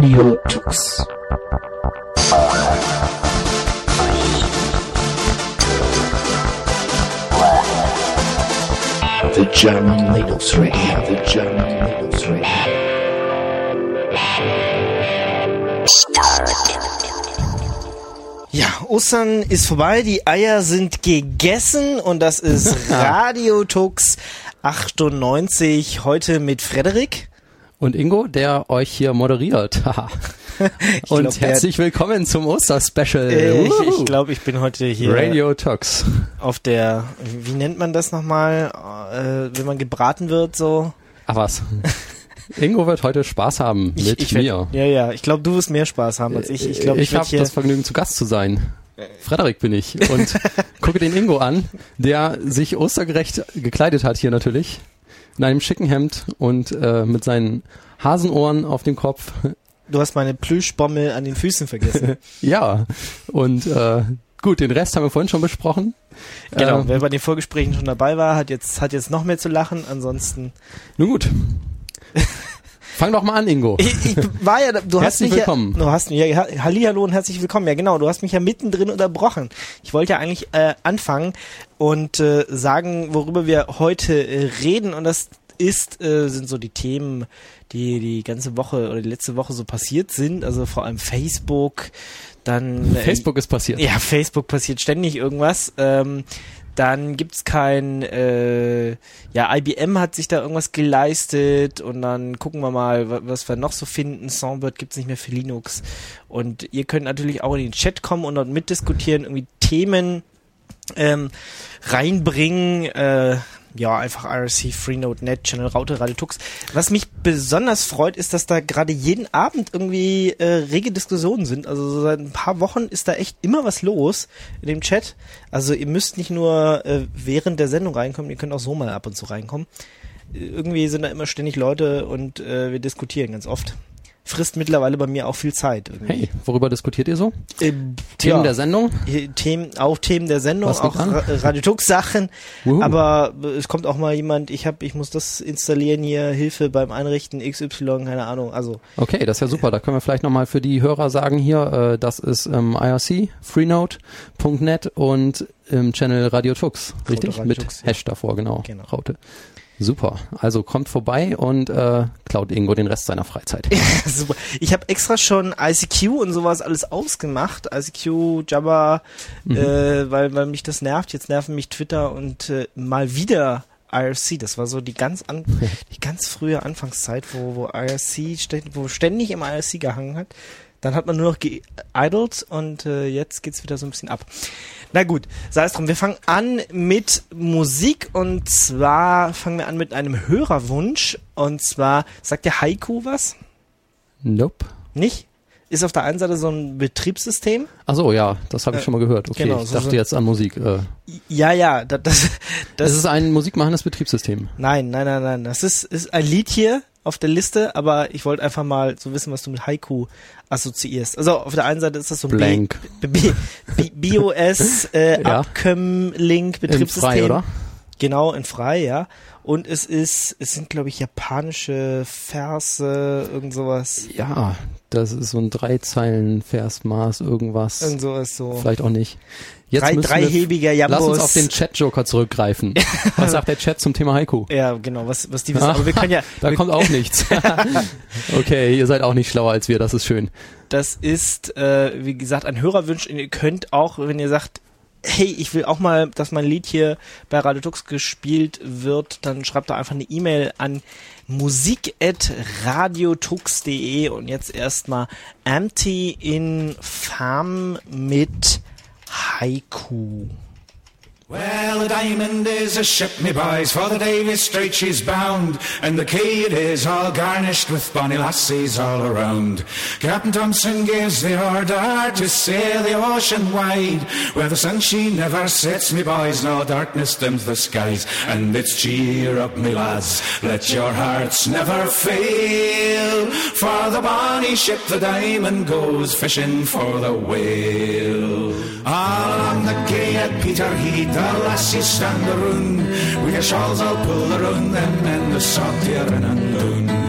Radio Tux. The German Linux Radio, the German Linux Radio. Ja, Ostern ist vorbei, die Eier sind gegessen und das ist Radio Tux 98, heute mit Frederik. Und Ingo, der euch hier moderiert. Und herzlich willkommen zum Oster-Special. Ich glaube, ich bin heute hier Radio Tux. Auf der, wie nennt man das nochmal, wenn man gebraten wird, so? Ach was. Ingo wird heute Spaß haben mit mir. Ja, ich glaube, du wirst mehr Spaß haben als ich. Ich habe das Vergnügen, zu Gast zu sein. Frederik bin ich und gucke den Ingo an, der sich ostergerecht gekleidet hat hier natürlich. In einem schicken Hemd und mit seinen Hasenohren auf dem Kopf. Du hast meine Plüschbommel an den Füßen vergessen. Ja, und gut, den Rest haben wir vorhin schon besprochen. Genau, wer bei den Vorgesprächen schon dabei war, hat jetzt noch mehr zu lachen, ansonsten... Nun gut. Fang doch mal an, Ingo. Ich war ja, herzlich willkommen. Hallihallo und herzlich willkommen. Ja, genau, du hast mich ja mittendrin unterbrochen. Ich wollte ja eigentlich anfangen und sagen, worüber wir heute reden, und das sind so die Themen, die ganze Woche oder die letzte Woche so passiert sind, also vor allem Facebook, dann... Facebook ist passiert. Ja, Facebook passiert ständig irgendwas. Dann gibt's IBM hat sich da irgendwas geleistet, und dann gucken wir mal, was wir noch so finden. Songbird gibt's nicht mehr für Linux. Und ihr könnt natürlich auch in den Chat kommen und dort mitdiskutieren, irgendwie Themen reinbringen, einfach IRC, Freenode.net, Channel Raute, Radio Tux. Was mich besonders freut, ist, dass da gerade jeden Abend irgendwie rege Diskussionen sind. Also so seit ein paar Wochen ist da echt immer was los in dem Chat. Also ihr müsst nicht nur während der Sendung reinkommen, ihr könnt auch so mal ab und zu reinkommen. Irgendwie sind da immer ständig Leute und wir diskutieren ganz oft. Frisst mittlerweile bei mir auch viel Zeit. Irgendwie. Hey, worüber diskutiert ihr so? Themen der Sendung? Themen der Sendung, auch Radio Tux Sachen. Aber es kommt auch mal jemand, ich muss das installieren hier, Hilfe beim Einrichten, XY, keine Ahnung. Also okay, das ist ja super. Da können wir vielleicht nochmal für die Hörer sagen hier, das ist IRC, Freenode.net und im Channel Radio Tux, richtig? Radio mit Tux, Hash davor, genau. Raute. Super, also kommt vorbei und klaut Ingo den Rest seiner Freizeit. Ja, super. Ich habe extra schon ICQ und sowas alles ausgemacht. ICQ, Jabba, weil mich das nervt. Jetzt nerven mich Twitter und mal wieder IRC. Das war so die ganz frühe Anfangszeit, wo IRC ständig im IRC gehangen hat. Dann hat man nur noch geidelt und jetzt geht's wieder so ein bisschen ab. Na gut, sei es drum. Wir fangen an mit Musik, und zwar fangen wir an mit einem Hörerwunsch, und zwar, sagt der Haiku was? Nope. Nicht? Ist auf der einen Seite so ein Betriebssystem. Ach so, ja, das habe ich schon mal gehört. Okay, genau, ich dachte jetzt an Musik. Ja, das ist ein musikmachendes Betriebssystem. Nein. Das ist ein Lied hier auf der Liste, aber ich wollte einfach mal so wissen, was du mit Haiku assoziierst. Also auf der einen Seite ist das so ein BIOS Abkömmling Betriebssystem. In frei, oder? Genau, in frei, ja. Und es sind, glaube ich, japanische Verse, irgend sowas. Ja, das ist so ein 3-Zeilen-Versmaß, irgendwas. Irgend sowas so. Vielleicht auch nicht. Jetzt dreihebiger Jambos. Lass uns auf den Chat-Joker zurückgreifen. Was sagt der Chat zum Thema Haiku? Ja, genau, was die wissen. Aber wir können ja... Da kommt auch nichts. Okay, ihr seid auch nicht schlauer als wir, das ist schön. Das ist, wie gesagt, ein Hörerwunsch. Ihr könnt auch, wenn ihr sagt, hey, ich will auch mal, dass mein Lied hier bei Radio Tux gespielt wird, dann schreibt da einfach eine E-Mail an musik@radiotux.de, und jetzt erstmal Empty in Farm mit Haiku. Well, a diamond is a ship, me boys, for the Davis Strait she's bound, and the quay it is all garnished with bonny lassies all around. Captain Thompson gives the order to sail the ocean wide, where the sun she never sets, me boys, no darkness dims the skies, and it's cheer up, me lads, let your hearts never fail, for the bonny ship, the Diamond, goes fishing for the whale. All along the quay at Peterhead, the lassies stand around, with your shawls all pulled around them, and the salt here in and down.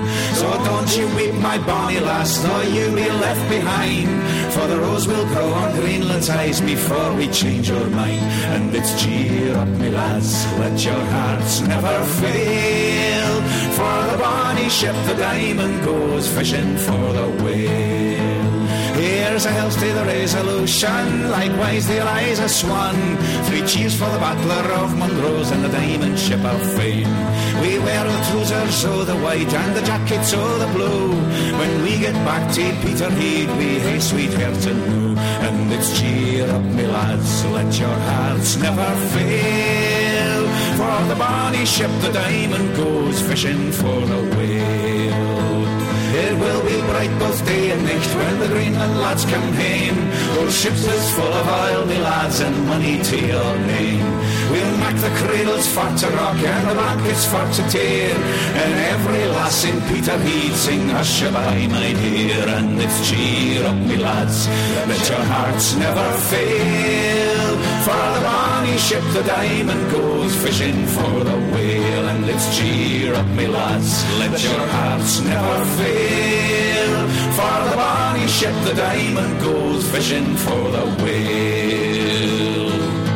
So don't you weep, my bonny lass, nor you be left behind, for the rose will grow on Greenland's eyes before we change our mind. And it's cheer up, me lads, let your hearts never fail, for the bonny ship, the Diamond, goes fishing for the whale. Here's a health to the Resolution, likewise the Eliza Swan. 3 cheers for the Battler of Montrose and the Diamond Ship of Fame. We wear the trousers o' the white and the jackets o' the blue. When we get back to Peterhead, we hae sweethearts anew. And it's cheer up, me lads, let your hearts never fail, for the bonny ship, the Diamond, goes fishing for the whale. It will be bright both day and night when the Greenland lads come hame. Our ships is full of oil, me lads, and money to your name. We'll make the cradles for to rock and the blankets for to tear, and every lass in Peterhead sing hush-a-bye, my dear. And it's cheer up, me lads, let your hearts never fail, for the bonny ship, the Diamond, goes fishing for the whale. And it's cheer up, me lads, let your hearts never fail, for the bonny ship, the Diamond, goes fishing for the whale.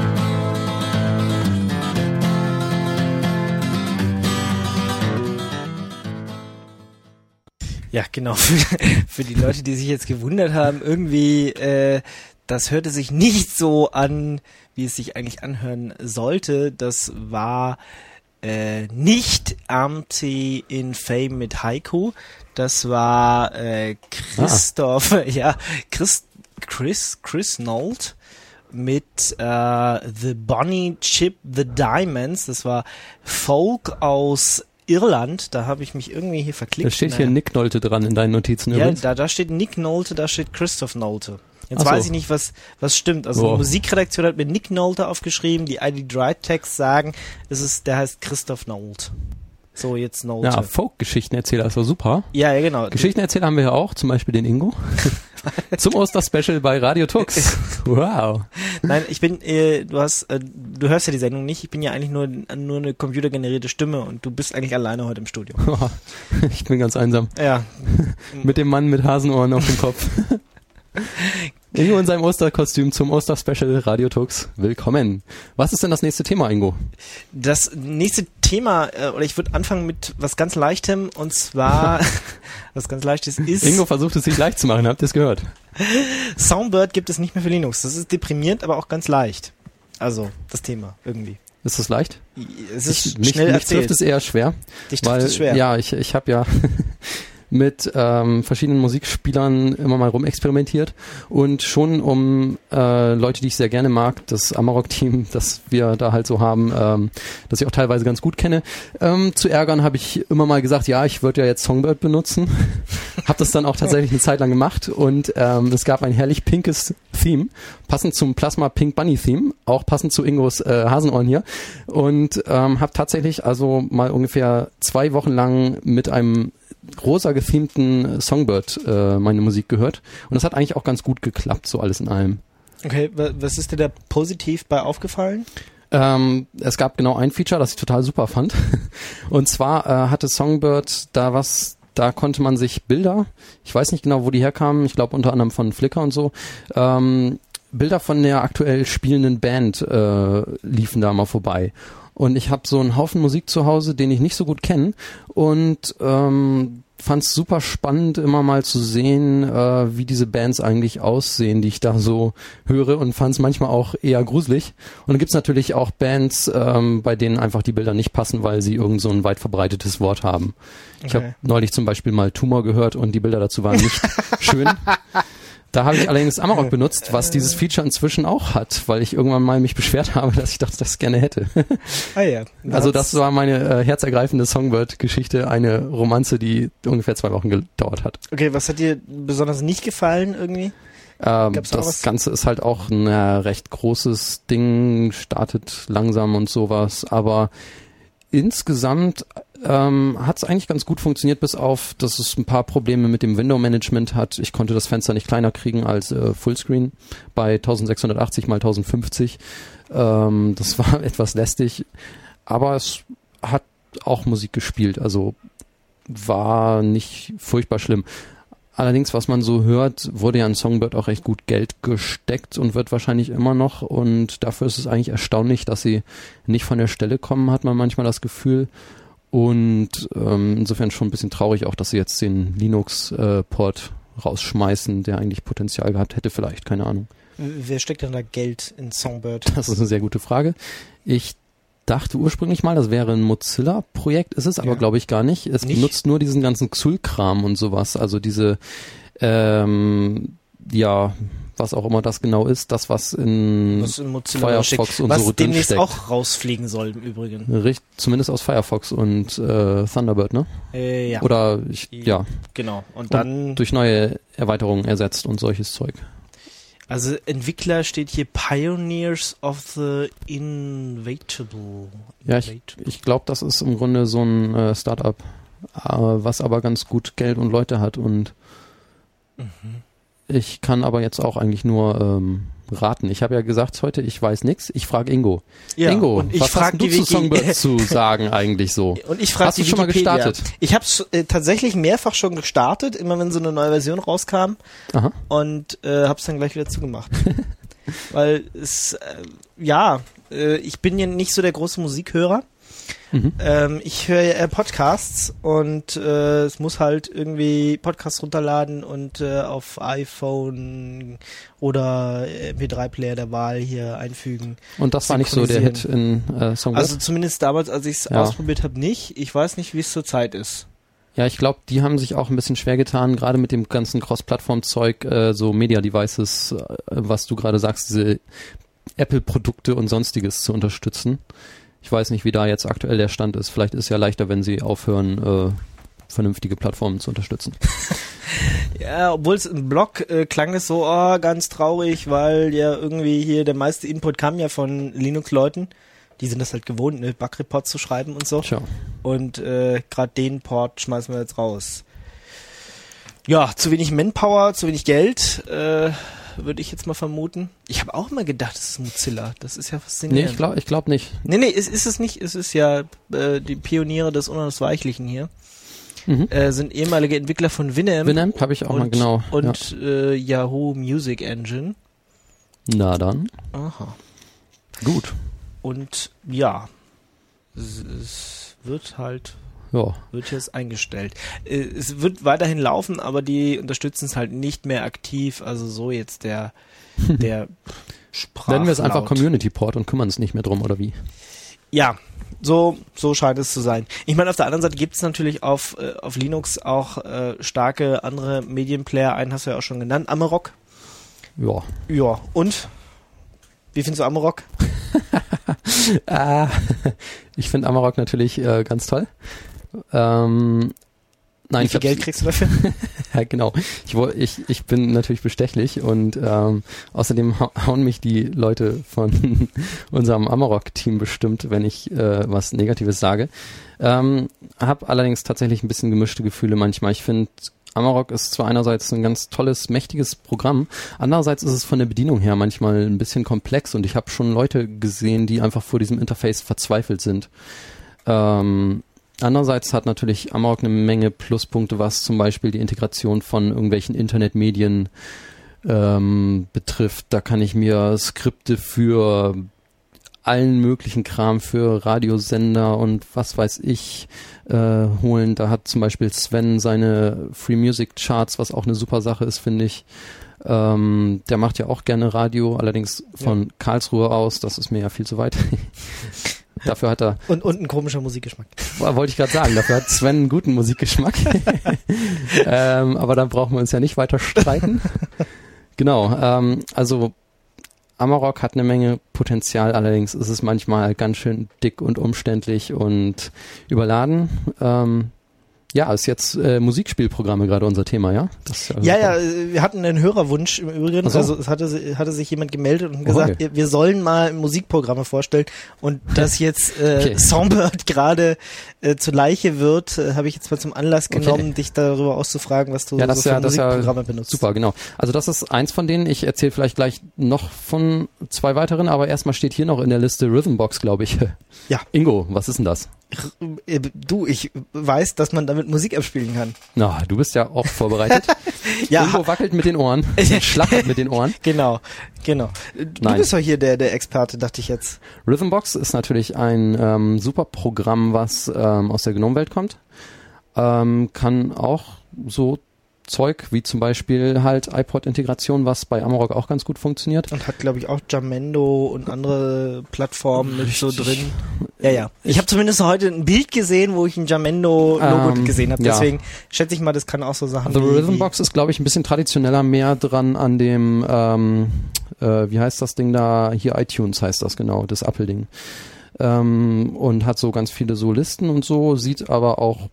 Ja, genau. Für die Leute, die sich jetzt gewundert haben, irgendwie, das hörte sich nicht so an, wie es sich eigentlich anhören sollte. Das war nicht Amty in Fame mit Haiku. Das war Christoph, Chris Nolt mit The Bonny Ship, The Diamonds. Das war Folk aus Irland. Da habe ich mich irgendwie hier verklickt. Da steht hier Nick Nolte dran in deinen Notizen übrigens. Ja, da steht Nick Nolte, da steht Christoph Nolte. Jetzt weiß ich nicht, was stimmt. Also die Musikredaktion hat mir Nick Nolte aufgeschrieben, die ID Dry Tags sagen, der heißt Christoph Nolte. So, jetzt Nolte. Ja, Folk-Geschichtenerzähler ist doch super. Ja, genau. Geschichtenerzähler haben wir ja auch, zum Beispiel den Ingo. Zum Osterspecial bei Radio Tux. Wow. Nein, ich bin, du hörst ja die Sendung nicht, ich bin ja eigentlich nur eine computergenerierte Stimme und du bist eigentlich alleine heute im Studio. Ich bin ganz einsam. Ja. Mit dem Mann mit Hasenohren auf dem Kopf. Ingo in seinem Osterkostüm zum Osterspecial Radio Tux. Willkommen. Was ist denn das nächste Thema, Ingo? Das nächste Thema, oder ich würde anfangen mit was ganz Leichtem, und zwar was ganz Leichtes ist... Ingo versucht es sich leicht zu machen, habt ihr es gehört? Songbird gibt es nicht mehr für Linux. Das ist deprimierend, aber auch ganz leicht. Also, das Thema, irgendwie. Ist das leicht? Es ist mich trifft es eher schwer. Dich trifft es schwer? Ja, ich habe ja... mit verschiedenen Musikspielern immer mal rumexperimentiert und schon um Leute, die ich sehr gerne mag, das Amarok-Team, das wir da halt so haben, das ich auch teilweise ganz gut kenne, zu ärgern, habe ich immer mal gesagt, ja, ich würde ja jetzt Songbird benutzen. Habe das dann auch tatsächlich eine Zeit lang gemacht und es gab ein herrlich pinkes Theme, passend zum Plasma Pink Bunny Theme, auch passend zu Ingos Hasenohren hier, und habe tatsächlich also mal ungefähr 2 Wochen lang mit einem rosa gethemten Songbird meine Musik gehört. Und das hat eigentlich auch ganz gut geklappt, so alles in allem. Okay, was ist dir da positiv bei aufgefallen? Es gab genau ein Feature, das ich total super fand. Und zwar hatte Songbird da konnte man sich Bilder, ich weiß nicht genau, wo die herkamen, ich glaube unter anderem von Flickr und so, Bilder von der aktuell spielenden Band liefen da mal vorbei. Und ich habe so einen Haufen Musik zu Hause, den ich nicht so gut kenne, und fand es super spannend, immer mal zu sehen, wie diese Bands eigentlich aussehen, die ich da so höre, und fand es manchmal auch eher gruselig. Und dann gibt's natürlich auch Bands, bei denen einfach die Bilder nicht passen, weil sie irgend so ein weit verbreitetes Wort haben. Okay. Ich habe neulich zum Beispiel mal Tumor gehört und die Bilder dazu waren nicht schön. Da habe ich allerdings Amarok benutzt, was dieses Feature inzwischen auch hat, weil ich irgendwann mal mich beschwert habe, dass ich das gerne hätte. Ah ja. Also das war meine herzergreifende Songbird-Geschichte, eine Romanze, die ungefähr 2 Wochen gedauert hat. Okay, was hat dir besonders nicht gefallen irgendwie? Das Ganze ist halt auch ein recht großes Ding, startet langsam und sowas, aber insgesamt hat es eigentlich ganz gut funktioniert, bis auf, dass es ein paar Probleme mit dem Window-Management hat. Ich konnte das Fenster nicht kleiner kriegen als Fullscreen bei 1680 x 1050. Das war etwas lästig, aber es hat auch Musik gespielt. Also war nicht furchtbar schlimm. Allerdings, was man so hört, wurde ja in Songbird auch recht gut Geld gesteckt und wird wahrscheinlich immer noch. Und dafür ist es eigentlich erstaunlich, dass sie nicht von der Stelle kommen, hat man manchmal das Gefühl. Und insofern schon ein bisschen traurig auch, dass sie jetzt den Linux-Port rausschmeißen, der eigentlich Potenzial gehabt hätte, vielleicht, keine Ahnung. Wer steckt denn da Geld in Songbird? Das ist eine sehr gute Frage. Ich dachte ursprünglich mal, das wäre ein Mozilla-Projekt, ist es aber, glaube ich, gar nicht. Es benutzt nur diesen ganzen XUL-Kram und sowas, also diese, was auch immer das genau ist, das, was in Firefox und was so drin demnächst steckt. auch rausfliegen soll im Übrigen. Zumindest aus Firefox und Thunderbird, ne? Ja. Oder, Genau. Und dann durch neue Erweiterungen ersetzt und solches Zeug. Also Entwickler steht hier Pioneers of the Inevitable. Ja, ich glaube, das ist im Grunde so ein Startup, was aber ganz gut Geld und Leute hat und ich kann aber jetzt auch eigentlich nur raten. Ich habe ja gesagt heute, ich weiß nichts. Ich frage Ingo. Ja, Ingo, und ich was hast du zu Songbird zu sagen eigentlich so? Und ich frage Hast du schon mal gestartet? Ich habe tatsächlich mehrfach schon gestartet, immer wenn so eine neue Version rauskam. Aha. Und habe es dann gleich wieder zugemacht. Weil es, ich bin ja nicht so der große Musikhörer. Ich höre ja eher Podcasts und es muss halt irgendwie Podcasts runterladen und auf iPhone oder MP3-Player der Wahl hier einfügen. Und das war nicht so der Hit in Songbird? Also zumindest damals, als ich es ausprobiert habe, nicht. Ich weiß nicht, wie es zurzeit ist. Ja, ich glaube, die haben sich auch ein bisschen schwer getan, gerade mit dem ganzen Cross-Plattform-Zeug, so Media-Devices, was du gerade sagst, diese Apple-Produkte und Sonstiges zu unterstützen. Ich weiß nicht, wie da jetzt aktuell der Stand ist. Vielleicht ist es ja leichter, wenn sie aufhören, vernünftige Plattformen zu unterstützen. Ja, obwohl es im Blog klang es so ganz traurig, weil ja irgendwie hier der meiste Input kam ja von Linux-Leuten. Die sind das halt gewohnt, ne, Bug-Reports zu schreiben und so. Tja. Und gerade den Port schmeißen wir jetzt raus. Ja, zu wenig Manpower, zu wenig Geld, würde ich jetzt mal vermuten. Ich habe auch mal gedacht, es ist Mozilla. Das ist ja faszinierend. Nee, ich glaub nicht. Nee, ist es nicht. Es ist ja die Pioniere des Unausweichlichen hier. Sind ehemalige Entwickler von Winamp. Winamp habe ich auch mal, genau. Und Yahoo Music Engine. Na dann. Aha. Gut. Und ja, es wird jetzt eingestellt. Es wird weiterhin laufen, aber die unterstützen es halt nicht mehr aktiv. Also so jetzt der Sprachlaut. Nennen wir es einfach Community Port und kümmern uns nicht mehr drum, oder wie? Ja, so scheint es zu sein. Ich meine, auf der anderen Seite gibt es natürlich auf Linux auch starke andere Medienplayer. Einen hast du ja auch schon genannt, Amarok. Ja. Ja, und? Wie findest du Amarok? Ich finde Amarok natürlich ganz toll. Wie viel Geld kriegst du dafür? Ja, genau. Ich bin natürlich bestechlich und außerdem hauen mich die Leute von unserem Amarok-Team bestimmt, wenn ich was Negatives sage. Hab allerdings tatsächlich ein bisschen gemischte Gefühle manchmal. Ich finde, Amarok ist zwar einerseits ein ganz tolles, mächtiges Programm, andererseits ist es von der Bedienung her manchmal ein bisschen komplex und ich habe schon Leute gesehen, die einfach vor diesem Interface verzweifelt sind. Andererseits hat natürlich Amarok eine Menge Pluspunkte, was zum Beispiel die Integration von irgendwelchen Internetmedien betrifft. Da kann ich mir Skripte für allen möglichen Kram, für Radiosender und was weiß ich holen. Da hat zum Beispiel Sven seine Free Music Charts, was auch eine super Sache ist, finde ich. Der macht ja auch gerne Radio, allerdings von Karlsruhe aus. Das ist mir ja viel zu weit. Dafür hat er... Und ein komischer Musikgeschmack. Wollte ich gerade sagen, dafür hat Sven einen guten Musikgeschmack. Aber da brauchen wir uns ja nicht weiter streiten. Genau, also Amarok hat eine Menge Potenzial, allerdings ist es manchmal ganz schön dick und umständlich und überladen. Ist jetzt Musikspielprogramme gerade unser Thema, ja? Das ist wir hatten einen Hörerwunsch im Übrigen. So. Also es hatte sich jemand gemeldet und gesagt, wir sollen mal Musikprogramme vorstellen. Und dass jetzt Songbird gerade zur Leiche wird, habe ich jetzt mal zum Anlass genommen, dich darüber auszufragen, was du so für Musikprogramme benutzt. Super, genau. Also das ist eins von denen. Ich erzähle vielleicht gleich noch von 2 weiteren, aber erstmal steht hier noch in der Liste Rhythmbox, glaube ich. Ja. Ingo, was ist denn das? Ich weiß, dass man damit Musik abspielen kann. Na, du bist ja auch vorbereitet. Ja. Ingo wackelt mit den Ohren, schlackert mit den Ohren. Genau. Du Nein. bist doch hier der Experte, dachte ich jetzt. Rhythmbox ist natürlich ein super Programm, was aus der GNOME-Welt kommt. Kann auch so Zeug wie zum Beispiel halt iPod-Integration, was bei Amarok auch ganz gut funktioniert. Und hat, glaube ich, auch Jamendo und andere Plattformen mit so drin. Ja. Ich habe zumindest heute ein Bild gesehen, wo ich ein Jamendo-Logo gesehen habe. Deswegen schätze ich mal, das kann auch so Sachen The Rhythmbox ist, glaube ich, ein bisschen traditioneller, mehr dran an dem, wie heißt das Ding da? Hier iTunes heißt das genau, das Apple-Ding. Und hat so ganz viele so Listen und so, sieht aber auch,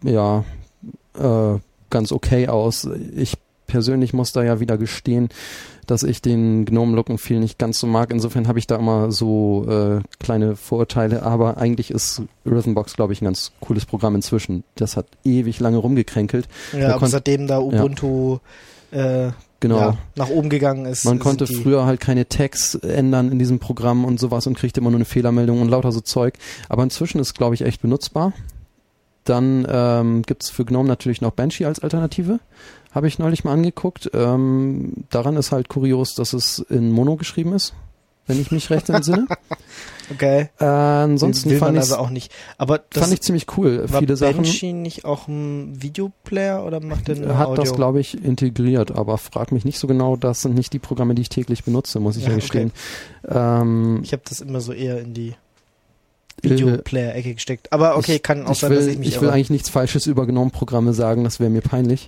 ganz okay aus. Ich persönlich muss da ja wieder gestehen, dass ich den GNOME-Look and Feel nicht ganz so mag. Insofern habe ich da immer so kleine Vorurteile, aber eigentlich ist Rhythmbox, glaube ich, ein ganz cooles Programm inzwischen. Das hat ewig lange rumgekränkelt. Ja, aber seitdem da Ubuntu nach oben gegangen ist. Man konnte früher halt keine Tags ändern in diesem Programm und sowas und kriegte immer nur eine Fehlermeldung und lauter so Zeug. Aber inzwischen ist, glaube ich, echt benutzbar. Dann gibt's für GNOME natürlich noch Banshee als Alternative. Habe ich neulich mal angeguckt. Daran ist halt kurios, dass es in Mono geschrieben ist, wenn ich mich recht entsinne. Okay. Ansonsten will fand man ich also auch nicht. Aber das fand ich ziemlich cool. War Viele Sachen. Banshee nicht auch ein Videoplayer oder macht der nur hat Audio? das, glaube ich, integriert, aber frag mich nicht so genau. Das sind nicht die Programme, die ich täglich benutze, muss ich ja gestehen. Okay. Ich habe das immer so eher in die Videoplayer-Ecke gesteckt. Aber okay, kann auch sein, dass ich mich Ich will eigentlich nichts Falsches über GNOME-Programme sagen, das wäre mir peinlich.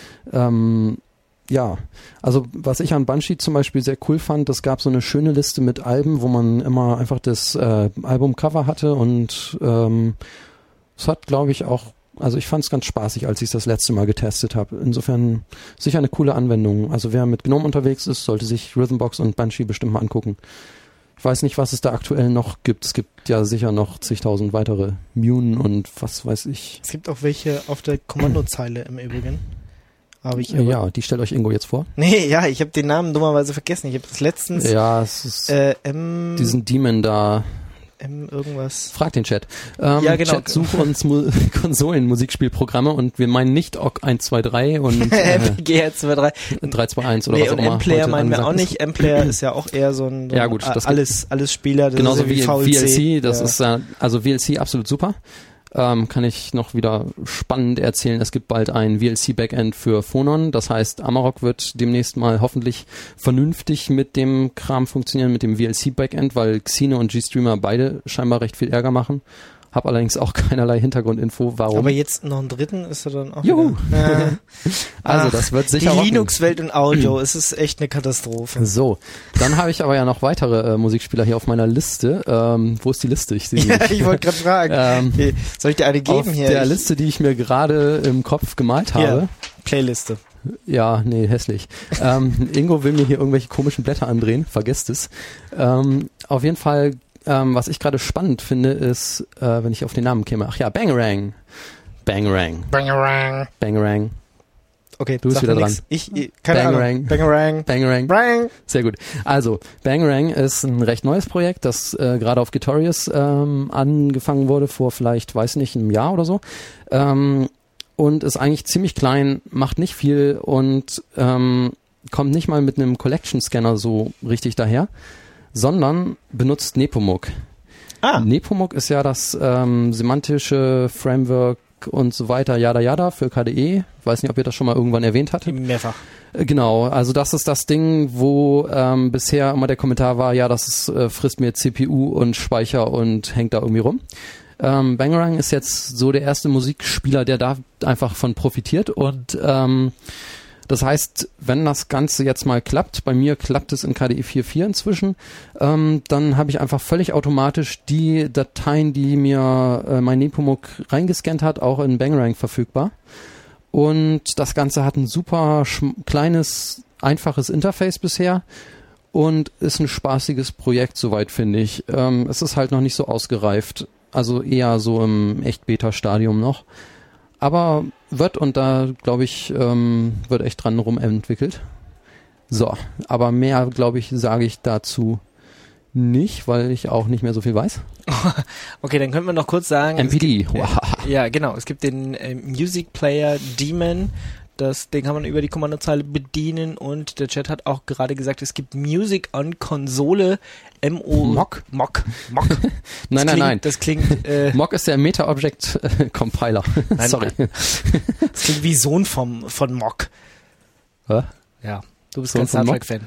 Also was ich an Banshee zum Beispiel sehr cool fand, es gab so eine schöne Liste mit Alben, wo man immer einfach das Albumcover hatte und es hat, glaube ich, auch, also ich fand es ganz spaßig, als ich es das letzte Mal getestet habe. Insofern sicher eine coole Anwendung. Also wer mit GNOME unterwegs ist, sollte sich Rhythmbox und Banshee bestimmt mal angucken. Ich weiß nicht, was es da aktuell noch gibt. Es gibt ja sicher noch zigtausend weitere Mune und was weiß ich. Es gibt auch welche auf der Kommandozeile im Übrigen. Die stellt euch Ingo jetzt vor. Nee, ich habe den Namen dummerweise vergessen. Ich habe das letztens... Ja, es ist diesen Demon da... irgendwas. Frag den Chat. Genau. Chat, suche uns Konsolen-Musikspielprogramme und wir meinen nicht OGG 123 und MPG 123 321 oder was auch immer. M-Player meinen wir auch nicht. M-Player ist ja auch eher so ein ja, gut, alles Spieler. Das genauso ist wie VLC. Das ist also VLC absolut super. Kann ich noch wieder spannend erzählen. Es gibt bald ein VLC-Backend für Phonon. Das heißt, Amarok wird demnächst mal hoffentlich vernünftig mit dem Kram funktionieren, mit dem VLC-Backend, weil Xine und GStreamer beide scheinbar recht viel Ärger machen. Hab allerdings auch keinerlei Hintergrundinfo, warum. Aber jetzt noch einen dritten ist er dann auch Juhu! Also das wird sicher die Linux-Welt und Audio, es ist echt eine Katastrophe. So, dann habe ich aber ja noch weitere Musikspieler hier auf meiner Liste. Wo ist die Liste? Ich sehe nicht. Ich wollte gerade fragen. Soll ich dir eine geben auf hier? Auf der Liste, die ich mir gerade im Kopf gemalt habe. Ja, Playliste. Ja, nee, hässlich. Ingo will mir hier irgendwelche komischen Blätter andrehen, vergesst es. Auf jeden Fall was ich gerade spannend finde, ist, wenn ich auf den Namen käme. Ach ja, Bangarang. Bangarang. Bangarang. Bangarang. Okay, du bist wieder dran. Keine Ahnung. Bangarang. Bangarang. Bangarang. Sehr gut. Also, Bangarang ist ein recht neues Projekt, das gerade auf Gitorious angefangen wurde vor vielleicht, weiß nicht, einem Jahr oder so. Und ist eigentlich ziemlich klein, macht nicht viel und kommt nicht mal mit einem Collection-Scanner so richtig daher, sondern benutzt Nepomuk. Nepomuk ist ja das semantische Framework und so weiter, yada für KDE. Weiß nicht, ob ihr das schon mal irgendwann erwähnt hattet. Mehrfach. Genau, also das ist das Ding, wo bisher immer der Kommentar war, ja, das ist, frisst mir CPU und Speicher und hängt da irgendwie rum. Bangarang ist jetzt so der erste Musikspieler, der da einfach von profitiert und das heißt, wenn das Ganze jetzt mal klappt, bei mir klappt es in KDE 4.4 inzwischen, dann habe ich einfach völlig automatisch die Dateien, die mir mein Nepomuk reingescannt hat, auch in Bangarang verfügbar. Und das Ganze hat ein super kleines, einfaches Interface bisher und ist ein spaßiges Projekt, soweit finde ich. Es ist halt noch nicht so ausgereift, also eher so im Echt-Beta-Stadium noch. Aber wird, und da glaube ich, wird echt dran rum entwickelt. So, aber mehr, glaube ich, sage ich dazu nicht, weil ich auch nicht mehr so viel weiß. Okay, dann könnten wir noch kurz sagen. MPD. Ja, genau. Es gibt den Music Player Daemon. Den kann man über die Kommandozeile bedienen und der Chat hat auch gerade gesagt, es gibt Music on Konsole Mock. Nein. Das klingt Mock ist der Meta-Object Compiler. Nein, Sorry. Das klingt wie Sohn von Mock. Hä? Ja, du bist Sohn kein Star von Trek-Fan.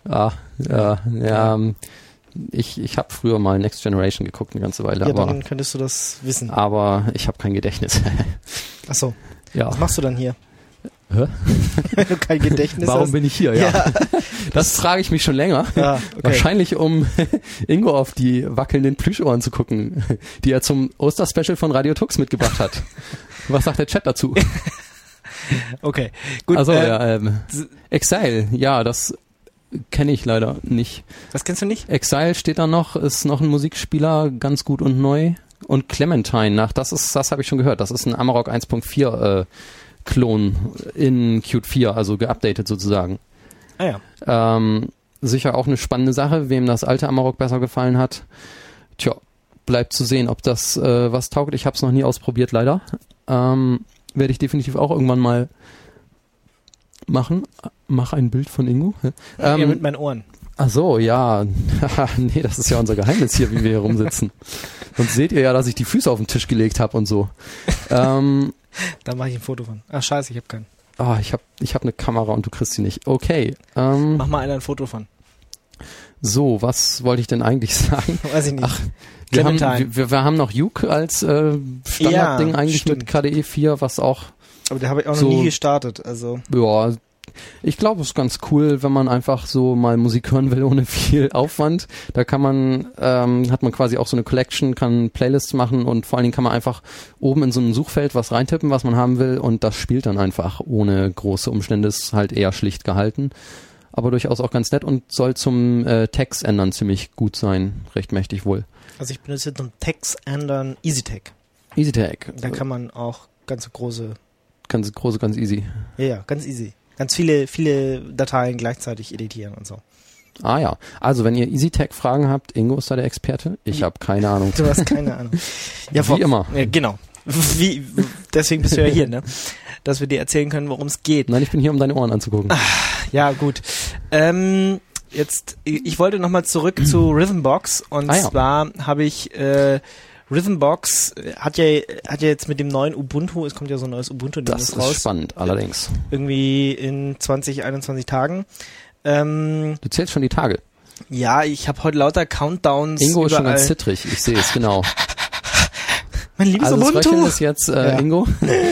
Ja. Ich habe früher mal Next Generation geguckt eine ganze Weile, Ja, aber dann könntest du das wissen. aber ich habe kein Gedächtnis. Ach so. Ja. Was machst du dann hier? Hä? Wenn du kein Gedächtnis Warum hast. bin ich hier? Ja. Das frage ich mich schon länger. Ja, okay. Wahrscheinlich, um Ingo auf die wackelnden Plüschohren zu gucken, die er zum Osterspecial von Radio Tux mitgebracht hat. Was sagt der Chat dazu? Okay, gut. Also Exile, ja, das kenne ich leider nicht. Was kennst du nicht? Exile steht da noch, ist noch ein Musikspieler, ganz gut und neu. Und Clementine, das habe ich schon gehört. Das ist ein Amarok 1.4 Klon in Qt 4, also geupdatet sozusagen. Ah ja. Sicher auch eine spannende Sache, wem das alte Amarok besser gefallen hat. Tja, bleibt zu sehen, ob das was taugt. Ich habe es noch nie ausprobiert, leider. Werde ich definitiv auch irgendwann mal machen. Mach ein Bild von Ingo. Ja, mit meinen Ohren. Ach so, ja. Nee, das ist ja unser Geheimnis hier, wie wir hier rumsitzen. Sonst seht ihr ja, dass ich die Füße auf den Tisch gelegt habe und so. Da mache ich ein Foto von. Ach scheiße, ich habe keinen. Ich hab eine Kamera und du kriegst sie nicht. Okay. Mach mal einer ein Foto von. So, was wollte ich denn eigentlich sagen? Weiß ich nicht. Ach, wir haben noch Uke als Standardding eigentlich stimmt. mit KDE 4, was auch... Aber der habe ich auch so, noch nie gestartet. Also ja, ich glaube, es ist ganz cool, wenn man einfach so mal Musik hören will ohne viel Aufwand. Da kann man, hat man quasi auch so eine Collection, kann Playlists machen und vor allen Dingen kann man einfach oben in so ein Suchfeld was reintippen, was man haben will und das spielt dann einfach ohne große Umstände. Ist halt eher schlicht gehalten, aber durchaus auch ganz nett und soll zum Text ändern ziemlich gut sein, recht mächtig wohl. Also ich benutze zum Text ändern EasyTag. EasyTag. Da kann man auch ganz große, ganz easy. Ja, ganz easy. Ganz viele Dateien gleichzeitig editieren und so. Ah ja, also wenn ihr EasyTag-Fragen habt, Ingo ist da der Experte. Ich habe keine Ahnung. Du hast keine Ahnung. Ja, wie immer. Ja, genau. Deswegen bist du ja hier, ne? Dass wir dir erzählen können, worum es geht. Nein, ich bin hier, um deine Ohren anzugucken. Ja, gut. Ich wollte nochmal zurück zu Rhythmbox und zwar habe ich Rhythmbox hat ja jetzt mit dem neuen Ubuntu, es kommt ja so ein neues Ubuntu das raus. Ist spannend, allerdings. Irgendwie in 21 Tagen. Du zählst schon die Tage. Ja, ich habe heute lauter Countdowns. Ingo ist überall. schon ganz zittrig, ich sehe es, genau. Mein liebes also Ubuntu. Also ist jetzt Ingo.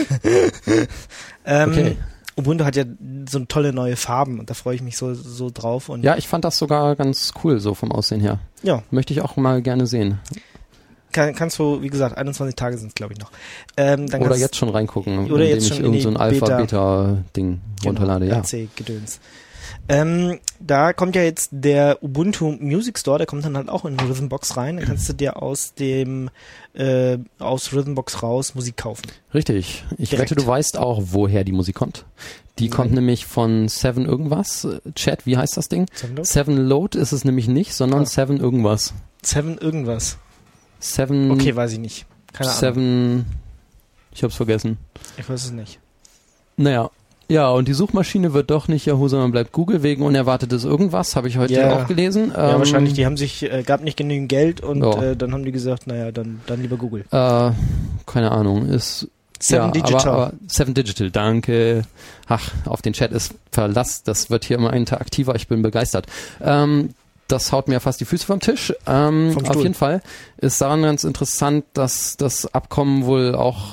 Okay. Ubuntu hat ja so tolle neue Farben und da freue ich mich so drauf. Und ja, ich fand das sogar ganz cool, so vom Aussehen her. Ja. Möchte ich auch mal gerne sehen. Kannst du, wie gesagt, 21 Tage sind es, glaube ich, noch. Oder jetzt schon reingucken, oder indem jetzt ich schon irgend so ein Genau, Alpha-Beta-Ding runterlade. Ja. RC-Gedöns. Da kommt ja jetzt der Ubuntu Music Store, der kommt dann halt auch in Rhythmbox rein. Dann kannst du dir aus Rhythmbox raus Musik kaufen. Richtig. Ich Direkt. wette, du weißt auch, woher die Musik kommt. Die kommt nämlich von 7 irgendwas. Chat, wie heißt das Ding? 7 Load ist es nämlich nicht, sondern 7 irgendwas. 7 irgendwas. 7. Okay, weiß ich nicht. Keine Ahnung. 7. Ich hab's vergessen. Ich weiß es nicht. Naja. Ja, und die Suchmaschine wird doch nicht Yahoo, sondern bleibt Google wegen unerwartetes irgendwas, habe ich heute auch gelesen. Ja, wahrscheinlich, die haben gab nicht genügend Geld und dann haben die gesagt, naja, dann lieber Google. Keine Ahnung, ist 7 Digital. Aber 7 Digital, danke. Ach, auf den Chat ist Verlass, das wird hier immer interaktiver, ich bin begeistert. Das haut mir fast die Füße vom Tisch. Auf jeden Fall ist daran ganz interessant, dass das Abkommen wohl auch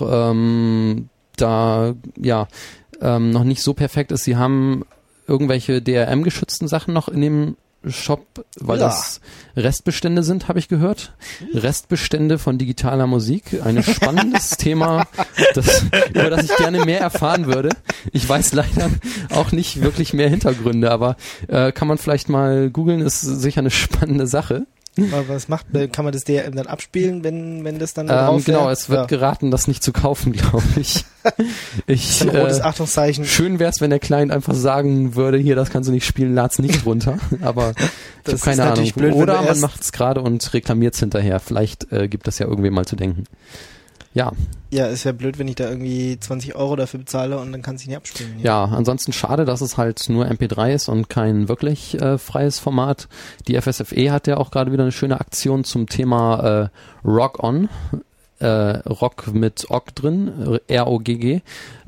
noch nicht so perfekt ist. Sie haben irgendwelche DRM-geschützten Sachen noch in dem Shop, weil das Restbestände sind, habe ich gehört. Restbestände von digitaler Musik. Ein spannendes Thema, über das ich gerne mehr erfahren würde. Ich weiß leider auch nicht wirklich mehr Hintergründe, aber kann man vielleicht mal googeln, ist sicher eine spannende Sache. Aber was macht, kann man das DRM dann abspielen, wenn das dann drauf Genau, wäre? es wird geraten, das nicht zu kaufen, glaube ich. Das ist ein rotes Achtungszeichen. Schön wäre es, wenn der Client einfach sagen würde, hier, das kannst du nicht spielen, lad's nicht runter. Aber ich habe keine Ahnung. Blöd, oder man macht es gerade und reklamiert es hinterher. Vielleicht gibt das ja irgendwem mal zu denken. Ja. Ja, es wäre blöd, wenn ich da irgendwie 20 € dafür bezahle und dann kann ich nicht abspielen. Ja, ansonsten schade, dass es halt nur MP3 ist und kein wirklich freies Format. Die FSFE hat ja auch gerade wieder eine schöne Aktion zum Thema Rock On. Rock mit OGG drin, ROGG.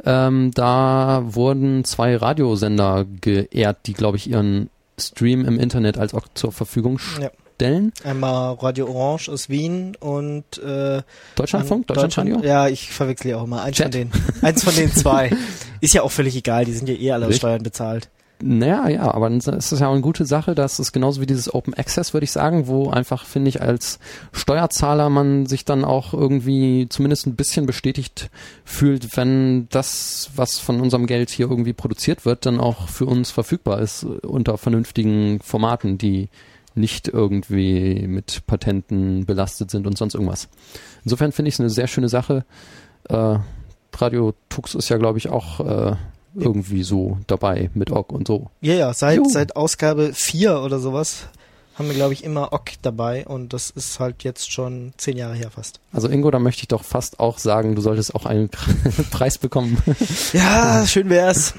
Da wurden 2 Radiosender geehrt, die, glaube ich, ihren Stream im Internet als OGG zur Verfügung stellen. Einmal Radio Orange aus Wien und Deutschlandfunk? Deutschlandradio? Ja, ich verwechsel ja auch immer. Eins von den 2. Ist ja auch völlig egal, die sind ja alle aus Steuern bezahlt. Naja, ja, aber es ist ja auch eine gute Sache, dass es genauso wie dieses Open Access, würde ich sagen, wo einfach, finde ich, als Steuerzahler man sich dann auch irgendwie zumindest ein bisschen bestätigt fühlt, wenn das, was von unserem Geld hier irgendwie produziert wird, dann auch für uns verfügbar ist unter vernünftigen Formaten, die nicht irgendwie mit Patenten belastet sind und sonst irgendwas. Insofern finde ich es eine sehr schöne Sache. Radio Tux ist ja, glaube ich, auch irgendwie so dabei mit OGG und so. Ja, seit Ausgabe 4 oder sowas haben wir, glaube ich, immer OGG dabei und das ist halt jetzt schon 10 Jahre her fast. Also Ingo, da möchte ich doch fast auch sagen, du solltest auch einen Preis bekommen. Ja, schön wär's.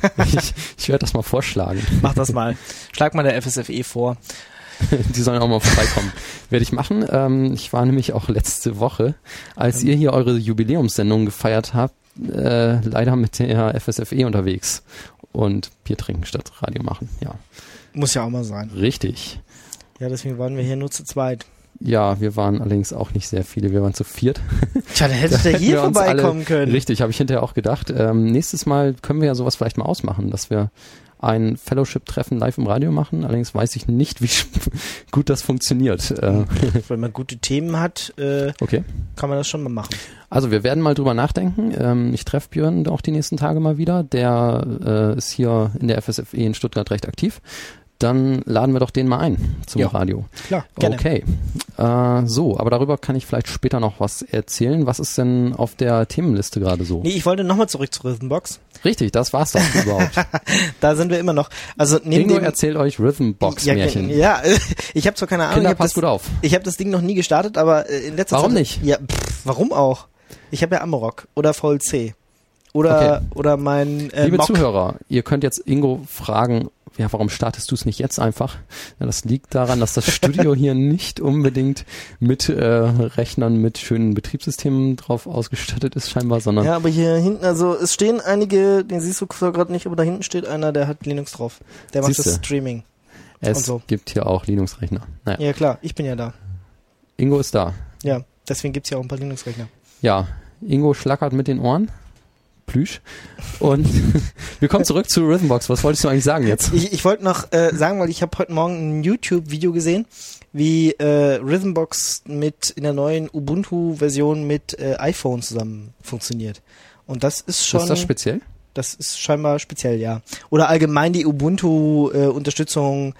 Ich werde das mal vorschlagen. Mach das mal. Schlag mal der FSFE vor. Die sollen auch mal vorbeikommen. Werde ich machen. Ich war nämlich auch letzte Woche, als ihr hier eure Jubiläumssendung gefeiert habt, leider mit der FSFE unterwegs und Bier trinken statt Radio machen. Ja. Muss ja auch mal sein. Richtig. Ja, deswegen waren wir hier nur zu zweit. Ja, wir waren allerdings auch nicht sehr viele. Wir waren zu 4. Tja, dann hättet ihr hier vorbeikommen können. Richtig, habe ich hinterher auch gedacht. Nächstes Mal können wir ja sowas vielleicht mal ausmachen, dass wir ein Fellowship-Treffen live im Radio machen. Allerdings weiß ich nicht, wie gut das funktioniert. Wenn man gute Themen hat, okay, kann man das schon mal machen. Also wir werden mal drüber nachdenken. Ich treffe Björn auch die nächsten Tage mal wieder. Der ist hier in der FSFE in Stuttgart recht aktiv. Dann laden wir doch den mal ein zum Radio. Klar, gerne. Okay. So, aber darüber kann ich vielleicht später noch was erzählen. Was ist denn auf der Themenliste gerade so? Nee, ich wollte nochmal zurück zur Rhythmbox. Richtig, das war's doch überhaupt. Da sind wir immer noch. Also Ingo erzählt euch Rhythmbox-Märchen. Ja, ich habe zwar keine Ahnung. Kinder, passt gut auf. Ich habe das Ding noch nie gestartet, aber in letzter Zeit... Warum nicht? Ja, warum auch? Ich habe ja Amarok oder VLC. Oder mein Liebe Mock. Zuhörer, ihr könnt jetzt Ingo fragen, ja, warum startest du es nicht jetzt einfach? Ja, das liegt daran, dass das Studio hier nicht unbedingt mit Rechnern mit schönen Betriebssystemen drauf ausgestattet ist scheinbar, sondern... Ja, aber hier hinten, also es stehen einige, den siehst du zwar gerade nicht, aber da hinten steht einer, der hat Linux drauf. Der macht das Streaming. Es gibt hier auch Linux-Rechner. Naja. Ja klar, ich bin ja da. Ingo ist da. Ja, deswegen gibt's ja auch ein paar Linux-Rechner. Ja, Ingo schlackert mit den Ohren. Plüsch. Und wir kommen zurück zu Rhythmbox. Was wolltest du eigentlich sagen jetzt? Ich wollte noch sagen, weil ich habe heute Morgen ein YouTube-Video gesehen, wie Rhythmbox in der neuen Ubuntu-Version mit iPhone zusammen funktioniert. Und das ist schon... Ist das speziell? Das ist scheinbar speziell, ja. Oder allgemein die Ubuntu-Unterstützung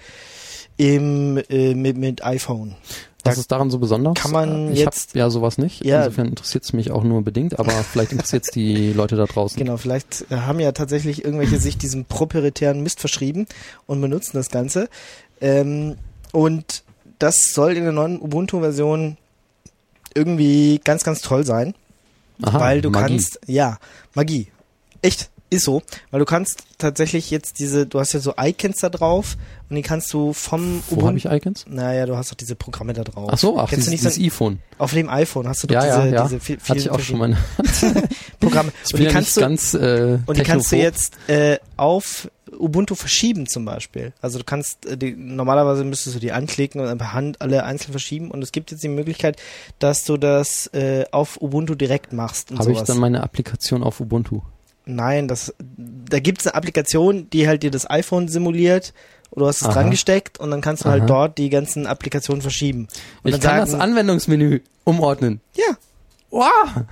mit iPhone. Was ist daran so besonders? Kann man ich habe ja sowas nicht. Ja. Insofern interessiert es mich auch nur bedingt, aber vielleicht interessiert es die Leute da draußen. Genau, vielleicht haben ja tatsächlich irgendwelche sich diesem proprietären Mist verschrieben und benutzen das Ganze. Und das soll in der neuen Ubuntu-Version irgendwie ganz, ganz toll sein. Aha, weil du Magie. kannst, ja, Magie. Echt, ist so. Weil du kannst tatsächlich jetzt du hast ja so Icons da drauf und die kannst du vom Wo habe ich Icons? Naja, du hast doch diese Programme da drauf. Ach so, Kennst du nicht dieses iPhone. Auf dem iPhone hast du doch Ja. diese vielen Hatte ich auch schon mal. Programme. Ich bin ja nicht ganz und die kannst du technophob. jetzt auf Ubuntu verschieben zum Beispiel. Also du kannst, normalerweise müsstest du die anklicken und per Hand alle einzeln verschieben und es gibt jetzt die Möglichkeit, dass du das auf Ubuntu direkt machst und Habe ich sowas. dann meine Applikation auf Ubuntu? Nein, da gibt's eine Applikation, die halt dir das iPhone simuliert oder du hast es Aha. dran gesteckt und dann kannst du Aha. halt dort die ganzen Applikationen verschieben. Und Ich dann kann das Anwendungsmenü umordnen. Ja. Wow.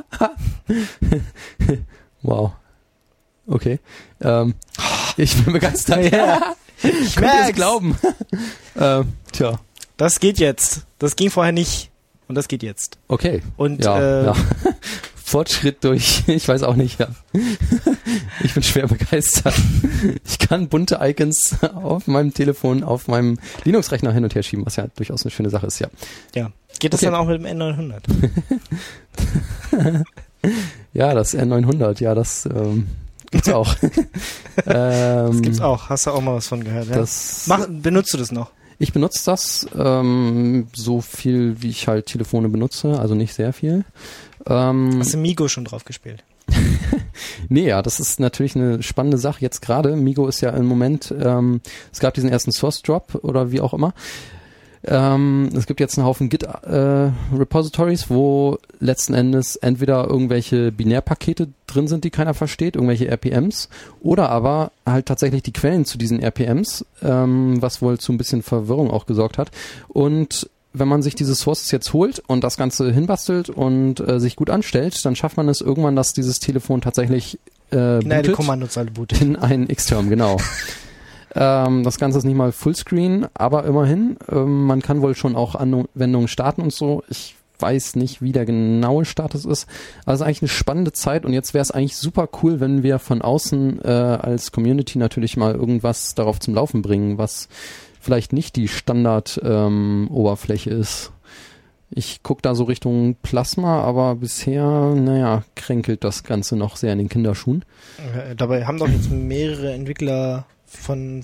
Wow. Okay. Ich bin begeistert. Ja. Ich könnte es glauben. Tja. Das geht jetzt. Das ging vorher nicht. Und das geht jetzt. Okay. Und ja. Fortschritt durch, ich weiß auch nicht, ja. Ich bin schwer begeistert. Ich kann bunte Icons auf meinem Telefon, auf meinem Linux-Rechner hin und her schieben, was ja durchaus eine schöne Sache ist, ja. Ja. Geht das dann auch mit dem N900? Ja, das N900, ja, das gibt's auch. Das gibt's auch. Hast du auch mal was von gehört? Ja? Benutzt du das noch? Ich benutze das so viel, wie ich halt Telefone benutze, also nicht sehr viel. Hast du Migo schon drauf gespielt? Nee, ja, das ist natürlich eine spannende Sache jetzt gerade. Migo ist ja im Moment, es gab diesen ersten Source Drop oder wie auch immer. Es gibt jetzt einen Haufen Git-Repositories, wo letzten Endes entweder irgendwelche Binärpakete drin sind, die keiner versteht, irgendwelche RPMs, oder aber halt tatsächlich die Quellen zu diesen RPMs, was wohl zu ein bisschen Verwirrung auch gesorgt hat. Und wenn man sich diese Sources jetzt holt und das Ganze hinbastelt und sich gut anstellt, dann schafft man es irgendwann, dass dieses Telefon tatsächlich in eine Kommandozeile bootet. In einen Xterm, genau. Das Ganze ist nicht mal Fullscreen, aber immerhin, man kann wohl schon auch Anwendungen starten und so. Ich weiß nicht, wie der genaue Status ist. Also eigentlich eine spannende Zeit und jetzt wäre es eigentlich super cool, wenn wir von außen als Community natürlich mal irgendwas darauf zum Laufen bringen, was vielleicht nicht die Standard-Oberfläche ist. Ich gucke da so Richtung Plasma, aber bisher, kränkelt das Ganze noch sehr in den Kinderschuhen. Dabei haben doch jetzt mehrere Entwickler von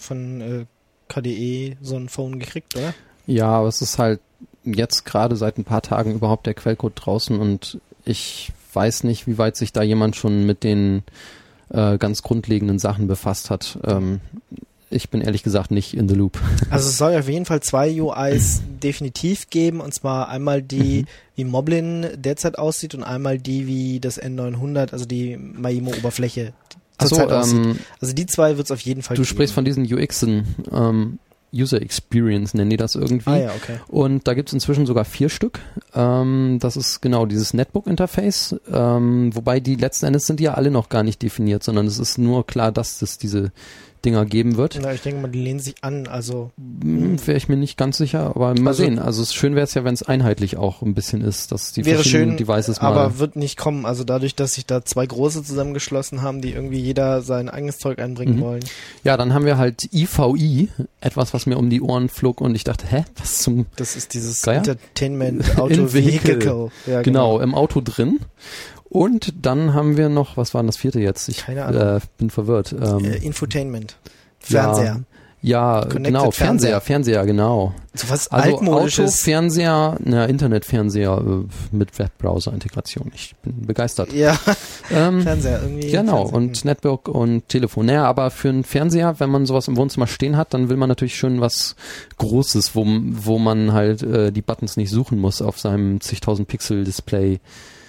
KDE so ein Phone gekriegt, oder? Ja, aber es ist halt jetzt gerade seit ein paar Tagen überhaupt der Quellcode draußen und ich weiß nicht, wie weit sich da jemand schon mit den ganz grundlegenden Sachen befasst hat. Ich bin ehrlich gesagt nicht in the loop. Also es soll auf jeden Fall 2 UIs definitiv geben, und zwar einmal die, wie Moblin derzeit aussieht, und einmal die, wie das N900, also die Maimo-Oberfläche zurzeit aussieht. Also die 2 wird es auf jeden Fall geben. Du sprichst von diesen UXen, User Experience nennen die das irgendwie. Ah ja, okay. Und da gibt es inzwischen sogar 4 Stück. Das ist genau dieses Netbook-Interface, wobei die letzten Endes sind die ja alle noch gar nicht definiert, sondern es ist nur klar, dass es diese Dinger geben wird. Na, ich denke mal, die lehnen sich an, also wäre ich mir nicht ganz sicher, aber mal sehen. Also schön wäre es ja, wenn es einheitlich auch ein bisschen ist, dass die verschiedenen Devices mal... aber wird nicht kommen. Also dadurch, dass sich da 2 große zusammengeschlossen haben, die irgendwie jeder sein eigenes Zeug einbringen wollen. Ja, dann haben wir halt IVI, etwas, was mir um die Ohren flog und ich dachte, was zum... Das ist dieses Geier? Entertainment Auto Vehicle. Ja, genau, im Auto drin. Und dann haben wir noch, was war denn das 4. jetzt? Keine Ahnung. Bin verwirrt. Infotainment. Fernseher. Ja, genau, Fernseher, genau. So was also altmodisches. Auto, Fernseher, Internetfernseher mit Webbrowser-Integration. Ich bin begeistert. Ja, Fernseher irgendwie. Genau, und Network und Telefon. Naja, aber für einen Fernseher, wenn man sowas im Wohnzimmer stehen hat, dann will man natürlich schön was Großes, wo man halt die Buttons nicht suchen muss auf seinem zigtausend Pixel-Display.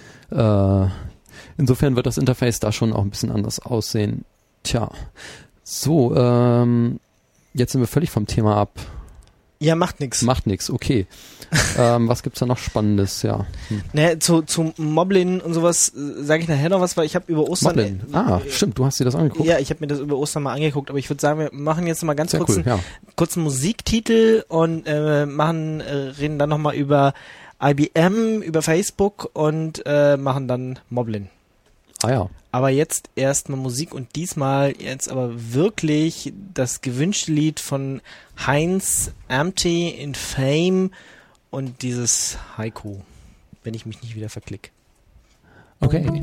Insofern wird das Interface da schon auch ein bisschen anders aussehen. Tja, so, jetzt sind wir völlig vom Thema ab. Ja, macht nix, okay. Was gibt's da noch Spannendes, ja? Naja, zu Moblin und sowas sage ich nachher noch was, weil ich habe über Ostern... Moblin, stimmt, du hast dir das angeguckt? Ja, ich habe mir das über Ostern mal angeguckt, aber ich würde sagen, wir machen jetzt mal ganz kurzen Musiktitel und reden dann nochmal über IBM, über Facebook und machen dann Moblin. Ah ja. Aber jetzt erstmal Musik und diesmal jetzt aber wirklich das gewünschte Lied von Heinz Empty in Fame und dieses Haiku, wenn ich mich nicht wieder verklick. Okay.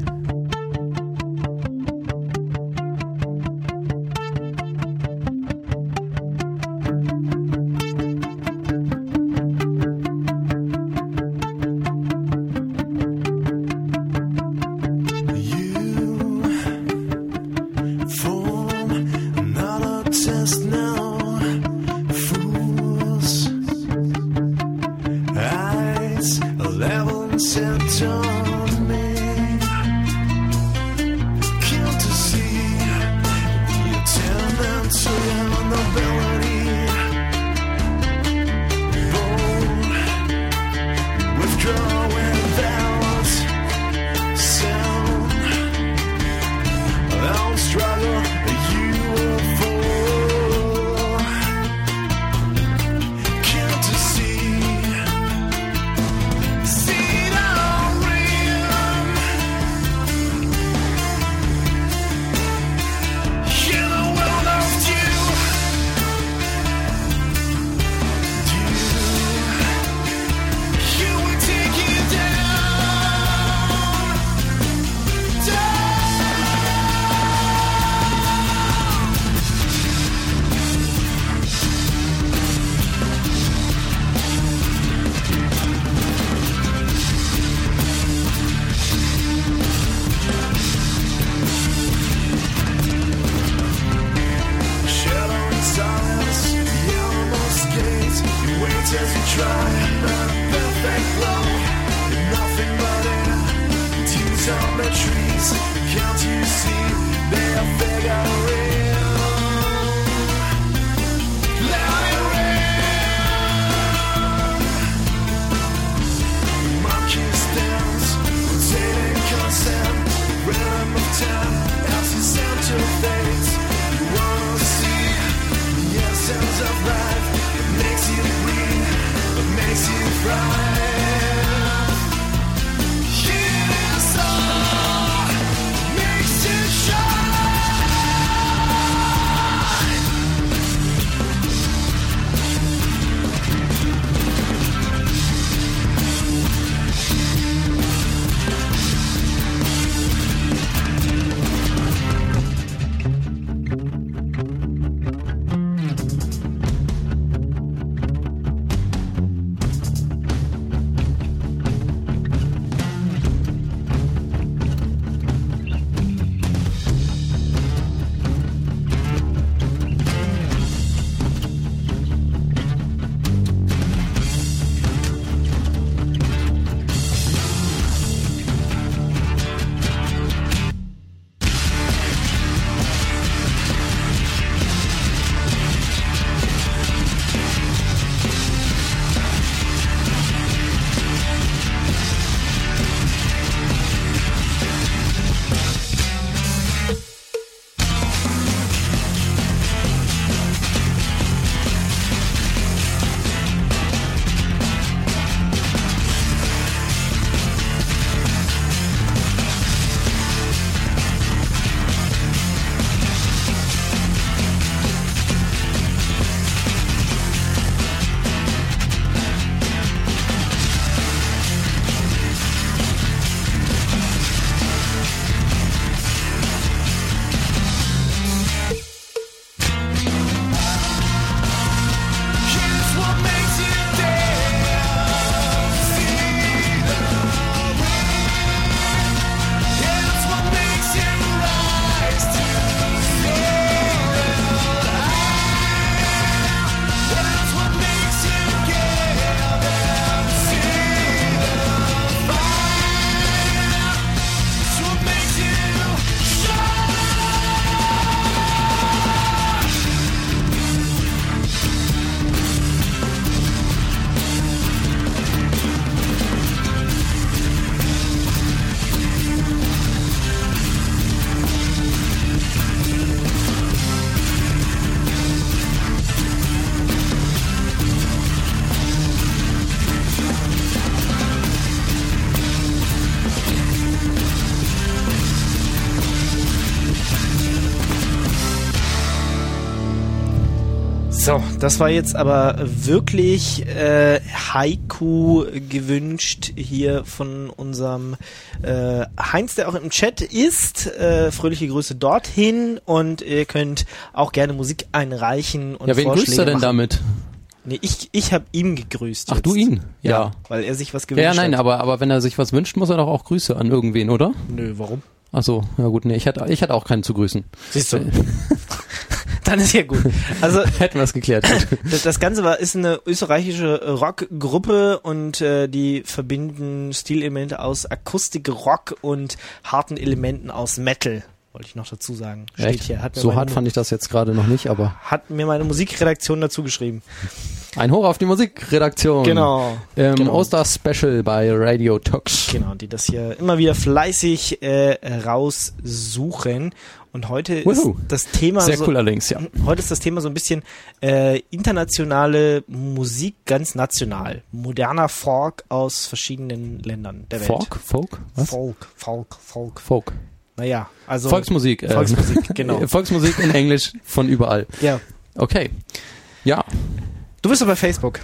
See leaves on the trees. Can't you see they're figuring? Let it rain. Monkeys dance, rotating consent, rhythm of time as the center fades. You wanna see the essence of life. It makes you breathe, it makes you thrive. So, das war jetzt aber wirklich Haiku gewünscht hier von unserem Heinz, der auch im Chat ist. Fröhliche Grüße dorthin und ihr könnt auch gerne Musik einreichen und ja, wen Vorschläge grüßt er denn machen. Damit? Nee, ich habe ihm gegrüßt. Ach, jetzt. du ihn? Ja. Weil er sich was gewünscht Ja, nein, hat. aber wenn er sich was wünscht, muss er doch auch Grüße an irgendwen, oder? Nö, warum? Ach so, ja gut, nee, ich hatte auch keinen zu grüßen. Siehst du. Dann ist ja gut. Also Hätten wir es geklärt. das Ganze ist eine österreichische Rockgruppe und die verbinden Stilelemente aus Akustik-Rock und harten Elementen aus Metal. Wollte ich noch dazu sagen. Steht Echt? hier. Hat mir So meine hart fand ich das jetzt gerade noch nicht, aber hat mir meine Musikredaktion dazu geschrieben. ein Hoch auf die Musikredaktion. Genau. Genau. Oster-Special bei Radio Tux. Genau, die das hier immer wieder fleißig raussuchen. Und heute ist das Thema sehr cool allerdings, ja. Heute ist das Thema so ein bisschen internationale Musik, ganz national. Moderner Folk aus verschiedenen Ländern der Welt. Folk? Was? Folk. Naja, also Volksmusik. Volksmusik, genau. Volksmusik in Englisch von überall. Ja. Okay. Ja. Du bist doch bei Facebook.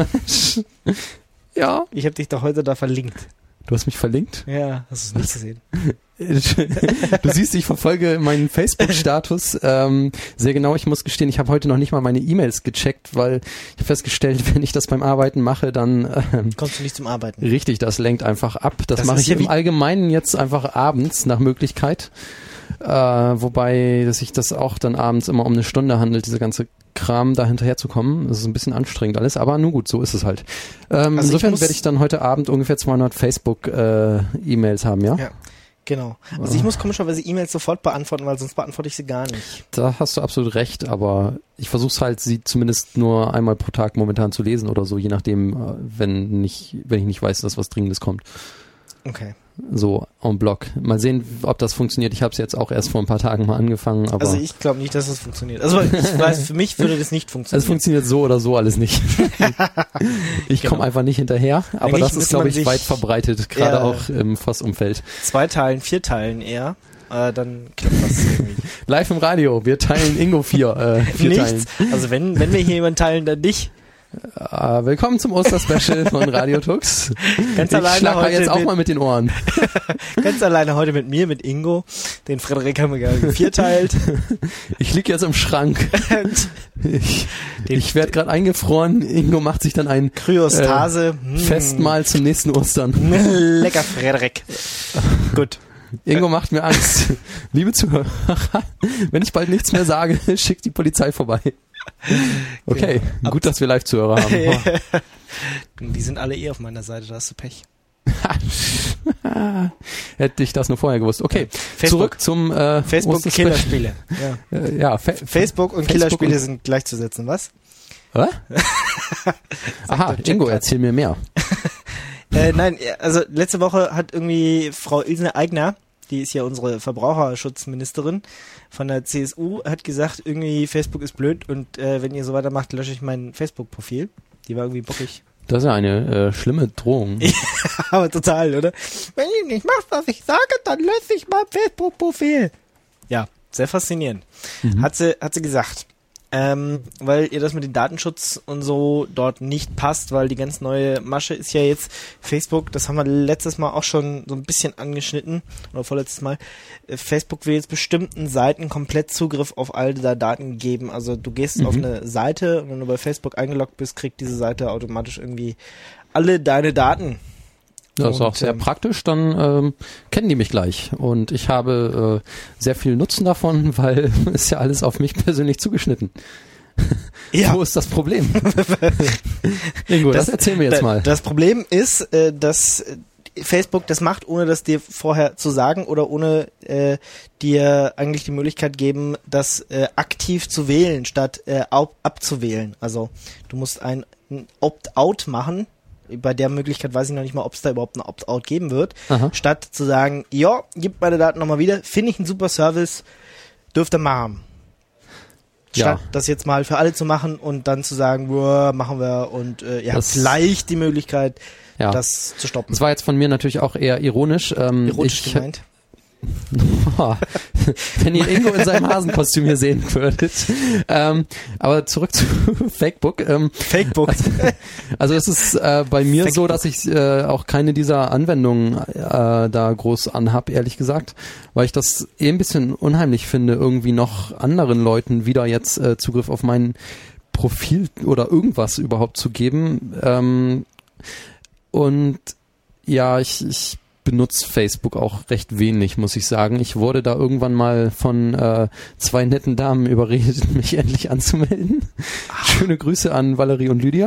Ja. Ich habe dich doch heute da verlinkt. Du hast mich verlinkt? Ja, hast du es nicht gesehen. Du siehst, ich verfolge meinen Facebook-Status sehr genau. Ich muss gestehen, ich habe heute noch nicht mal meine E-Mails gecheckt, weil ich habe festgestellt, wenn ich das beim Arbeiten mache, dann kommst du nicht zum Arbeiten. Richtig, das lenkt einfach ab. Das mache ist ich ja im Allgemeinen jetzt einfach abends nach Möglichkeit. Wobei sich das auch dann abends immer um eine Stunde handelt, diese ganze Kram da hinterher zu kommen. Das ist ein bisschen anstrengend alles, aber nun gut, so ist es halt. Insofern werde ich dann heute Abend ungefähr 200 Facebook-E-Mails haben, ja? Ja. Genau. Also ich muss komischerweise E-Mails sofort beantworten, weil sonst beantworte ich sie gar nicht. Da hast du absolut recht, aber ich versuche es halt, sie zumindest nur einmal pro Tag momentan zu lesen oder so, je nachdem, wenn ich nicht weiß, dass was Dringendes kommt. Okay. So en bloc. Mal sehen, ob das funktioniert. Ich habe es jetzt auch erst vor ein paar Tagen mal angefangen, aber Also ich glaube nicht, dass es funktioniert. Also ich weiß, für mich würde das nicht funktionieren. es funktioniert so oder so alles nicht. Ich komme einfach nicht hinterher, aber Eigentlich das ist, müsste glaube man ich, sich- weit verbreitet, gerade Ja. auch im Voss-Umfeld. 2 Teilen, 4 Teilen eher. Dann klappt das irgendwie. Live im Radio, wir teilen Ingo 4 Teilen. Nichts. Also wenn wir hier jemanden teilen, dann dich. Willkommen zum Osterspecial von Radio Tux. Ganz Ich alleine schlag heute jetzt auch mit- mal mit den Ohren. Ganz alleine heute mit mir, mit Ingo. Den Frederik haben wir gerade vierteilt. Ich lieg jetzt im Schrank. Ich werde gerade eingefroren. Ingo macht sich dann ein Kryostase. Festmahl zum nächsten Ostern. Lecker, Frederik. Gut. Ingo macht mir Angst. Liebe Zuhörer, wenn ich bald nichts mehr sage, schickt die Polizei vorbei. Okay, gut, dass wir Live-Zuhörer haben. Die sind alle eh auf meiner Seite, da hast du Pech. Hätte ich das nur vorher gewusst. Okay, Facebook. zurück zum Facebook Osterspecial. Killerspiele. Ja. Ja, Facebook und Facebook Killerspiele und- sind gleichzusetzen, was? Hä? Aha, der Ingo, Chat. erzähl mir mehr. Nein, also letzte Woche hat irgendwie Frau Ilse Aigner, die ist ja unsere Verbraucherschutzministerin von der CSU, hat gesagt, irgendwie Facebook ist blöd und wenn ihr so weitermacht, lösche ich mein Facebook-Profil. Die war irgendwie bockig. Das ist ja eine schlimme Drohung. Aber total, oder? Wenn ich nicht machst, was ich sage, dann lösche ich mein Facebook-Profil. Ja, sehr faszinierend. Hat sie gesagt. Weil ihr das mit dem Datenschutz und so dort nicht passt, weil die ganz neue Masche ist ja jetzt Facebook, das haben wir letztes Mal auch schon so ein bisschen angeschnitten, oder vorletztes Mal. Facebook will jetzt bestimmten Seiten komplett Zugriff auf all diese Daten geben. Also du gehst auf eine Seite und wenn du bei Facebook eingeloggt bist, kriegt diese Seite automatisch irgendwie alle deine Daten. Das ist auch Und, sehr praktisch, dann kennen die mich gleich. Und ich habe sehr viel Nutzen davon, weil ist ja alles auf mich persönlich zugeschnitten. Ja. Wo ist das Problem? Ingo, das erzählen wir jetzt mal. Das Problem ist, dass Facebook das macht, ohne das dir vorher zu sagen oder ohne dir eigentlich die Möglichkeit geben, das aktiv zu wählen, statt abzuwählen. Also du musst ein Opt-out machen. Bei der Möglichkeit weiß ich noch nicht mal, ob es da überhaupt ein Opt-out geben wird. Aha. Statt zu sagen, ja, gib meine Daten nochmal wieder, finde ich einen super Service, dürft ihr mal haben. Statt Ja. das jetzt mal für alle zu machen und dann zu sagen, boah, machen wir und ihr habt Das- vielleicht die Möglichkeit, Ja. das zu stoppen. Das war jetzt von mir natürlich auch eher ironisch. Ironisch Ich, gemeint. Wenn ihr Ingo in seinem Hasenkostüm hier sehen würdet. Aber zurück zu Fakebook. Fakebook. Also es ist bei mir Fakebook. so, dass ich auch keine dieser Anwendungen da groß anhab, ehrlich gesagt, weil ich das ein bisschen unheimlich finde, irgendwie noch anderen Leuten wieder jetzt Zugriff auf mein Profil oder irgendwas überhaupt zu geben. Und ja, ich benutze Facebook auch recht wenig, muss ich sagen. Ich wurde da irgendwann mal von 2 netten Damen überredet, mich endlich anzumelden. Schöne Grüße an Valerie und Lydia.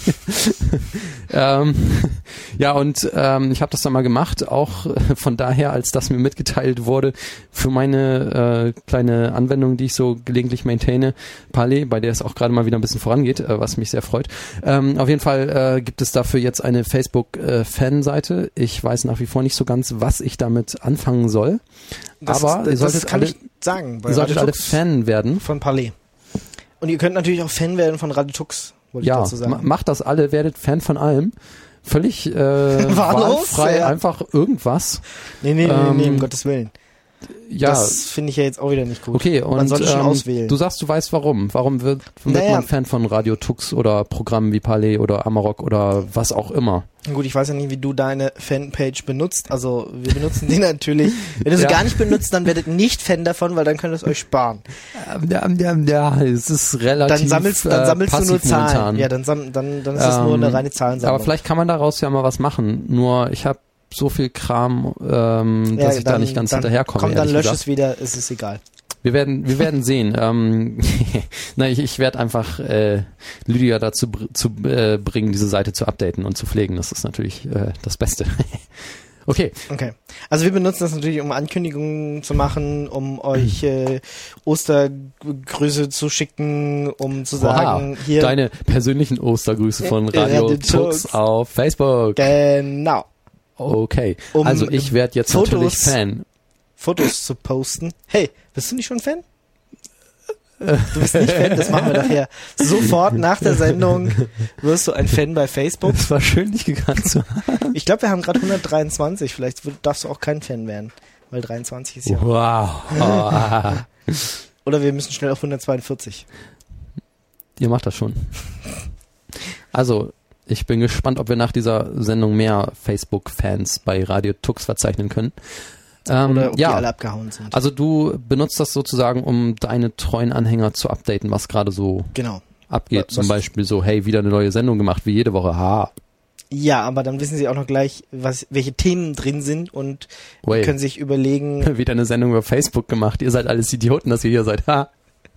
Ja, und ich habe das dann mal gemacht, auch von daher, als das mir mitgeteilt wurde, für meine kleine Anwendung, die ich so gelegentlich maintaine, Parley, bei der es auch gerade mal wieder ein bisschen vorangeht, was mich sehr freut. Auf jeden Fall gibt es dafür jetzt eine Facebook-Fanseite. Ich weiß nach wie vor nicht so ganz, was ich damit anfangen soll. Aber ihr solltet kann alle, ich sagen. Bei ihr solltet alle Radio Tux Fan werden. von Parley. Und ihr könnt natürlich auch Fan werden von Radio Tux, wollte ich Ja, dazu sagen. macht das alle, werdet Fan von allem. Völlig wahlfrei, ja. einfach irgendwas. Nee, um Ähm, Gottes Willen. Ja, Das finde ich ja jetzt auch wieder nicht gut. okay, und Man sollte schon auswählen. du sagst, du weißt warum. Warum wird Naja. man Fan von Radio Tux oder Programmen wie Parley oder Amarok oder was auch immer? Gut, ich weiß ja nicht, wie du deine Fanpage benutzt. Also wir benutzen die natürlich. Wenn du sie Ja. gar nicht benutzt, dann werdet nicht Fan davon, weil dann könnt ihr es euch sparen. Ja, es ist relativ Dann sammelst du passiv nur Zahlen. momentan. Ja, dann ist es nur eine reine Zahlensammlung. Aber vielleicht kann man daraus ja mal was machen. Nur ich habe so viel Kram, dass ich da nicht ganz hinterherkomme. Komm, dann ehrlich lösch gesagt. es wieder, es ist egal. Wir werden sehen. Na, ich werde einfach Lydia dazu bringen, diese Seite zu updaten und zu pflegen. Das ist natürlich das Beste. Okay. Okay. Also wir benutzen das natürlich, um Ankündigungen zu machen, um euch Ostergrüße zu schicken, um zu sagen, hier... Deine persönlichen Ostergrüße von Radio Tux auf Facebook. Genau. Okay, also ich werde jetzt natürlich Fan. Fotos zu posten. Hey, bist du nicht schon Fan? Du bist nicht Fan, das machen wir nachher. Sofort nach der Sendung wirst du ein Fan bei Facebook. Das war schön, dich gekannt zu haben. Ich glaube, wir haben gerade 123. Vielleicht darfst du auch kein Fan werden, weil 23 ist ja... Wow. Oder wir müssen schnell auf 142. Ihr macht das schon. Also, ich bin gespannt, ob wir nach dieser Sendung mehr Facebook-Fans bei Radio Tux verzeichnen können. Oder ob die alle abgehauen sind. Also du benutzt das sozusagen, um deine treuen Anhänger zu updaten, was gerade so abgeht. Zum Beispiel so, hey, wieder eine neue Sendung gemacht, wie jede Woche, ha. Ja, aber dann wissen sie auch noch gleich, welche Themen drin sind und können sich überlegen... Wieder eine Sendung über Facebook gemacht, ihr seid alles Idioten, dass ihr hier seid, ha.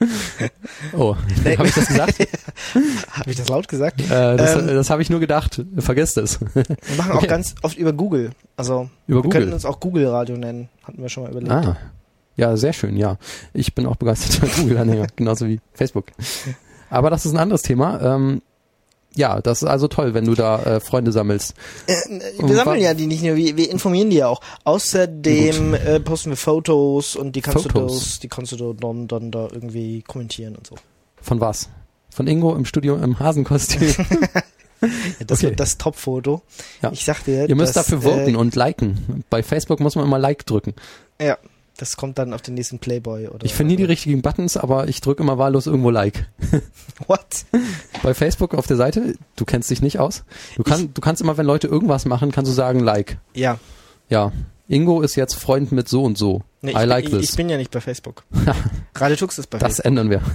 Oh, habe ich das gesagt? Habe ich das laut gesagt? Das habe ich nur gedacht. Vergesst es. Wir machen auch ganz oft über Google. Also über wir könnten uns auch Google Radio nennen. Hatten wir schon mal überlegt. Ja, sehr schön, ja. Ich bin auch begeisterter Google-Anhänger, genauso wie Facebook. Aber das ist ein anderes Thema. Ja, das ist also toll, wenn du da Freunde sammelst. Wir sammeln ja die nicht nur, wir informieren die ja auch. Außerdem posten wir Fotos und die kannst du dann da irgendwie kommentieren und so. Von was? Von Ingo im Studio im Hasenkostüm? Das wird das Top-Foto. Ja. Ich sag dir, ihr müsst dafür voten und liken. Bei Facebook muss man immer Like drücken. Ja. Das kommt dann auf den nächsten Playboy oder. Ich finde nie die richtigen Buttons, aber ich drücke immer wahllos irgendwo Like. What? Bei Facebook auf der Seite, du kennst dich nicht aus. Du kannst immer, wenn Leute irgendwas machen, kannst du sagen Like. Ja. Ja. Ingo ist jetzt Freund mit so und so. Nee, I like this. Ich bin ja nicht bei Facebook. Radio Tux ist bei Facebook. Das ändern wir.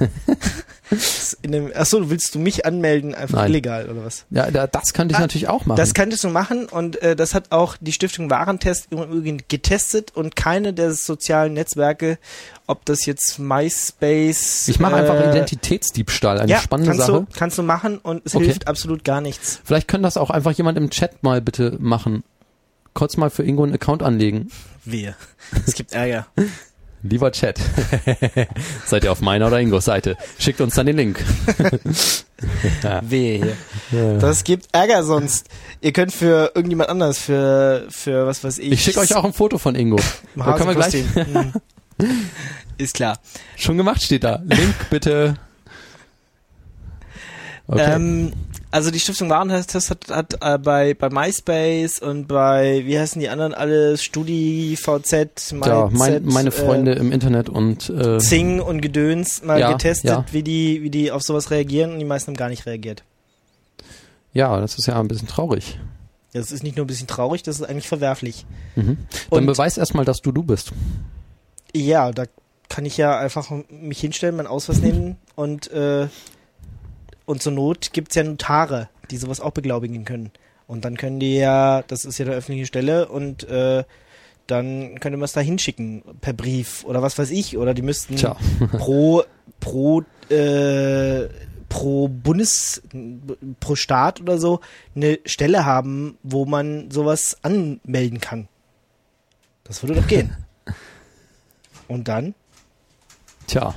Achso, willst du mich anmelden, einfach illegal oder was? Ja, das könnte ich natürlich auch machen. Das könntest du machen und das hat auch die Stiftung Warentest übrigens getestet und keine der sozialen Netzwerke, ob das jetzt MySpace... Ich mache einfach Identitätsdiebstahl, eine spannende Sache. Kannst du machen und es hilft absolut gar nichts. Vielleicht kann das auch einfach jemand im Chat mal bitte machen. Kurz mal für Ingo einen Account anlegen. Wehe. Es gibt Ärger. Lieber Chat, seid ihr auf meiner oder Ingos Seite? Schickt uns dann den Link. Wehe hier. Ja. Das gibt Ärger sonst. Ihr könnt für irgendjemand anders, für was weiß ich. Ich schicke euch auch ein Foto von Ingo. Da können wir gleich. Ist klar. Schon gemacht steht da. Link bitte. Okay. Also die Stiftung Warentest hat bei MySpace und bei, wie heißen die anderen alle, StudiVZ, meine Freunde im Internet und Zing und Gedöns mal getestet, wie die auf sowas reagieren und die meisten haben gar nicht reagiert. Ja, das ist ja ein bisschen traurig. Das ist nicht nur ein bisschen traurig, das ist eigentlich verwerflich. Mhm. Dann beweis erstmal, dass du bist. Ja, da kann ich ja einfach mich hinstellen, meinen Ausweis nehmen und zur Not gibt's ja Notare, die sowas auch beglaubigen können. Und dann können die ja, das ist ja eine öffentliche Stelle und dann könnte man es da hinschicken per Brief oder was weiß ich. Oder die müssten pro Staat oder so eine Stelle haben, wo man sowas anmelden kann. Das würde doch gehen. Und dann? Tja.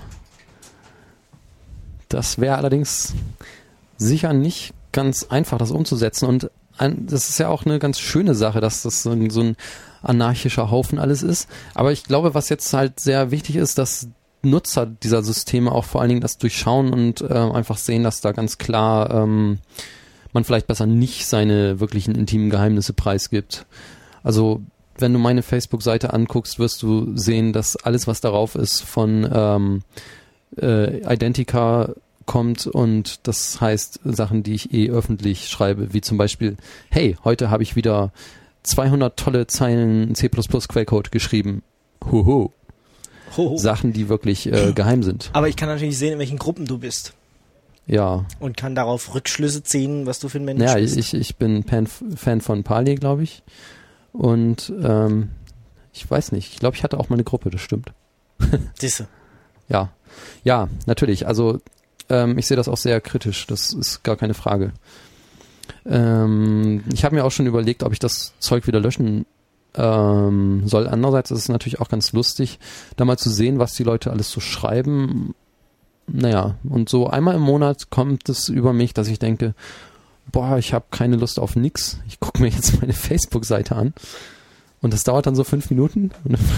Das wäre allerdings sicher nicht ganz einfach, das umzusetzen. Und das ist ja auch eine ganz schöne Sache, dass das so ein anarchischer Haufen alles ist. Aber ich glaube, was jetzt halt sehr wichtig ist, dass Nutzer dieser Systeme auch vor allen Dingen das durchschauen und einfach sehen, dass da ganz klar man vielleicht besser nicht seine wirklichen intimen Geheimnisse preisgibt. Also wenn du meine Facebook-Seite anguckst, wirst du sehen, dass alles, was darauf ist, von Identica kommt und das heißt Sachen, die ich öffentlich schreibe, wie zum Beispiel, hey, heute habe ich wieder 200 tolle Zeilen C++-Quellcode geschrieben. Hoho. Sachen, die wirklich geheim sind. Aber ich kann natürlich sehen, in welchen Gruppen du bist. Ja. Und kann darauf Rückschlüsse ziehen, was du für ein Mensch bist. Ich bin Fan von Pali, glaube ich. Und ich weiß nicht, ich glaube, ich hatte auch mal eine Gruppe, das stimmt. Siehste. Ja, natürlich. Also ich sehe das auch sehr kritisch, das ist gar keine Frage. Ich habe mir auch schon überlegt, ob ich das Zeug wieder löschen soll. Andererseits ist es natürlich auch ganz lustig, da mal zu sehen, was die Leute alles so schreiben. Naja, und so einmal im Monat kommt es über mich, dass ich denke, boah, ich habe keine Lust auf nix. Ich gucke mir jetzt meine Facebook-Seite an. Und das dauert dann so 5 Minuten,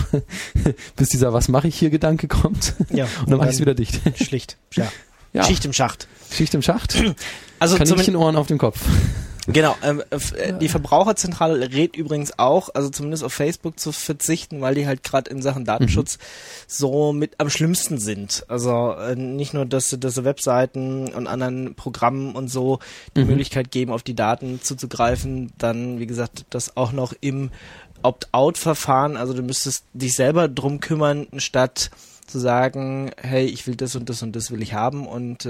bis dieser Was mache ich hier Gedanke kommt. Ja, und dann mache ich es wieder dicht. Schlicht. Ja. Ja. Schicht im Schacht. Schicht im Schacht. Also Kaninchenohren auf dem Kopf. Genau, die Verbraucherzentrale rät übrigens auch, also zumindest auf Facebook zu verzichten, weil die halt gerade in Sachen Datenschutz so mit am schlimmsten sind. Also nicht nur, dass sie Webseiten und anderen Programmen und so die Möglichkeit geben, auf die Daten zuzugreifen, dann, wie gesagt, das auch noch im Opt-out-Verfahren, also du müsstest dich selber drum kümmern, statt zu sagen, hey, ich will das und das und das will ich haben und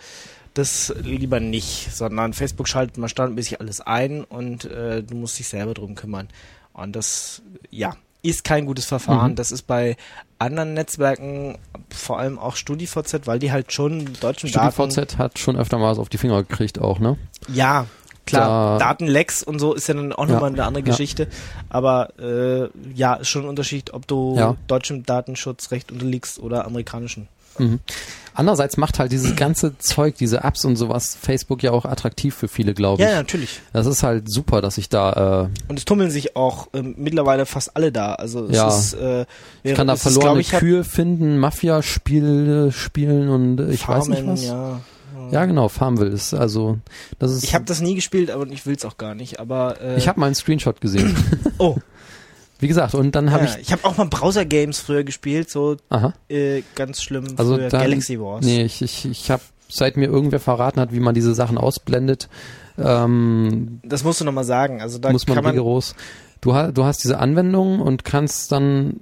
das lieber nicht, sondern Facebook schaltet mal standardmäßig alles ein und du musst dich selber drum kümmern. Und das, ja, ist kein gutes Verfahren. Das ist bei anderen Netzwerken, vor allem auch StudiVZ, weil die halt schon deutschen Daten... StudiVZ hat schon öfter mal was auf die Finger gekriegt auch, ne? Ja, klar, Datenlecks und so ist ja dann auch nochmal eine andere Geschichte, aber ja, ist schon ein Unterschied, ob du deutschem Datenschutzrecht unterliegst oder amerikanischen. Andererseits macht halt dieses ganze Zeug, diese Apps und sowas, Facebook ja auch attraktiv für viele, glaube ich. Ja, natürlich. Das ist halt super, dass ich da... und es tummeln sich auch mittlerweile fast alle da. Also es ist... ich kann da verlorene Kühe finden, Mafia-Spiele spielen und ich weiß nicht was. Ja, genau, Farmville ist, also, das ist... Ich habe das nie gespielt, aber ich will's auch gar nicht, aber... ich habe mal einen Screenshot gesehen. Oh. Wie gesagt, und dann habe ich habe auch mal Browser-Games früher gespielt, so ganz schlimm, also früher dann, Galaxy Wars. Nee, ich habe, seit mir irgendwer verraten hat, wie man diese Sachen ausblendet, das musst du nochmal sagen, also da muss man rigoros. Du hast diese Anwendung und kannst dann,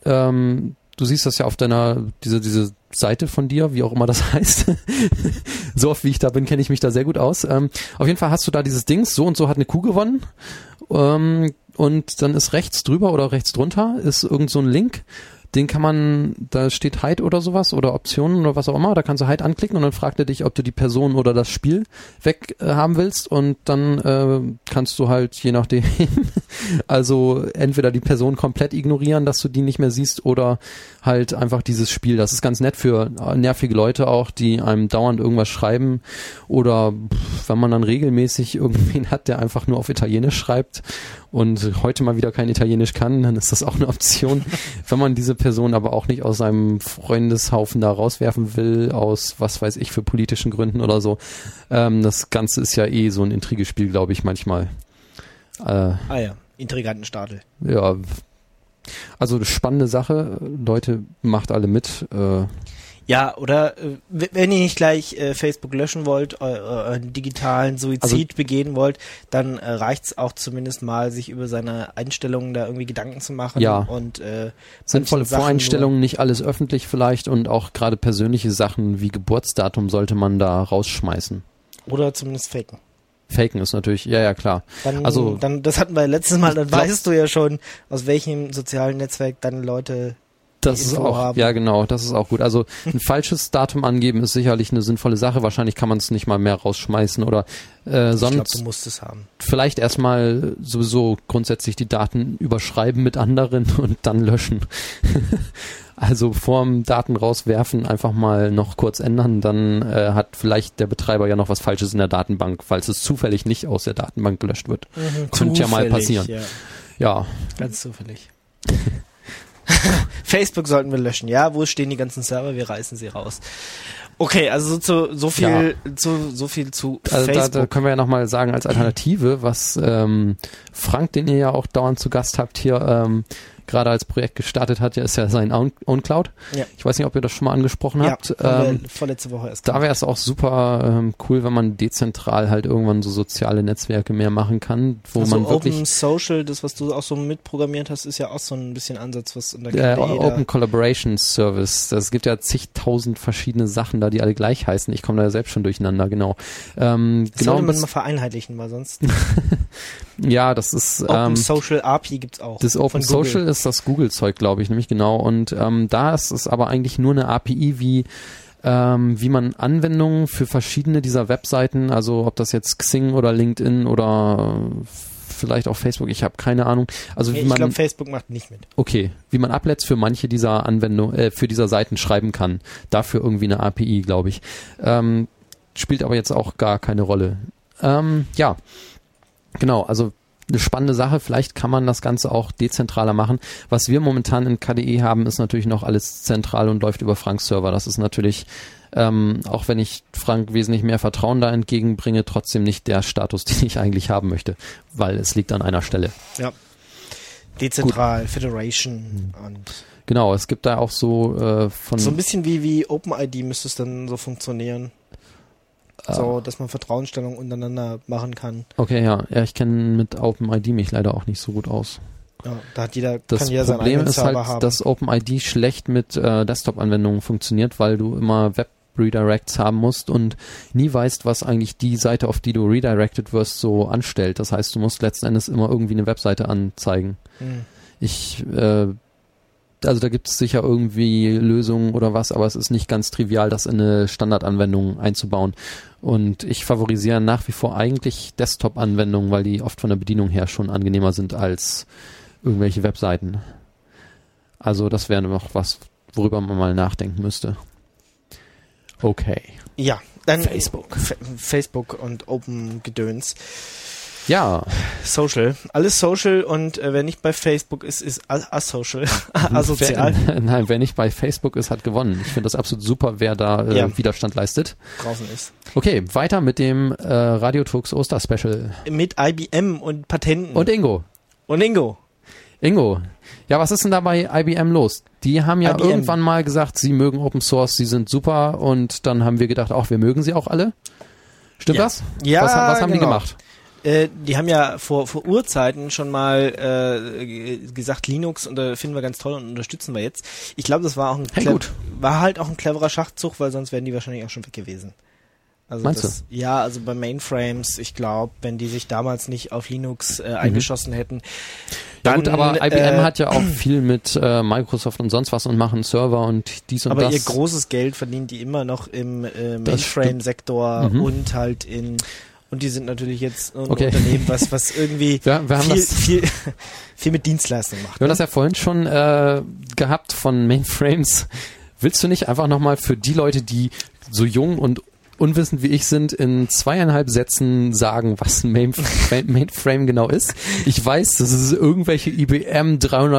du siehst das ja auf deiner, diese Seite von dir, wie auch immer das heißt. So oft wie ich da bin, kenne ich mich da sehr gut aus. Auf jeden Fall hast du da dieses Dings, so und so hat eine Kuh gewonnen. Und dann ist rechts drüber oder rechts drunter ist irgend so ein Link, den kann man, da steht Hide oder sowas oder Optionen oder was auch immer, da kannst du Hide anklicken und dann fragt er dich, ob du die Person oder das Spiel weg haben willst und dann kannst du halt je nachdem also entweder die Person komplett ignorieren, dass du die nicht mehr siehst oder halt einfach dieses Spiel. Das ist ganz nett für nervige Leute auch, die einem dauernd irgendwas schreiben oder wenn man dann regelmäßig irgendwen hat, der einfach nur auf Italienisch schreibt und heute mal wieder kein Italienisch kann, dann ist das auch eine Option. Wenn man diese Person aber auch nicht aus seinem Freundeshaufen da rauswerfen will, aus was weiß ich für politischen Gründen oder so. Das Ganze ist ja eh so ein Intrigespiel, glaube ich, manchmal. Ja, Intrigantenstadel. Ja, also eine spannende Sache. Leute, macht alle mit. Ja, oder wenn ihr nicht gleich Facebook löschen wollt, euren digitalen Suizid begehen wollt, dann reicht's auch zumindest mal, sich über seine Einstellungen da irgendwie Gedanken zu machen. Ja. Und sinnvolle Voreinstellungen, nicht alles öffentlich vielleicht und auch gerade persönliche Sachen wie Geburtsdatum sollte man da rausschmeißen. Oder zumindest faken. Faken ist natürlich, ja klar. Dann, das hatten wir letztes Mal, dann weißt du ja schon, aus welchem sozialen Netzwerk deine Leute das ist auch, haben. Ja genau, das ist auch gut. Also ein falsches Datum angeben ist sicherlich eine sinnvolle Sache. Wahrscheinlich kann man es nicht mal mehr rausschmeißen oder sonst. Ich glaube, du musst es haben. Vielleicht erstmal sowieso grundsätzlich die Daten überschreiben mit anderen und dann löschen. Also vorm Daten rauswerfen einfach mal noch kurz ändern, dann hat vielleicht der Betreiber ja noch was Falsches in der Datenbank, falls es zufällig nicht aus der Datenbank gelöscht wird. Könnte ja mal passieren. Ja. Ganz zufällig. Facebook sollten wir löschen. Ja, wo stehen die ganzen Server? Wir reißen sie raus. Okay, also so viel zu also Facebook. Da können wir ja nochmal sagen als Alternative, was Frank, den ihr ja auch dauernd zu Gast habt hier, gerade als Projekt gestartet hat, ist ja sein OwnCloud. Ja. Ich weiß nicht, ob ihr das schon mal angesprochen habt. Vorletzte Woche erst. Da wäre es auch super cool, wenn man dezentral halt irgendwann so soziale Netzwerke mehr machen kann, wo also man wirklich... Open Social, das, was du auch so mitprogrammiert hast, ist ja auch so ein bisschen Ansatz, was unter Open Collaboration Service. Es gibt ja zigtausend verschiedene Sachen da, die alle gleich heißen. Ich komme da ja selbst schon durcheinander, genau. Das sollte man mal vereinheitlichen, weil sonst... Ja, das ist... Open Social API gibt's auch. Das Open Social ist das Google-Zeug, glaube ich, nämlich genau. Und da ist es aber eigentlich nur eine API, wie man Anwendungen für verschiedene dieser Webseiten, also ob das jetzt Xing oder LinkedIn oder vielleicht auch Facebook, ich habe keine Ahnung. Also wie Ich man, glaube, Facebook macht nicht mit. okay, wie man Applets für manche dieser für dieser Seiten schreiben kann. Dafür irgendwie eine API, glaube ich. Spielt aber jetzt auch gar keine Rolle. Ja, genau, also eine spannende Sache. Vielleicht kann man das Ganze auch dezentraler machen. Was wir momentan in KDE haben, ist natürlich noch alles zentral und läuft über Franks Server. Das ist natürlich, auch wenn ich Frank wesentlich mehr Vertrauen da entgegenbringe, trotzdem nicht der Status, den ich eigentlich haben möchte, weil es liegt an einer Stelle. Ja. Dezentral, Federation und Genau, es gibt da auch so von... so ein bisschen wie OpenID müsste es dann so funktionieren. So, dass man Vertrauensstellungen untereinander machen kann. Okay, ja, ich kenne mit OpenID mich leider auch nicht so gut aus. Ja, da hat jeder, Das kann jeder seinen Problem eigenen ist Server halt, haben. dass OpenID schlecht mit Desktop-Anwendungen funktioniert, weil du immer Web-Redirects haben musst und nie weißt, was eigentlich die Seite, auf die du redirected wirst, so anstellt. Das heißt, du musst letzten Endes immer irgendwie eine Webseite anzeigen. Also da gibt es sicher irgendwie Lösungen oder was, aber es ist nicht ganz trivial, das in eine Standardanwendung einzubauen. Und ich favorisiere nach wie vor eigentlich Desktop-Anwendungen, weil die oft von der Bedienung her schon angenehmer sind als irgendwelche Webseiten. Also das wäre noch was, worüber man mal nachdenken müsste. Okay. Ja, dann Facebook. Facebook und Open-Gedöns. Ja. Social. Alles Social und wer nicht bei Facebook ist asocial. Asozial. Wer nicht bei Facebook ist, hat gewonnen. Ich finde das absolut super, wer da Widerstand leistet. Draußen ist. Okay, weiter mit dem Radio-Talks Oster-Special. Mit IBM und Patenten. Und Ingo. Ingo, ja, was ist denn da bei IBM los? Die haben ja irgendwann mal gesagt, sie mögen Open Source, sie sind super und dann haben wir gedacht, wir mögen sie auch alle. Stimmt das? Ja, was haben die genau. gemacht? Die haben ja vor Urzeiten schon mal gesagt, Linux finden wir ganz toll und unterstützen wir jetzt. Ich glaube, das war auch war halt auch ein cleverer Schachzug, weil sonst wären die wahrscheinlich auch schon weg gewesen. Also Meinst du? Ja, also bei Mainframes, ich glaube, wenn die sich damals nicht auf Linux eingeschossen hätten. Ja Dann, gut, aber IBM hat ja auch viel mit Microsoft und sonst was und machen Server und dies und aber das. ihr großes Geld verdienen die immer noch im Mainframe-Sektor und halt und die sind natürlich jetzt ein Unternehmen, was irgendwie wir haben viel mit Dienstleistung macht. Wir haben das ja vorhin schon gehabt von Mainframes. Willst du nicht einfach nochmal für die Leute, die so jung und unwissend wie ich sind, in 2,5 Sätzen sagen, was ein Mainframe genau ist? Ich weiß, das ist irgendwelche IBM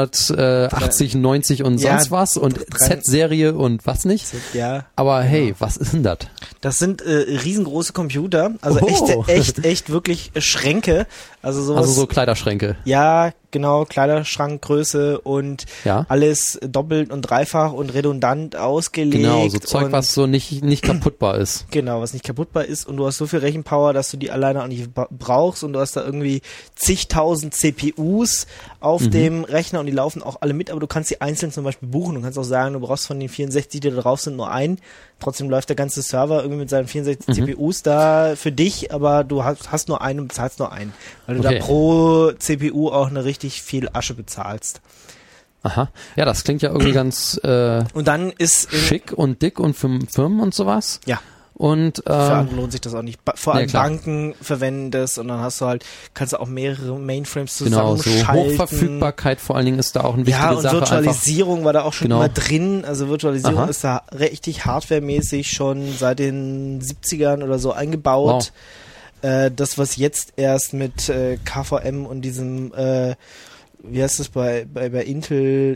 380, 90 und sonst was und Z-Serie und was nicht. Ja. Aber hey, was ist denn das? Das sind riesengroße Computer, also echt wirklich Schränke. Also so Kleiderschränke. Ja, genau, Kleiderschrankgröße und alles doppelt und dreifach und redundant ausgelegt. Genau, so Zeug, was so nicht kaputtbar ist. Genau, was nicht kaputtbar ist und du hast so viel Rechenpower, dass du die alleine auch nicht brauchst und du hast da irgendwie zigtausend CPUs auf dem Rechner und die laufen auch alle mit, aber du kannst die einzeln zum Beispiel buchen. Du kannst auch sagen, du brauchst von den 64, die da drauf sind, nur einen. Trotzdem läuft der ganze Server irgendwie mit seinen 64 CPUs da für dich, aber du hast nur einen und bezahlst nur einen. Weil du da pro CPU auch eine richtig viel Asche bezahlst. Aha. Ja, das klingt ja irgendwie ganz und dann ist schick und dick und für Firmen und sowas. Ja. Und für andere lohnt sich das auch nicht. Vor allem Banken verwenden das und dann kannst du auch mehrere Mainframes zusammenschalten. Genau, so Hochverfügbarkeit vor allen Dingen ist da auch eine wichtige Sache. Ja, und Virtualisierung war da auch schon immer drin. Also Virtualisierung Aha. ist da richtig hardwaremäßig schon seit den 70ern oder so eingebaut. Wow. Das, was jetzt erst mit KVM und diesem wie heißt das bei Intel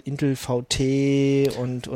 VT und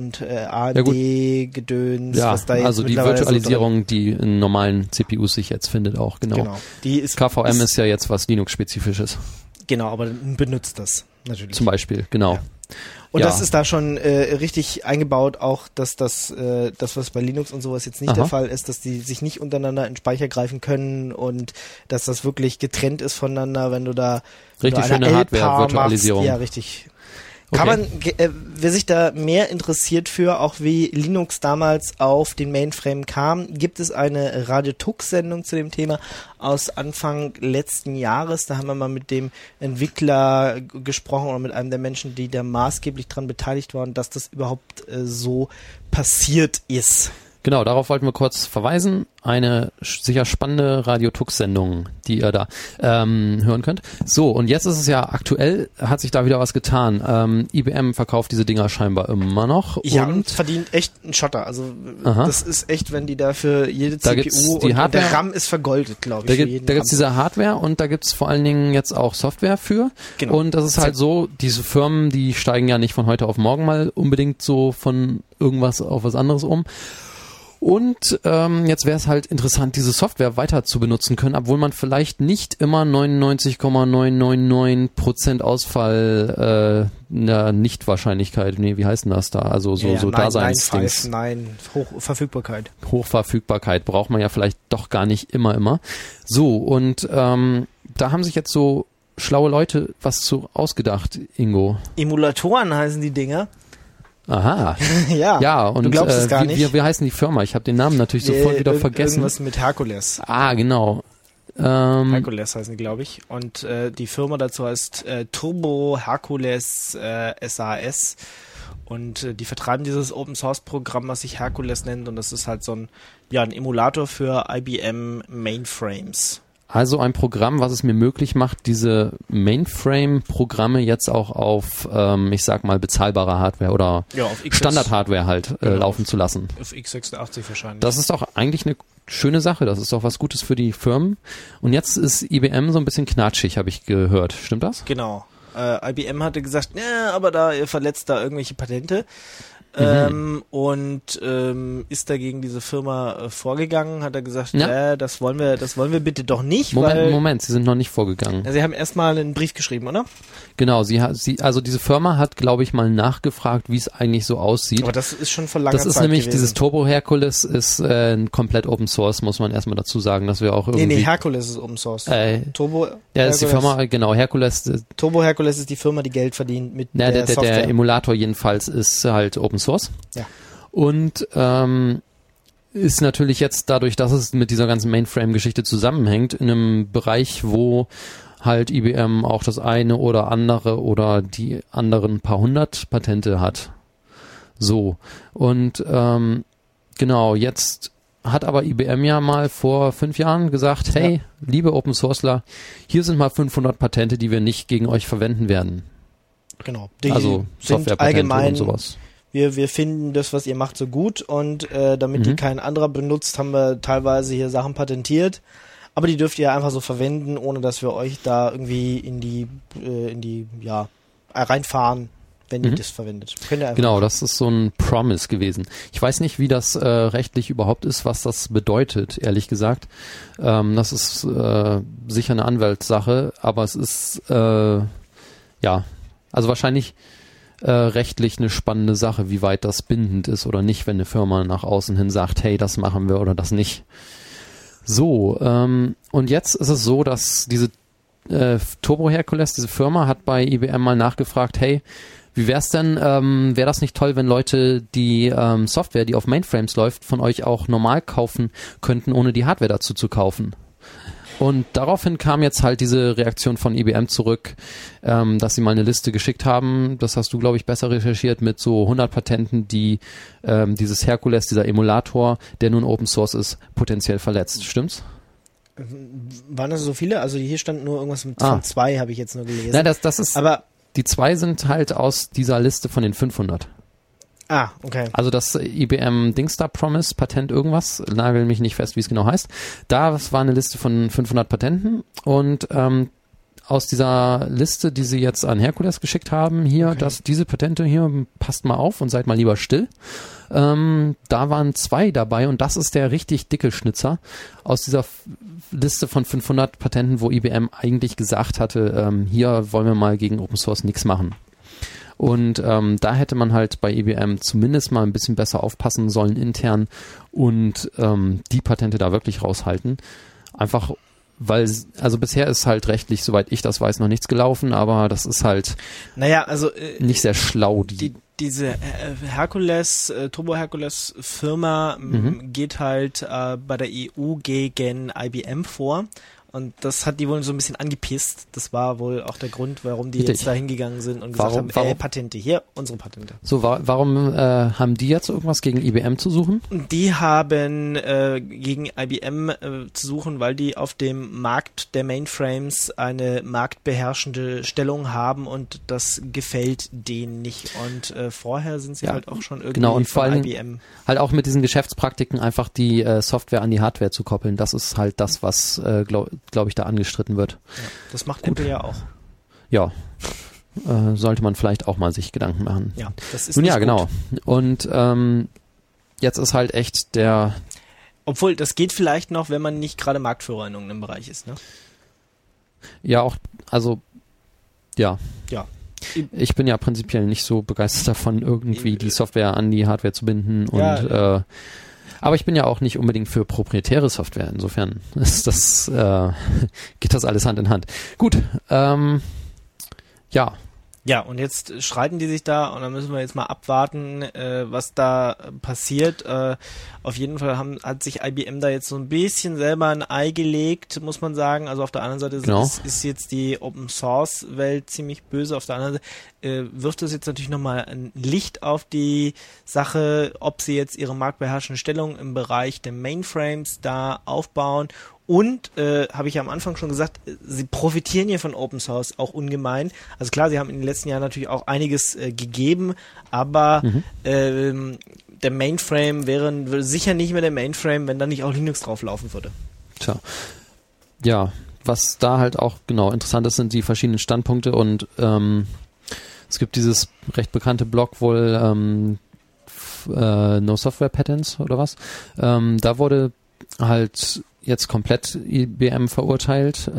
AMD Gedöns, was da jetzt also die Virtualisierung, so die in normalen CPUs sich jetzt findet auch, genau. KVM ist ja jetzt was Linux-spezifisches. Genau, aber benutzt das natürlich. Zum Beispiel, genau. Ja. Und das ist da schon richtig eingebaut, auch dass das was bei Linux und sowas jetzt nicht der Fall ist, dass die sich nicht untereinander in Speicher greifen können und dass das wirklich getrennt ist voneinander, wenn du da richtig schöne Hardware-Virtualisierung. Ja, richtig. Kann man, wer sich da mehr interessiert für, auch wie Linux damals auf den Mainframe kam, gibt es eine Radio-Tux-Sendung zu dem Thema aus Anfang letzten Jahres. Da haben wir mal mit dem Entwickler gesprochen oder mit einem der Menschen, die da maßgeblich dran beteiligt waren, dass das überhaupt so passiert ist. Genau, darauf wollten wir kurz verweisen. Eine sicher spannende Radio-Tux-Sendung, die ihr da hören könnt. So, und jetzt ist es ja aktuell, hat sich da wieder was getan. IBM verkauft diese Dinger scheinbar immer noch. Ja, und und verdient echt einen Schotter. Also Aha. das ist echt, wenn die dafür jede Da gibt's CPU die und Hardware- der RAM ist vergoldet, glaube ich. Da für gibt jeden es RAM. diese Hardware und da gibt's vor allen Dingen jetzt auch Software für. Genau. Und das ist halt so, diese Firmen, die steigen ja nicht von heute auf morgen mal unbedingt so von irgendwas auf was anderes um. Und jetzt wäre es halt interessant, diese Software weiter zu benutzen können, obwohl man vielleicht nicht immer 99,999% Ausfall Nichtwahrscheinlichkeit, wie heißt denn das da? Also so Daseinsdings. Nein, Hochverfügbarkeit. Hochverfügbarkeit braucht man ja vielleicht doch gar nicht immer. So, und da haben sich jetzt so schlaue Leute was zu ausgedacht, Ingo. Emulatoren heißen die Dinger. Aha. Ja, und du glaubst es gar nicht. wie heißen die Firma? Ich habe den Namen natürlich sofort wieder vergessen. Irgendwas mit Hercules. Ah, genau. Hercules heißen die, glaube ich. Und die Firma dazu heißt Turbo Hercules SAS. Und die vertreiben dieses Open-Source-Programm, was sich Hercules nennt. Und das ist halt so ein Emulator für IBM Mainframes. Also ein Programm, was es mir möglich macht, diese Mainframe-Programme jetzt auch auf, ich sag mal, bezahlbare Hardware oder auf Standard-Hardware halt laufen zu lassen. Auf x86 wahrscheinlich. Das ist doch eigentlich eine schöne Sache. Das ist doch was Gutes für die Firmen. Und jetzt ist IBM so ein bisschen knatschig, habe ich gehört. Stimmt das? Genau. IBM hatte gesagt, ja, aber ihr verletzt da irgendwelche Patente. Und ist dagegen diese Firma vorgegangen, hat er gesagt, das wollen wir bitte doch nicht. Moment, Sie sind noch nicht vorgegangen. Sie haben erstmal einen Brief geschrieben, oder? Genau, also diese Firma hat, glaube ich, mal nachgefragt, wie es eigentlich so aussieht. Aber das ist schon vor langer Zeit Das ist nämlich, gewesen. dieses Turbo Hercules ist komplett Open Source, muss man erstmal dazu sagen, dass wir auch irgendwie... Nee, Hercules ist Open Source. Turbo ist die Firma, genau, Hercules... Turbo Hercules ist die Firma, die Geld verdient mit der Software. Der Emulator jedenfalls ist halt Open Source. Ja. Und ist natürlich jetzt dadurch, dass es mit dieser ganzen Mainframe-Geschichte zusammenhängt, in einem Bereich, wo halt IBM auch das eine oder andere oder die anderen paar hundert Patente hat. So. Und genau, jetzt hat aber IBM ja mal vor 5 Jahren gesagt, hey, liebe Open Sourceler, hier sind mal 500 Patente, die wir nicht gegen euch verwenden werden. Genau. Die also sind Softwarepatente allgemein und sowas. Wir finden das, was ihr macht, so gut und damit die kein anderer benutzt, haben wir teilweise hier Sachen patentiert. Aber die dürft ihr einfach so verwenden, ohne dass wir euch da irgendwie in die reinfahren, wenn ihr das verwendet. Könnt ihr einfach Genau, das ist so ein Promise gewesen. Ich weiß nicht, wie das rechtlich überhaupt ist, was das bedeutet, ehrlich gesagt. Das ist sicher eine Anwaltssache, aber es ist also wahrscheinlich rechtlich eine spannende Sache, wie weit das bindend ist oder nicht, wenn eine Firma nach außen hin sagt, hey, das machen wir oder das nicht. So, und jetzt ist es so, dass diese Turbo Hercules, diese Firma, hat bei IBM mal nachgefragt, hey, wie wär's denn, wäre das nicht toll, wenn Leute die Software, die auf Mainframes läuft, von euch auch normal kaufen könnten, ohne die Hardware dazu zu kaufen? Und daraufhin kam jetzt halt diese Reaktion von IBM zurück, dass sie mal eine Liste geschickt haben. Das hast du, glaube ich, besser recherchiert mit so 100 Patenten, die dieses Hercules, dieser Emulator, der nun Open Source ist, potenziell verletzt. Stimmt's? Waren das so viele? Also hier stand nur irgendwas von 2, habe ich jetzt nur gelesen. Nein, das ist. Aber die 2 sind halt aus dieser Liste von den 500. Ah, okay. Also das IBM Dingstar Promise Patent irgendwas, nagel mich nicht fest, wie es genau heißt. Das war eine Liste von 500 Patenten und aus dieser Liste, die sie jetzt an Hercules geschickt haben, hier, diese Patente hier, passt mal auf und seid mal lieber still. Da waren 2 dabei und das ist der richtig dicke Schnitzer aus dieser Liste von 500 Patenten, wo IBM eigentlich gesagt hatte, hier wollen wir mal gegen Open Source nichts machen. Und da hätte man halt bei IBM zumindest mal ein bisschen besser aufpassen sollen intern und die Patente da wirklich raushalten. Einfach, weil, also bisher ist halt rechtlich, soweit ich das weiß, noch nichts gelaufen, aber das ist halt nicht sehr schlau. Diese Hercules, Turbo Hercules Firma geht halt bei der EU gegen IBM vor. Und das hat die wohl so ein bisschen angepisst. Das war wohl auch der Grund, warum die Richtig. jetzt da hingegangen sind und gesagt haben, Patente, hier, unsere Patente. So, warum haben die jetzt irgendwas gegen IBM zu suchen? Die haben gegen IBM zu suchen, weil die auf dem Markt der Mainframes eine marktbeherrschende Stellung haben und das gefällt denen nicht. Und vorher sind sie halt auch schon irgendwie genau, und vor von allem IBM. Halt auch mit diesen Geschäftspraktiken einfach die Software an die Hardware zu koppeln. Das ist halt das, was, glaube ich, da angestritten wird. Ja, das macht Apple ja auch. Ja, sollte man vielleicht auch mal sich Gedanken machen. Ja, das ist Nun nicht ja, gut. genau. Und jetzt ist halt echt der... Obwohl, das geht vielleicht noch, wenn man nicht gerade Marktführer in irgendeinem Bereich ist, ne? Ja, auch, also, ja. Ja. Ich bin ja prinzipiell nicht so begeistert davon, irgendwie die Software an die Hardware zu binden und Ja. Aber ich bin ja auch nicht unbedingt für proprietäre Software. Insofern ist das, geht das alles Hand in Hand. Gut, ja. Ja, und jetzt streiten die sich da und dann müssen wir jetzt mal abwarten, was da passiert. Auf jeden Fall hat sich IBM da jetzt so ein bisschen selber ein Ei gelegt, muss man sagen. Also auf der anderen Seite Genau. ist jetzt die Open-Source-Welt ziemlich böse. Auf der anderen Seite wirft es jetzt natürlich nochmal ein Licht auf die Sache, ob sie jetzt ihre marktbeherrschende Stellung im Bereich der Mainframes da aufbauen. Und, habe ich ja am Anfang schon gesagt, sie profitieren hier von Open Source auch ungemein. Also klar, sie haben in den letzten Jahren natürlich auch einiges gegeben, aber der Mainframe würde sicher nicht mehr der Mainframe, wenn da nicht auch Linux drauf laufen würde. Tja. Ja, was da halt auch genau interessant ist, sind die verschiedenen Standpunkte und es gibt dieses recht bekannte Blog wohl No Software Patents oder was. Da wurde halt jetzt komplett IBM verurteilt,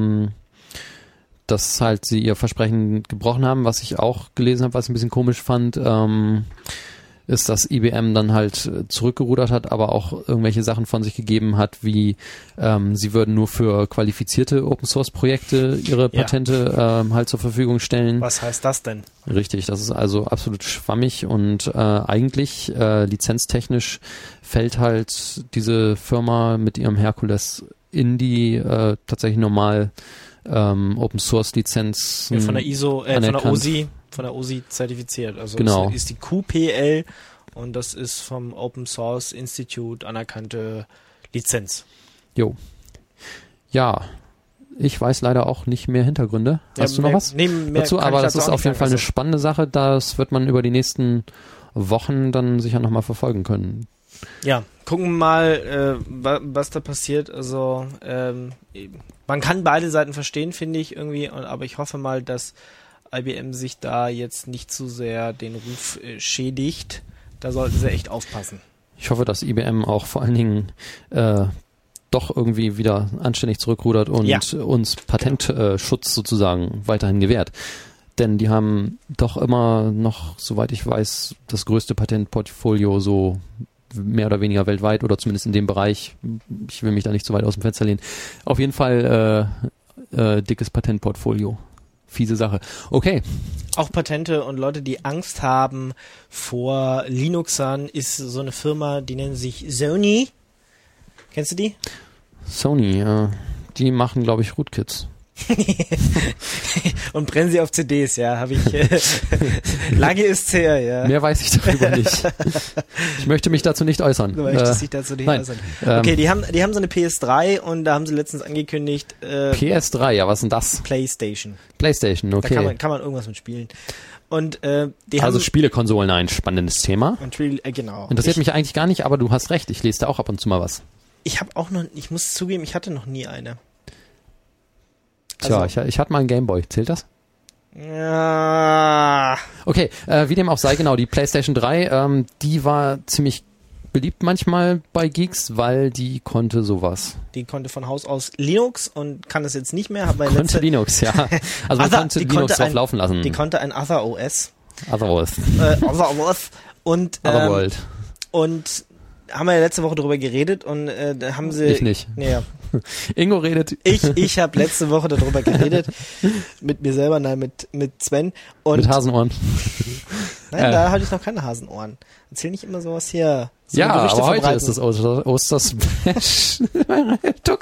dass halt sie ihr Versprechen gebrochen haben. Was ich auch gelesen habe, was ich ein bisschen komisch fand, ist, dass IBM dann halt zurückgerudert hat, aber auch irgendwelche Sachen von sich gegeben hat, wie sie würden nur für qualifizierte Open-Source-Projekte ihre Patente halt zur Verfügung stellen. Was heißt das denn? Richtig, das ist also absolut schwammig und eigentlich lizenztechnisch fällt halt diese Firma mit ihrem Hercules in die tatsächlich normal Open-Source-Lizenz Von der ISO, anerkannt. von der OSI zertifiziert. Also Genau. es ist die QPL und das ist vom Open Source Institute anerkannte Lizenz. Jo. Ja, ich weiß leider auch nicht mehr Hintergründe. Hast du noch was dazu? Aber das ist auf jeden Fall eine spannende Sache. Das wird man über die nächsten Wochen dann sicher nochmal verfolgen können. Ja, gucken wir mal, was da passiert. Also man kann beide Seiten verstehen, finde ich irgendwie, aber ich hoffe mal, dass IBM sich da jetzt nicht zu sehr den Ruf schädigt. Da sollten sie echt aufpassen. Ich hoffe, dass IBM auch vor allen Dingen doch irgendwie wieder anständig zurückrudert und uns Patentschutz sozusagen weiterhin gewährt. Denn die haben doch immer noch, soweit ich weiß, das größte Patentportfolio so mehr oder weniger weltweit oder zumindest in dem Bereich. Ich will mich da nicht zu weit aus dem Fenster lehnen. Auf jeden Fall dickes Patentportfolio. Fiese Sache. Okay. Auch Patente und Leute, die Angst haben vor Linuxern, ist so eine Firma, die nennen sich Sony. Kennst du die? Sony, die machen, glaube ich, Rootkits. Und brennen sie auf CDs, ja, habe ich. Lange ist's her, ja. Mehr weiß ich darüber nicht. Ich möchte mich dazu nicht äußern. Du möchtest dich dazu nicht äußern. Okay, die haben so eine PS3 und da haben sie letztens angekündigt. PS3, ja, was ist denn das? PlayStation. PlayStation, okay. Da kann man irgendwas mit spielen. Und die also haben Spielekonsolen, ein spannendes Thema. Genau. Interessiert mich eigentlich gar nicht, aber du hast recht, ich lese da auch ab und zu mal was. Ich muss zugeben, ich hatte noch nie eine. Tja, ich hatte mal einen Gameboy. Zählt das? Ja. Okay, wie dem auch sei, genau, die PlayStation 3, die war ziemlich beliebt manchmal bei Geeks, weil die konnte sowas. Die konnte von Haus aus Linux und kann es jetzt nicht mehr. Konnte Linux, ja. Also man konnte Linux drauf laufen lassen. Die konnte ein Other OS. Otherworld. Otherworld. Und Otherworld. Und haben wir ja letzte Woche drüber geredet und da haben sie... Ich nicht. Ja. Ingo redet. Ich habe letzte Woche darüber geredet. Mit mir selber, nein, mit Sven. Und mit Hasenohren. Nein, da hatte ich noch keine Hasenohren. Erzähl nicht immer sowas hier. So ja, Gerüchte aber heute verbreiten. ist das Osterspecial. Tux.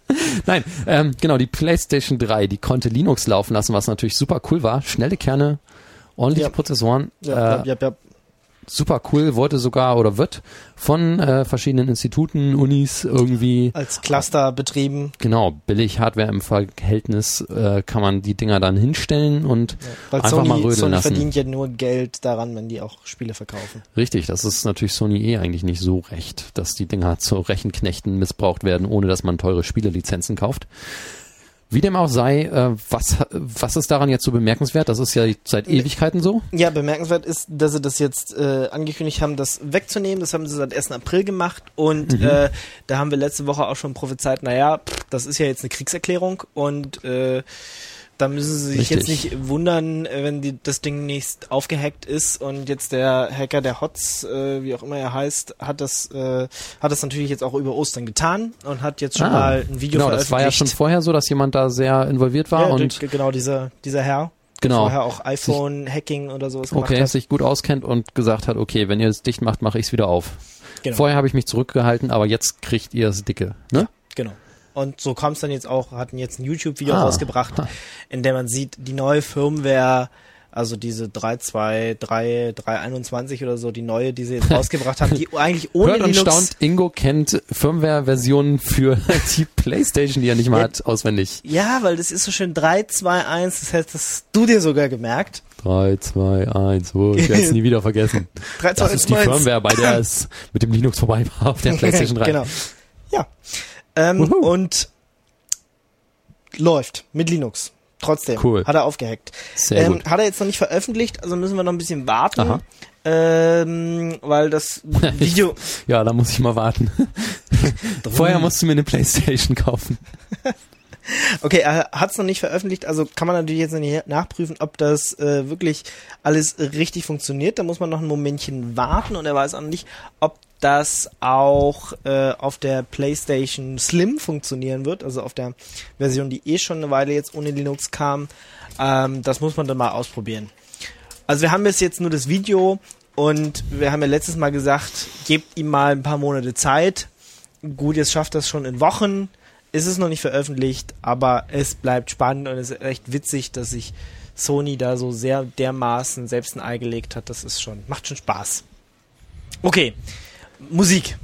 Nein, genau, die PlayStation 3, die konnte Linux laufen lassen, was natürlich super cool war. Schnelle Kerne, ordentliche Prozessoren. Ja. Super cool, wurde sogar oder wird von verschiedenen Instituten, Unis irgendwie Als Cluster betrieben. genau, billig Hardware im Verhältnis kann man die Dinger dann hinstellen und Weil einfach mal rödeln Sony lassen. verdient ja nur Geld daran, wenn die auch Spiele verkaufen. Richtig, das ist natürlich Sony eigentlich nicht so recht, dass die Dinger zu Rechenknechten missbraucht werden, ohne dass man teure Spielelizenzen kauft. Wie dem auch sei, was ist daran jetzt so bemerkenswert? Das ist ja seit Ewigkeiten so. Ja, bemerkenswert ist, dass sie das jetzt angekündigt haben, das wegzunehmen. Das haben sie seit 1. April gemacht und da haben wir letzte Woche auch schon prophezeit, das ist ja jetzt eine Kriegserklärung und da müssen sie sich jetzt nicht wundern, wenn das Ding nicht aufgehackt ist und jetzt der Hacker, der Hotz, wie auch immer er heißt, hat das natürlich jetzt auch über Ostern getan und hat jetzt schon mal ein Video veröffentlicht. Das war ja schon vorher so, dass jemand da sehr involviert war. Ja, und genau, dieser Herr, der vorher auch iPhone-Hacking oder sowas gemacht hat. sich gut auskennt und gesagt hat, okay, wenn ihr es dicht macht, mache ich es wieder auf. Genau. Vorher habe ich mich zurückgehalten, aber jetzt kriegt ihr es dicke. Ne? Ja, genau. Und so kam es dann jetzt auch, hatten jetzt ein YouTube-Video rausgebracht, in dem man sieht, die neue Firmware, also diese 3.2.3.3.21 oder so, die neue, die sie jetzt rausgebracht haben, die eigentlich ohne Hört und Linux... staunt, Ingo kennt Firmware-Versionen für die PlayStation, die er nicht mal hat, auswendig. Ja, weil das ist so schön 3.2.1, das heißt, das hast du dir sogar gemerkt. 3, 2, 1, ich werde es nie wieder vergessen. 3, 2, Das ist die 1. Firmware, bei der es mit dem Linux vorbei war auf der PlayStation 3. Genau. Ja. Und läuft mit Linux. Trotzdem. Cool. Hat er aufgehackt. Sehr gut. Hat er jetzt noch nicht veröffentlicht, also müssen wir noch ein bisschen warten. Weil das Video... Ja, da muss ich mal warten. Vorher musst du mir eine PlayStation kaufen. Okay, er hat es noch nicht veröffentlicht, also kann man natürlich jetzt noch nicht nachprüfen, ob das wirklich alles richtig funktioniert. Da muss man noch ein Momentchen warten und er weiß auch noch nicht, ob das auch auf der PlayStation Slim funktionieren wird, also auf der Version, die schon eine Weile jetzt ohne Linux kam. Das muss man dann mal ausprobieren. Also wir haben jetzt nur das Video und wir haben ja letztes Mal gesagt, gebt ihm mal ein paar Monate Zeit. Gut, jetzt schafft das schon in Wochen. Ist es noch nicht veröffentlicht, aber es bleibt spannend und es ist echt witzig, dass sich Sony da so sehr dermaßen selbst ein Ei gelegt hat. Das ist macht schon Spaß. Okay, Musik.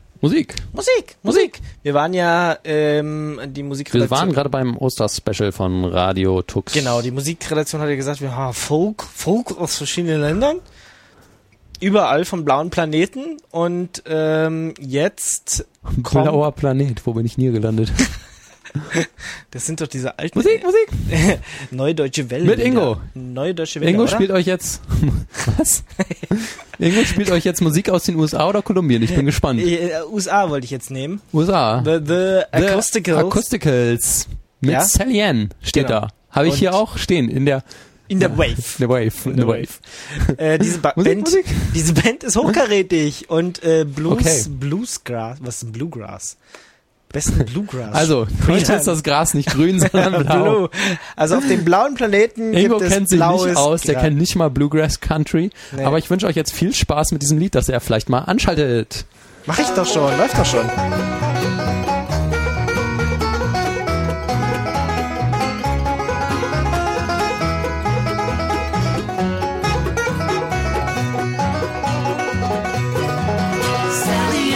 Wir waren ja die Musikredaktion. Wir waren gerade beim Oster-Special von Radio Tux. Genau, die Musikredaktion hat ja gesagt, wir haben Folk aus verschiedenen Ländern. Überall vom blauen Planeten und jetzt Blauer Planet, wo bin ich nie gelandet? Das sind doch diese alten... Musik! Neue Deutsche Welle. Mit Ingo. Neue Deutsche Welle, Ingo oder? spielt euch jetzt... Was? Ingo spielt euch jetzt Musik aus den USA oder Kolumbien? Ich bin gespannt. USA wollte ich jetzt nehmen. USA. The Acousticals. Acousticals. Mit Ja? Sally Ann steht Genau. da. Habe ich Und- hier auch stehen in der... In der Wave. In der Wave. Diese Band, Musik. diese Band ist hochkarätig und Okay. Bluesgrass, was ist ein Bluegrass? Besten Bluegrass. Also, heute ist das Gras nicht grün, sondern blau. Blue. Also auf dem blauen Planeten Ingo gibt es kennt sich blaues nicht aus, der Gras. kennt nicht mal Bluegrass Country. Nee. Aber ich wünsche euch jetzt viel Spaß mit diesem Lied, das er vielleicht mal anschaltet. Mach ich doch schon, läuft doch schon. Sally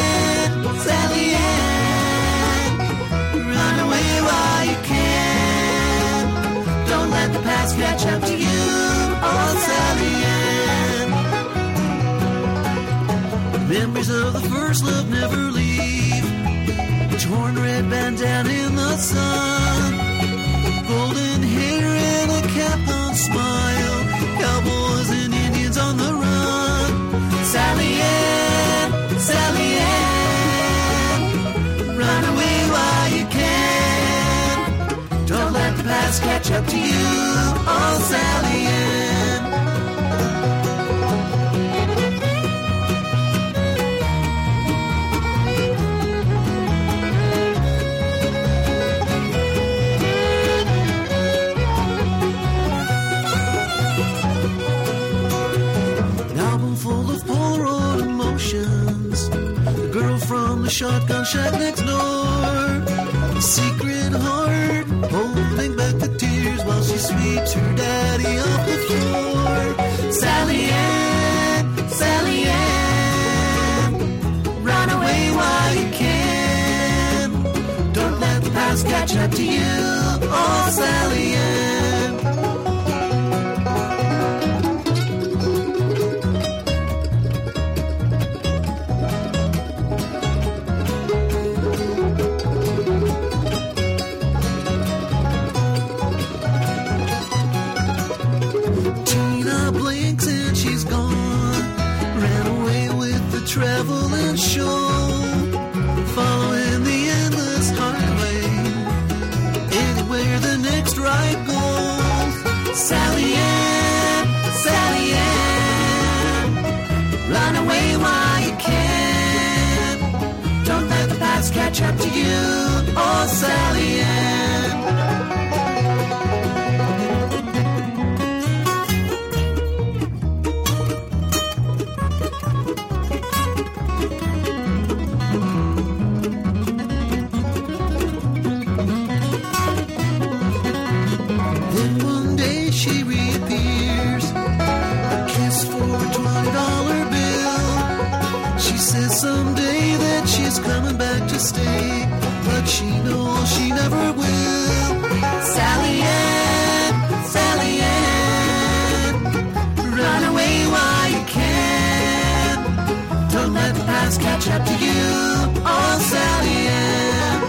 Ann, run away while you can. Don't let the past catch up to you, oh Sally Ann. Memories of the first love never leave. Torn red bandana in the sun, golden hair and a cap on smile. Cowboys and Indians on the run. Sally Ann, run away while you can. Don't let the past catch up to you, oh Sally Ann. An album full of Polaroid emotions. The girl from the shotgun shack next door. sweeps her daddy off the floor. Sally Ann, run away while you can. Don't let the past catch up to you, oh Sally Ann. Tina blinks and she's gone. Ran away with the traveling show, following the endless highway, anywhere the next ride goes. Sally Ann, run away while you can. Don't let the past catch up to you, oh Sally Ann. Then one day she reappears, a kiss for a $20 bill. She says someday that she's coming back to stay, but she knows she never will. Sally Ann, run away while you can. Don't let the past catch up to you, oh Sally Ann.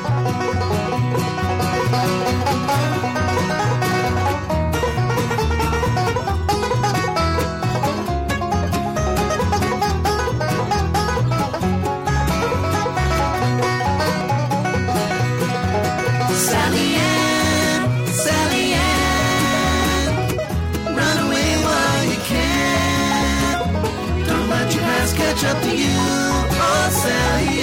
Sally Ann, run away while you can. Don't let your past catch up to you, oh Sally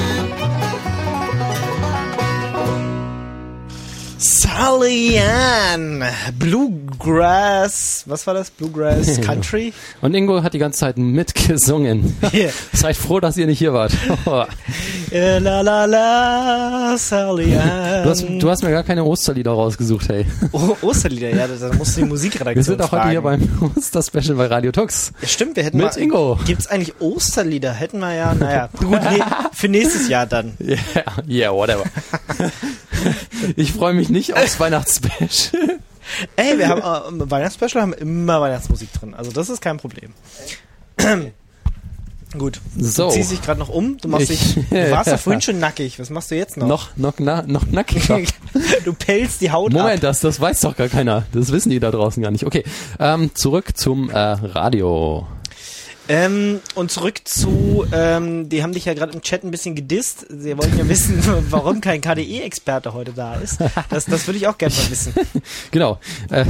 Ann. Sally Ann, Bluegrass, was war das? Bluegrass Country? Und Ingo hat die ganze Zeit mitgesungen. Yeah. Seid froh, dass ihr nicht hier wart. La la la, Sally Ann. Du hast mir gar keine Osterlieder rausgesucht, hey. Osterlieder, ja, da musst du die Musikredaktion Wir sind auch heute hier fragen. beim Osterspecial bei Radio Tux. Ja, stimmt, wir hätten Mit Ingo. Gibt's eigentlich Osterlieder? Hätten wir ja, naja, gut, für nächstes Jahr dann. Yeah, whatever. Ich freue mich nicht aufs Weihnachtsspecial. Ey, wir haben im Weihnachtsspecial haben immer Weihnachtsmusik drin, also das ist kein Problem. Gut, So. du ziehst dich gerade noch um, du warst doch vorhin schon nackig, was machst du jetzt noch? Noch nackiger. Du pelzt die Haut Moment, ab. das weiß doch gar keiner. Das wissen die da draußen gar nicht. Okay, zurück zum Radio. Und zurück zu, die haben dich ja gerade im Chat ein bisschen gedisst. Sie wollten ja wissen, warum kein KDE-Experte heute da ist. Das würde ich auch gerne mal wissen. Genau.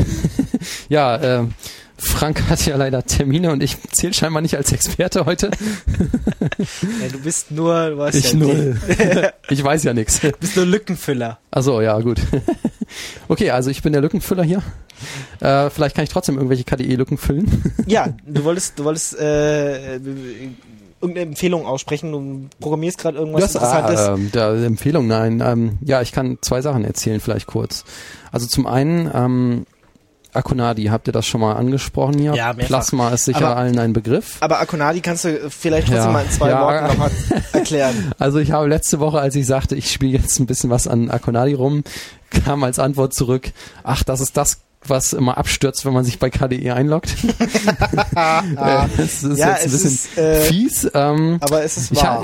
Frank hat ja leider Termine und ich zähle scheinbar nicht als Experte heute. Ja, du bist nur, du weißt Ich ja, null. Ich weiß ja nichts. Du bist nur Lückenfüller. Achso, ja, gut. Okay, also ich bin der Lückenfüller hier. Vielleicht kann ich trotzdem irgendwelche KDE-Lücken füllen. Ja, du wolltest irgendeine Empfehlung aussprechen. Du programmierst gerade irgendwas Interessantes. Empfehlung, nein. Ich kann zwei Sachen erzählen, vielleicht kurz. Also zum einen, Akonadi, habt ihr das schon mal angesprochen hier? Ja, mehrfach. Plasma ist sicher allen ein Begriff. Aber Akonadi kannst du vielleicht trotzdem mal in 2 Worten nochmal erklären. Also ich habe letzte Woche, als ich sagte, ich spiele jetzt ein bisschen was an Akonadi rum, kam als Antwort zurück, ach, das ist das, was immer abstürzt, wenn man sich bei KDE einloggt. Das ist jetzt ein bisschen fies. Aber es ist wahr.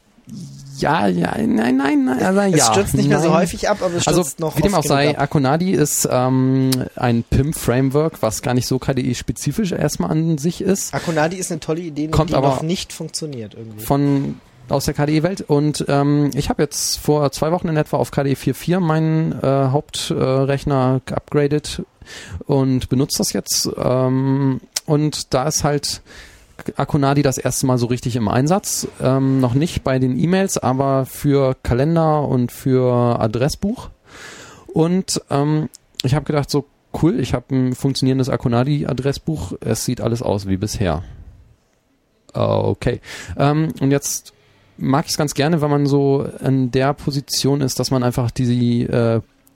Nein. Also, es stürzt nicht mehr so häufig ab, aber es stürzt noch wie dem auch sei, ab. Akonadi ist ein PIM-Framework, was gar nicht so KDE-spezifisch erstmal an sich ist. Akonadi ist eine tolle Idee, Kommt die aber noch nicht funktioniert irgendwie. Aus der KDE-Welt und ich habe jetzt vor 2 Wochen in etwa auf KDE 4.4 meinen Hauptrechner geupgradet und benutze das jetzt und da ist halt Akonadi das erste Mal so richtig im Einsatz. Noch nicht bei den E-Mails, aber für Kalender und für Adressbuch. Und ich habe gedacht, so cool, ich habe ein funktionierendes Akonadi-Adressbuch. Es sieht alles aus wie bisher. Okay. Und jetzt mag ich es ganz gerne, wenn man so in der Position ist, dass man einfach die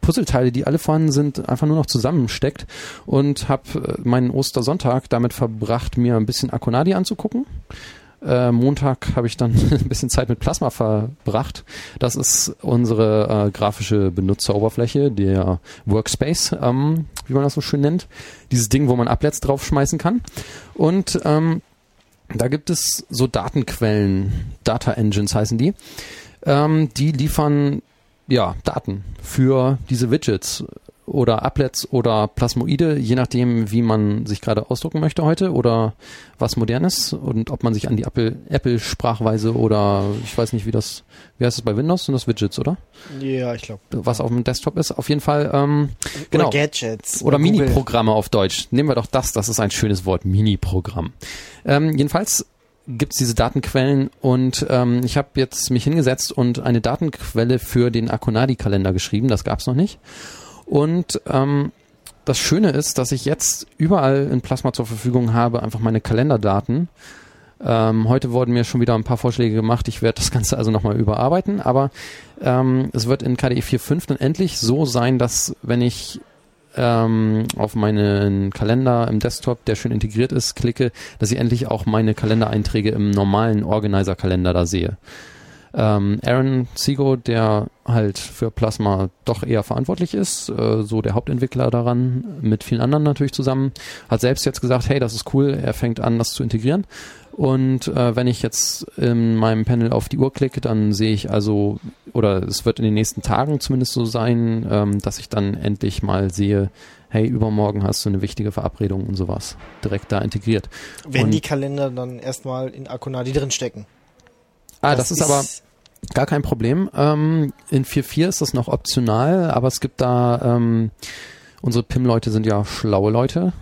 Puzzleteile, die alle vorhanden sind, einfach nur noch zusammensteckt und habe meinen Ostersonntag damit verbracht, mir ein bisschen Akonadi anzugucken. Montag habe ich dann ein bisschen Zeit mit Plasma verbracht. Das ist unsere grafische Benutzeroberfläche, der Workspace, wie man das so schön nennt. Dieses Ding, wo man Applets draufschmeißen kann. Und da gibt es so Datenquellen, Data Engines heißen die. Die liefern Daten für diese Widgets oder Applets oder Plasmoide, je nachdem, wie man sich gerade ausdrucken möchte heute oder was modern ist und ob man sich an die Apple-Sprachweise oder ich weiß nicht, wie heißt es bei Windows? Sind das Widgets, oder? Ja, ich glaube. Was auf dem Desktop ist, auf jeden Fall. Genau. Oder Gadgets. Oder Mini-Programme auf Deutsch. Nehmen wir doch das ist ein schönes Wort, Mini-Programm. Jedenfalls gibt's diese Datenquellen und ich habe jetzt mich hingesetzt und eine Datenquelle für den Akonadi-Kalender geschrieben, das gab's noch nicht. Und das Schöne ist, dass ich jetzt überall in Plasma zur Verfügung habe, einfach meine Kalenderdaten. Heute wurden mir schon wieder ein paar Vorschläge gemacht, ich werde das Ganze also nochmal überarbeiten, aber es wird in KDE 4.5 dann endlich so sein, dass wenn ich auf meinen Kalender im Desktop, der schön integriert ist, klicke, dass ich endlich auch meine Kalendereinträge im normalen Organizer-Kalender da sehe. Aaron Seago, der halt für Plasma doch eher verantwortlich ist, so der Hauptentwickler daran, mit vielen anderen natürlich zusammen, hat selbst jetzt gesagt, hey, das ist cool, er fängt an, das zu integrieren. Und wenn ich jetzt in meinem Panel auf die Uhr klicke, dann sehe ich also, oder es wird in den nächsten Tagen zumindest so sein, dass ich dann endlich mal sehe, hey, übermorgen hast du eine wichtige Verabredung und sowas direkt da integriert. Wenn die Kalender dann erstmal in Akonadi drinstecken. Das ist aber gar kein Problem. In 4.4 ist das noch optional, aber es gibt da, unsere PIM-Leute sind ja schlaue Leute,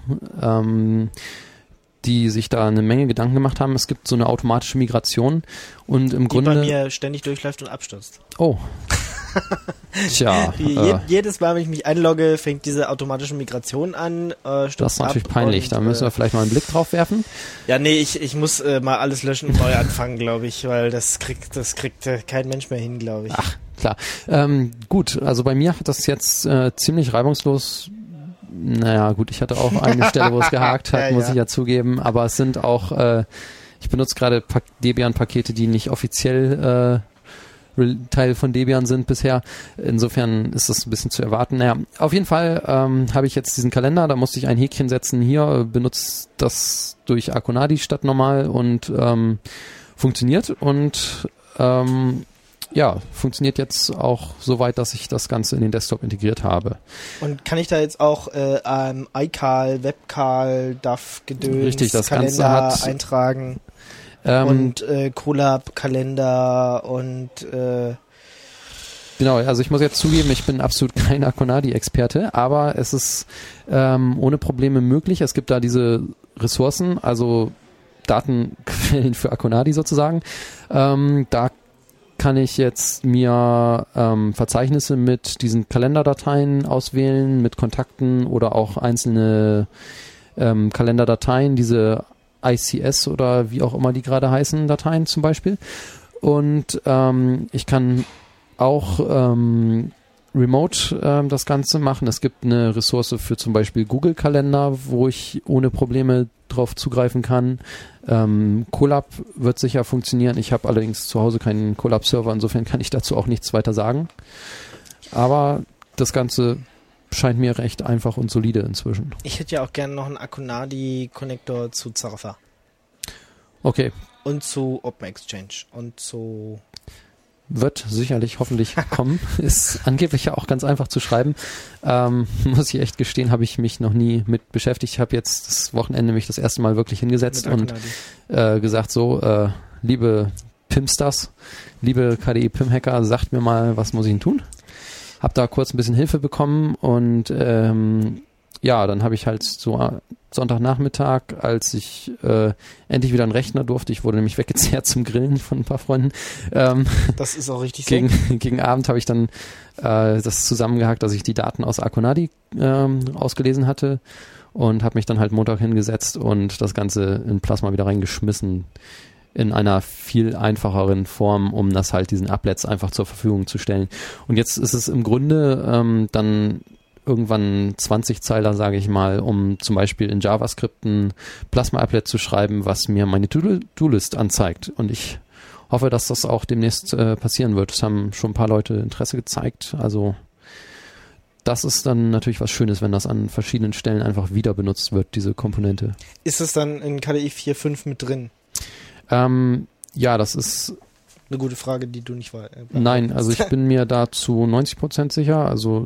die sich da eine Menge Gedanken gemacht haben. Es gibt so eine automatische Migration und im Grunde... Die bei mir ständig durchläuft und abstürzt. Oh. Tja. Jedes Mal, wenn ich mich einlogge, fängt diese automatische Migration an. Das ist natürlich peinlich. Da müssen wir vielleicht mal einen Blick drauf werfen. Ja, nee, ich muss mal alles löschen und neu anfangen, glaube ich, weil das kriegt kein Mensch mehr hin, glaube ich. Ach, klar. Gut, also bei mir hat das jetzt ziemlich reibungslos. Naja, gut, ich hatte auch eine Stelle, wo es gehakt hat, muss ich ja zugeben. Aber es sind auch, ich benutze gerade Debian-Pakete, die nicht offiziell Teil von Debian sind bisher. Insofern ist das ein bisschen zu erwarten. Naja, auf jeden Fall habe ich jetzt diesen Kalender, da musste ich ein Häkchen setzen. Hier benutzt das durch Akonadi statt normal und funktioniert und funktioniert jetzt auch so weit, dass ich das Ganze in den Desktop integriert habe. Und kann ich da jetzt auch iCal, WebCal, DAF-Gedöns, richtig, das Kalender Ganze hat, eintragen und Colab-Kalender und Genau, also ich muss jetzt zugeben, ich bin absolut kein Akonadi-Experte, aber es ist ohne Probleme möglich. Es gibt da diese Ressourcen, also Datenquellen für Akonadi sozusagen. Da kann ich jetzt mir Verzeichnisse mit diesen Kalenderdateien auswählen, mit Kontakten oder auch einzelne Kalenderdateien, diese ICS oder wie auch immer die gerade heißen, Dateien zum Beispiel. Und ich kann auch remote das Ganze machen. Es gibt eine Ressource für zum Beispiel Google Kalender, wo ich ohne Probleme drauf zugreifen kann. Colab wird sicher funktionieren. Ich habe allerdings zu Hause keinen Colab-Server, insofern kann ich dazu auch nichts weiter sagen. Aber das Ganze scheint mir recht einfach und solide inzwischen. Ich hätte ja auch gerne noch einen Akonadi-Konnektor zu Zarafa. Okay. Und zu Open Exchange und zu... Wird sicherlich hoffentlich kommen. Ist angeblich ja auch ganz einfach zu schreiben. Muss ich echt gestehen, habe ich mich noch nie mit beschäftigt. Ich habe jetzt das Wochenende mich das erste Mal wirklich hingesetzt und gesagt so, liebe Pimsters, liebe KDE Pim-Hacker, sagt mir mal, was muss ich denn tun? Hab da kurz ein bisschen Hilfe bekommen und dann habe ich halt so Sonntagnachmittag, als ich endlich wieder einen Rechner durfte, ich wurde nämlich weggezerrt zum Grillen von ein paar Freunden. Das ist auch richtig so. Gegen Abend habe ich dann das zusammengehackt, dass ich die Daten aus Akonadi ausgelesen hatte und habe mich dann halt Montag hingesetzt und das Ganze in Plasma wieder reingeschmissen. in einer viel einfacheren Form, um das halt diesen Applets einfach zur Verfügung zu stellen. Und jetzt ist es im Grunde dann irgendwann 20-Zeiler, sage ich mal, um zum Beispiel in JavaScript ein Plasma-Applet zu schreiben, was mir meine To-Do-List anzeigt. Und ich hoffe, dass das auch demnächst passieren wird. Es haben schon ein paar Leute Interesse gezeigt. Also das ist dann natürlich was Schönes, wenn das an verschiedenen Stellen einfach wieder benutzt wird, diese Komponente. Ist es dann in KDE 4.5 mit drin? Ja, das ist eine gute Frage, die du nicht weißt. Nein, also ich bin mir da zu 90% sicher. Also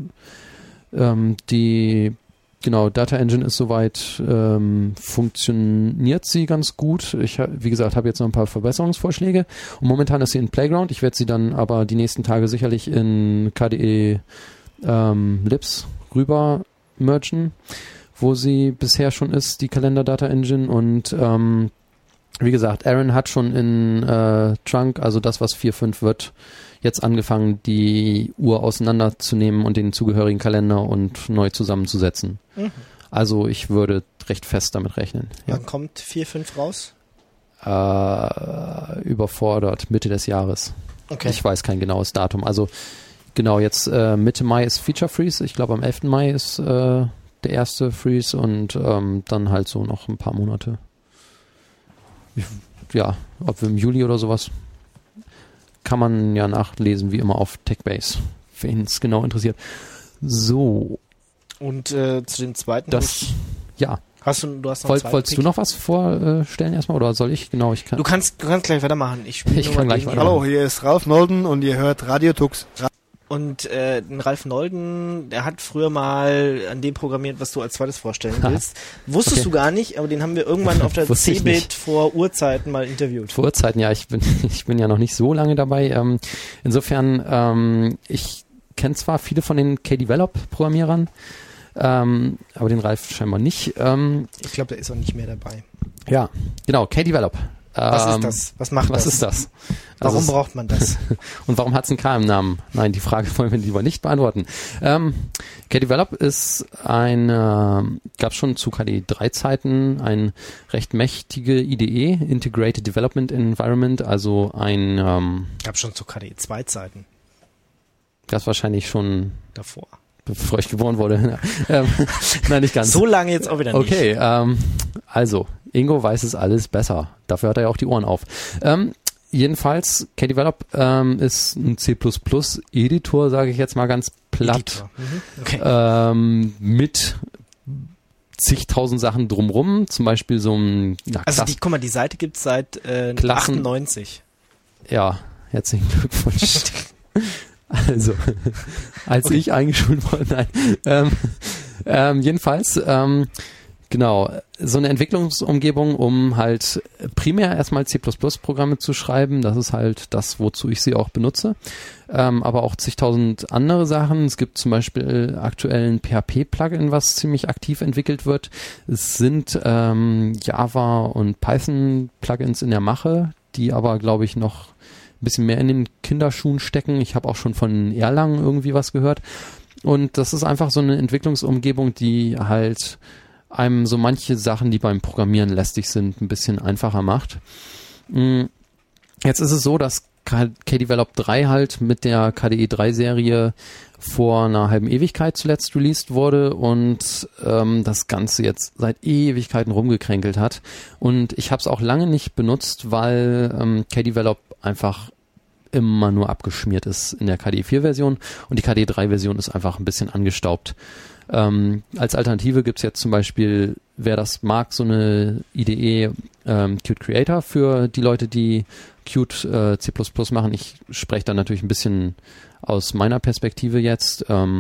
Data Engine ist soweit, funktioniert sie ganz gut. Ich, wie gesagt, habe jetzt noch ein paar Verbesserungsvorschläge und momentan ist sie in Playground. Ich werde sie dann aber die nächsten Tage sicherlich in KDE Libs rüber mergen, wo sie bisher schon ist, die Kalender Data Engine. Und wie gesagt, Aaron hat schon in Trunk, also das, was 4.5 wird, jetzt angefangen, die Uhr auseinanderzunehmen und den zugehörigen Kalender und neu zusammenzusetzen. Mhm. Also ich würde recht fest damit rechnen. Wann kommt 4.5 raus? Überfordert, Mitte des Jahres. Okay. Ich weiß kein genaues Datum. Also genau, jetzt Mitte Mai ist Feature Freeze. Ich glaube am 11. Mai ist der erste Freeze und dann halt so noch ein paar Monate. Ob wir im Juli oder sowas, kann man ja nachlesen, wie immer auf TechBase, wen es genau interessiert. So. Und zu dem zweiten? Du hast noch wolltest du noch was vorstellen erstmal oder soll ich? Genau, ich kann. Du kannst gleich weitermachen. Ich kann gleich weitermachen. Hallo, hier ist Ralf Nolden und ihr hört Radio Tux. Und den Ralf Nolden, der hat früher mal an dem programmiert, was du als zweites vorstellen willst. Wusstest du gar nicht, aber den haben wir irgendwann auf der CeBIT vor Urzeiten mal interviewt. Vor Urzeiten, ja, ich bin ja noch nicht so lange dabei. Insofern, ich kenne zwar viele von den Kdevelop-Programmierern, aber den Ralf scheinbar nicht. Ich glaube, der ist auch nicht mehr dabei. Ja, genau, Kdevelop. Was ist das? Was macht das? Was ist das? Warum braucht man das? Und warum hat es ein K im Namen? Nein, die Frage wollen wir lieber nicht beantworten. Kdevelop ist gab schon zu KDE 3 Zeiten ein recht mächtige IDE, Integrated Development Environment, also gab schon zu KDE 2 Zeiten. Das wahrscheinlich schon davor. Bevor ich geboren wurde. Nein, nicht ganz. So lange jetzt auch wieder nicht. Okay, also, Ingo weiß es alles besser. Dafür hat er ja auch die Ohren auf. Jedenfalls, Kdevelop ist ein C++-Editor, sage ich jetzt mal ganz platt. Okay. Mit zigtausend Sachen drumrum, zum Beispiel so ein... Also die Seite gibt's seit 98. Ja, herzlichen Glückwunsch. Also, als ich eingeschult wurde, nein. Jedenfalls, genau, so eine Entwicklungsumgebung, um halt primär erstmal C++-Programme zu schreiben. Das ist halt das, wozu ich sie auch benutze. Aber auch zigtausend andere Sachen. Es gibt zum Beispiel aktuell ein PHP-Plugin, was ziemlich aktiv entwickelt wird. Es sind Java und Python-Plugins in der Mache, die aber, glaube ich, noch ein bisschen mehr in den Kinderschuhen stecken. Ich habe auch schon von Erlang irgendwie was gehört. Und das ist einfach so eine Entwicklungsumgebung, die halt einem so manche Sachen, die beim Programmieren lästig sind, ein bisschen einfacher macht. Jetzt ist es so, dass Kdevelop 3 halt mit der KDE 3 Serie vor einer halben Ewigkeit zuletzt released wurde und das Ganze jetzt seit Ewigkeiten rumgekränkelt hat. Und ich habe es auch lange nicht benutzt, weil Kdevelop einfach immer nur abgeschmiert ist in der KDE 4 Version und die KDE 3 Version ist einfach ein bisschen angestaubt. Als Alternative gibt's jetzt zum Beispiel, wer das mag, so eine IDE Qt Creator für die Leute, die Qt C++ machen. Ich spreche da natürlich ein bisschen aus meiner Perspektive jetzt.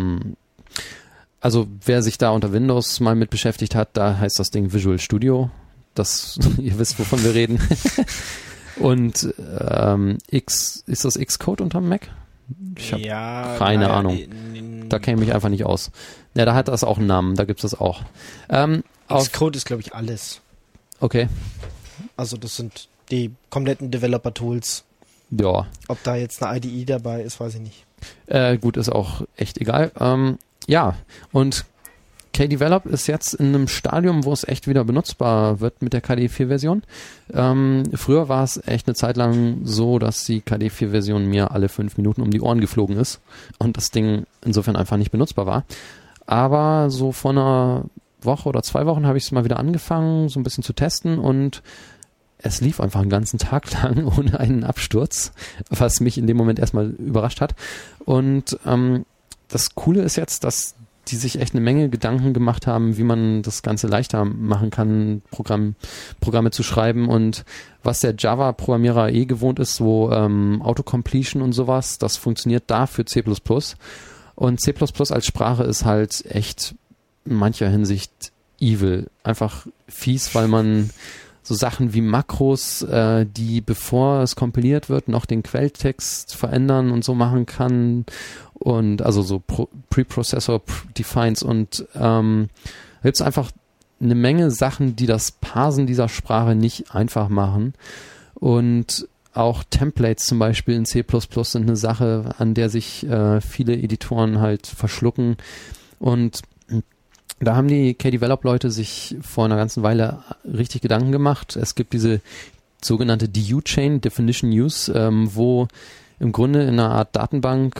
Also wer sich da unter Windows mal mit beschäftigt hat, da heißt das Ding Visual Studio. Ihr wisst, wovon wir reden. Und ist das Xcode unterm Mac? Ich habe keine Ahnung. Da käme ich einfach nicht aus. Ja, da hat das auch einen Namen, da gibt's das auch. Xcode ist, glaube ich, alles. Okay. Also das sind die kompletten Developer-Tools. Ja. Ob da jetzt eine IDE dabei ist, weiß ich nicht. Gut, ist auch echt egal. Ja, und KDevelop ist jetzt in einem Stadium, wo es echt wieder benutzbar wird mit der KDE4-Version. Früher war es echt eine Zeit lang so, dass die KDE4-Version mir alle 5 Minuten um die Ohren geflogen ist und das Ding insofern einfach nicht benutzbar war. Aber so vor einer Woche oder 2 Wochen habe ich es mal wieder angefangen, so ein bisschen zu testen und es lief einfach einen ganzen Tag lang ohne einen Absturz, was mich in dem Moment erstmal überrascht hat. Und das Coole ist jetzt, dass die sich echt eine Menge Gedanken gemacht haben, wie man das Ganze leichter machen kann, Programme zu schreiben. Und was der Java-Programmierer gewohnt ist, so Autocompletion und sowas, das funktioniert da für C++. Und C++ als Sprache ist halt echt in mancher Hinsicht evil. Einfach fies, weil man so Sachen wie Makros, die bevor es kompiliert wird, noch den Quelltext verändern und so machen kann. Und also so Preprocessor Defines und gibt es einfach eine Menge Sachen, die das Parsen dieser Sprache nicht einfach machen. Und auch Templates zum Beispiel in C++ sind eine Sache, an der sich viele Editoren halt verschlucken. Und da haben die KDevelop-Leute sich vor einer ganzen Weile richtig Gedanken gemacht. Es gibt diese sogenannte DU-Chain, Definition Use, wo im Grunde in einer Art Datenbank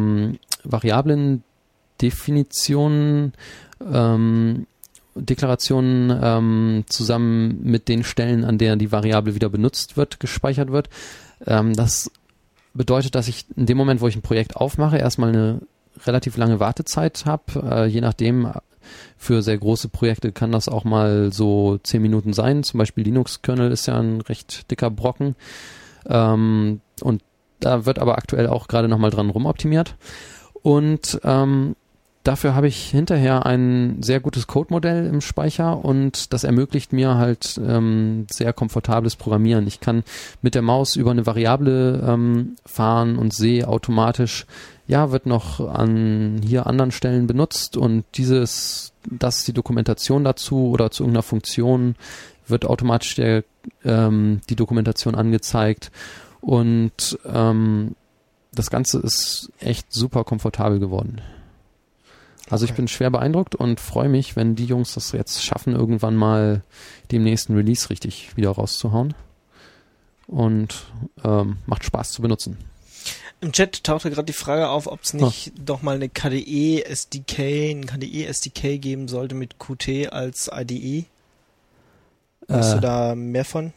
Variablen-Definitionen, Deklarationen zusammen mit den Stellen, an der die Variable wieder benutzt wird, gespeichert wird. Das bedeutet, dass ich in dem Moment, wo ich ein Projekt aufmache, erstmal eine relativ lange Wartezeit habe, je nachdem. Für sehr große Projekte kann das auch mal so 10 Minuten sein. Zum Beispiel Linux-Kernel ist ja ein recht dicker Brocken. Und da wird aber aktuell auch gerade nochmal dran rumoptimiert. Und dafür habe ich hinterher ein sehr gutes Code-Modell im Speicher und das ermöglicht mir halt sehr komfortables Programmieren. Ich kann mit der Maus über eine Variable fahren und sehe automatisch, ja, wird noch an hier anderen Stellen benutzt und das ist die Dokumentation dazu oder zu irgendeiner Funktion wird automatisch die Dokumentation angezeigt und das Ganze ist echt super komfortabel geworden. Also ich bin schwer beeindruckt und freue mich, wenn die Jungs das jetzt schaffen, irgendwann mal dem nächsten Release richtig wieder rauszuhauen und macht Spaß zu benutzen. Im Chat tauchte gerade die Frage auf, ob es nicht doch mal eine KDE-SDK geben sollte mit Qt als IDE. Hast du da mehr von?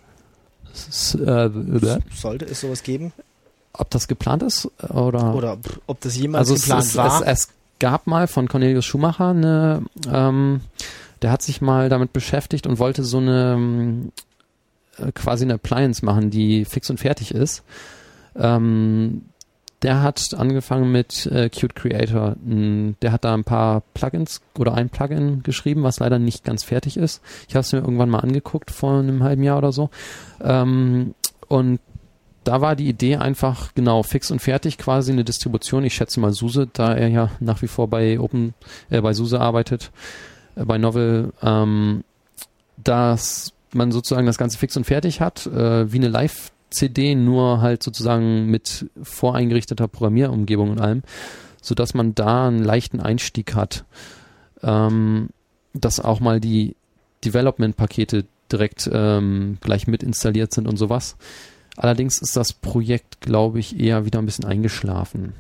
Sollte es sowas geben? Ob das geplant ist? Oder ob das jemals geplant war? Es gab mal von Cornelius Schumacher der hat sich mal damit beschäftigt und wollte so quasi eine Appliance machen, die fix und fertig ist. Der hat angefangen mit Qt Creator. Der hat da ein paar Plugins oder ein Plugin geschrieben, was leider nicht ganz fertig ist. Ich habe es mir irgendwann mal angeguckt vor einem halben Jahr oder so. Und da war die Idee einfach genau fix und fertig, quasi eine Distribution. Ich schätze mal SUSE, da er ja nach wie vor bei SUSE arbeitet, bei Novell, dass man sozusagen das Ganze fix und fertig hat, wie eine Live-CD, nur halt sozusagen mit voreingerichteter Programmierumgebung und allem, sodass man da einen leichten Einstieg hat, dass auch mal die Development-Pakete direkt gleich mit installiert sind und sowas. Allerdings ist das Projekt, glaube ich, eher wieder ein bisschen eingeschlafen.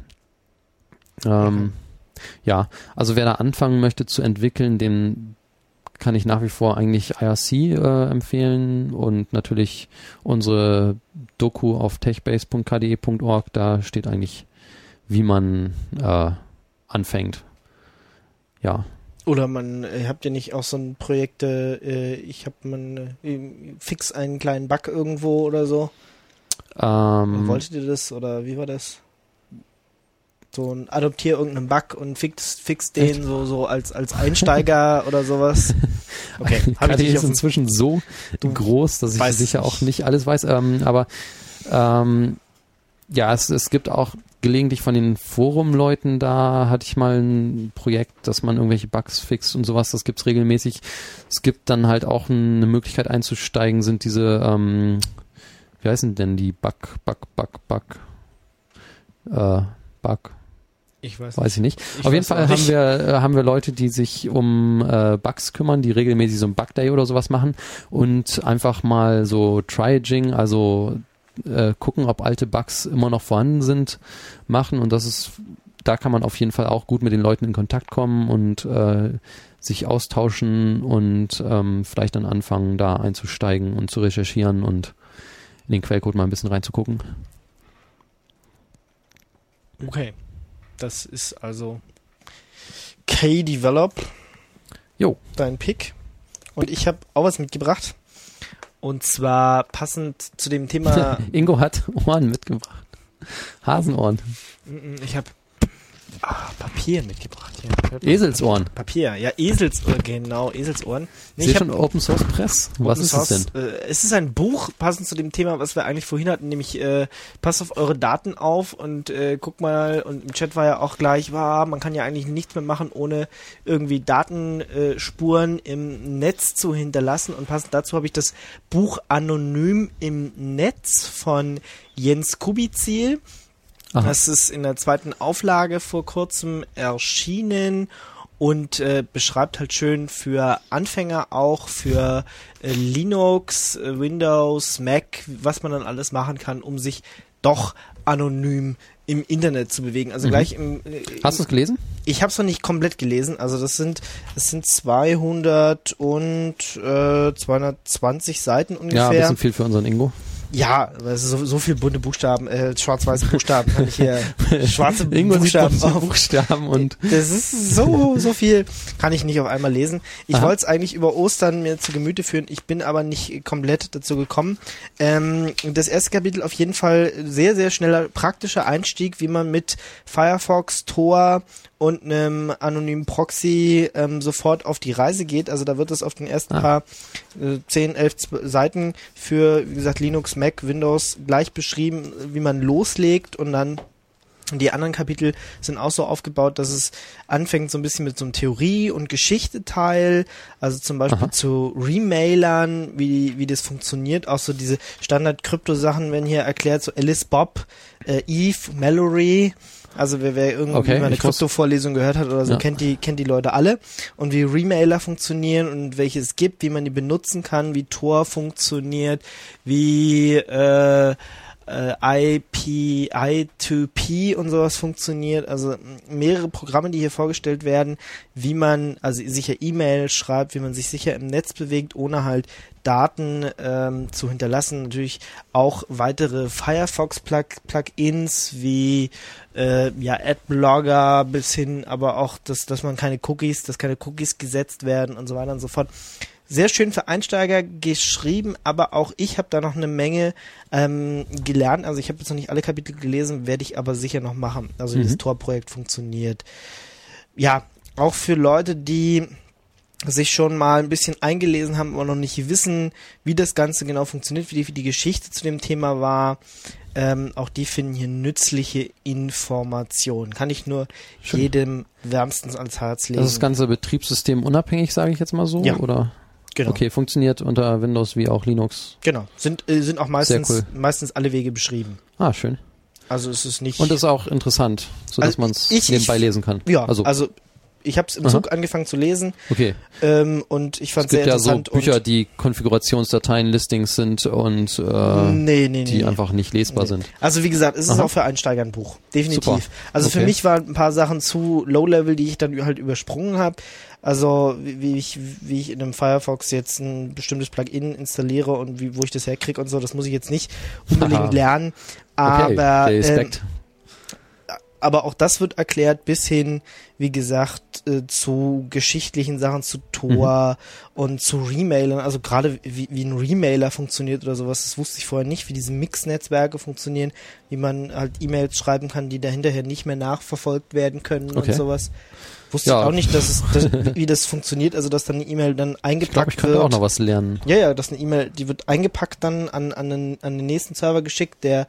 Ja, also wer da anfangen möchte zu entwickeln, den kann ich nach wie vor eigentlich IRC empfehlen und natürlich unsere Doku auf techbase.kde.org, da steht eigentlich, wie man anfängt. Ja. Oder habt ihr nicht auch so ein Projekt, fix einen kleinen Bug irgendwo oder so? Wolltet ihr das oder wie war das? So ein adoptier irgendeinen Bug und fix den so als Einsteiger oder sowas. Okay, KDE ist inzwischen so groß, dass ich sicher auch nicht alles weiß, aber ja, es gibt auch gelegentlich von den Forum-Leuten, da hatte ich mal ein Projekt, dass man irgendwelche Bugs fixt und sowas, das gibt's regelmäßig. Es gibt dann halt auch eine Möglichkeit einzusteigen, sind diese wie heißen denn die Bug Weiß ich nicht. Auf jeden Fall haben wir Leute, die sich um Bugs kümmern, die regelmäßig so ein Bug-Day oder sowas machen und einfach mal so Triaging, also gucken, ob alte Bugs immer noch vorhanden sind, machen. Und da kann man auf jeden Fall auch gut mit den Leuten in Kontakt kommen und sich austauschen und vielleicht dann anfangen, da einzusteigen und zu recherchieren und in den Quellcode mal ein bisschen reinzugucken. Okay. Das ist also K-Develop. Jo. Dein Pick. Und ich habe auch was mitgebracht. Und zwar passend zu dem Thema... Ingo hat Ohren mitgebracht. Hasenohren. Ich habe Papier mitgebracht. Hier. Eselsohren. Papier, ja, Eselsohren, genau, Eselsohren. Nee, ich sehe schon Open Source Press. Was ist es denn? Es ist ein Buch, passend zu dem Thema, was wir eigentlich vorhin hatten, nämlich passt auf eure Daten auf und guck mal, und im Chat war ja auch gleich, man kann ja eigentlich nichts mehr machen, ohne irgendwie Datenspuren im Netz zu hinterlassen, und passend dazu habe ich das Buch Anonym im Netz von Jens Kubizil. Aha. Das ist in der 2. Auflage vor kurzem erschienen und beschreibt halt schön für Anfänger auch, für Linux, Windows, Mac, was man dann alles machen kann, um sich doch anonym im Internet zu bewegen. Also gleich Hast du es gelesen? Ich habe es noch nicht komplett gelesen. Also das sind 200 und 220 Seiten ungefähr. Ja, ein bisschen viel für unseren Ingo. Ja, so viel bunte Buchstaben, schwarz-weiße Buchstaben kann ich hier, schwarze Buchstaben und das ist so viel, kann ich nicht auf einmal lesen. Ich wollte es eigentlich über Ostern mir zu Gemüte führen, ich bin aber nicht komplett dazu gekommen. Das erste Kapitel auf jeden Fall sehr, sehr schneller praktischer Einstieg, wie man mit Firefox, Tor und einem anonymen Proxy sofort auf die Reise geht. Also da wird es auf den ersten paar 10, 11 Seiten für, wie gesagt, Linux, Mac, Windows gleich beschrieben, wie man loslegt, und dann die anderen Kapitel sind auch so aufgebaut, dass es anfängt so ein bisschen mit so einem Theorie- und Geschichte-Teil, also zum Beispiel zu Remailern, wie das funktioniert, auch so diese Standard-Krypto-Sachen werden hier erklärt, so Alice Bob, Eve, Mallory. Also wer irgendwie mal eine Krypto-Vorlesung gehört hat oder so, kennt die Leute alle. Und wie Remailer funktionieren und welche es gibt, wie man die benutzen kann, wie Tor funktioniert, wie I2P und sowas funktioniert. Also mehrere Programme, die hier vorgestellt werden, wie man also sicher E-Mail schreibt, wie man sich sicher im Netz bewegt, ohne halt Daten zu hinterlassen. Natürlich auch weitere Firefox-Plugins wie Adblogger bis hin, aber auch, dass man keine Cookies gesetzt werden und so weiter und so fort. Sehr schön für Einsteiger geschrieben, aber auch ich habe da noch eine Menge gelernt. Also ich habe jetzt noch nicht alle Kapitel gelesen, werde ich aber sicher noch machen. Also wie das Tor-Projekt funktioniert. Ja, auch für Leute, die sich schon mal ein bisschen eingelesen haben, aber noch nicht wissen, wie das Ganze genau funktioniert, wie die Geschichte zu dem Thema war. Auch die finden hier nützliche Informationen. Kann ich nur jedem wärmstens ans Herz legen. Das ist das ganze Betriebssystem unabhängig, sage ich jetzt mal so? Ja. Oder? Genau. Okay, funktioniert unter Windows wie auch Linux. Genau. Sind auch meistens alle Wege beschrieben. Ah, schön. Also es ist nicht... Und das ist auch interessant, sodass man es nebenbei lesen kann. Ja, also ich habe es im Zug angefangen zu lesen. Okay. Und ich fand es sehr interessant. Es gibt ja so Bücher, die Konfigurationsdateien, Listings sind und die einfach nicht lesbar sind. Also wie gesagt, es ist auch für Einsteiger ein Buch. Definitiv. Super. Also für mich waren ein paar Sachen zu Low-Level, die ich dann halt übersprungen habe. Also wie ich in einem Firefox jetzt ein bestimmtes Plugin installiere und wo ich das herkriege und so, das muss ich jetzt nicht unbedingt lernen. Aber Respekt. Aber auch das wird erklärt bis hin, wie gesagt, zu geschichtlichen Sachen, zu Tor und zu Remailern. Also gerade wie ein Remailer funktioniert oder sowas, das wusste ich vorher nicht, wie diese Mix-Netzwerke funktionieren, wie man halt E-Mails schreiben kann, die da hinterher nicht mehr nachverfolgt werden können und sowas. Wusste ich auch nicht, wie das funktioniert, also dass dann eine E-Mail dann eingepackt wird. Ich könnte auch noch was lernen. Ja, dass eine E-Mail, die wird eingepackt dann an den nächsten Server geschickt, der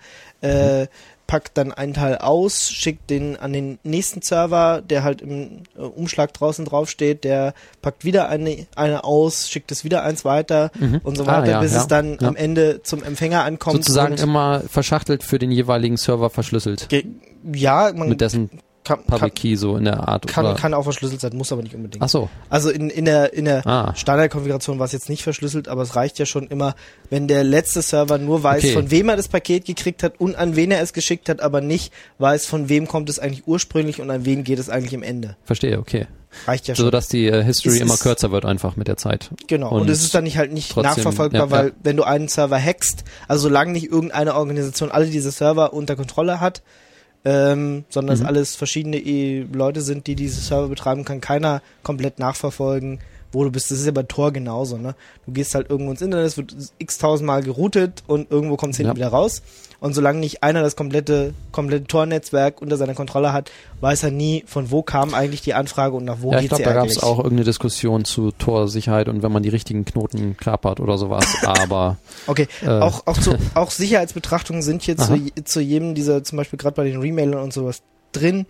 packt dann einen Teil aus, schickt den an den nächsten Server, der halt im Umschlag draußen draufsteht, der packt wieder eine aus, schickt es wieder eins weiter und so weiter, bis es dann am Ende zum Empfänger ankommt. Sozusagen immer verschachtelt für den jeweiligen Server verschlüsselt. Mit dessen Public Key so in der Art. oder? Kann auch verschlüsselt sein, muss aber nicht unbedingt. Ach so. Also in der Ah. Standardkonfiguration war es jetzt nicht verschlüsselt, aber es reicht ja schon immer, wenn der letzte Server nur weiß, Okay. von wem er das Paket gekriegt hat und an wen er es geschickt hat, aber nicht weiß, von wem kommt es eigentlich ursprünglich und an wen geht es eigentlich im Ende. Verstehe, okay. Reicht ja schon. So dass die History Es immer ist- kürzer wird einfach mit der Zeit. Genau, und es ist dann nicht trotzdem- nachverfolgbar, ja, weil ja. wenn du einen Server hackst, also solange nicht irgendeine Organisation alle diese Server unter Kontrolle hat, sondern es alles verschiedene Leute sind, die diese Server betreiben, kann keiner komplett nachverfolgen, wo du bist. Das ist ja bei Tor genauso, ne? Du gehst halt irgendwo ins Internet, es wird x-tausendmal geroutet und irgendwo kommt es hinten Ja. wieder raus. Und solange nicht einer das komplette Tor-Netzwerk unter seiner Kontrolle hat, weiß er nie, von wo kam eigentlich die Anfrage und nach wo Ja, ich geht's glaube, hier da gab eigentlich. es auch irgendeine Diskussion zu Torsicherheit und wenn man die richtigen Knoten klappert oder sowas, aber Okay, auch Sicherheitsbetrachtungen sind hier Aha. zu jedem dieser, zum Beispiel gerade bei den Remailern und sowas drin.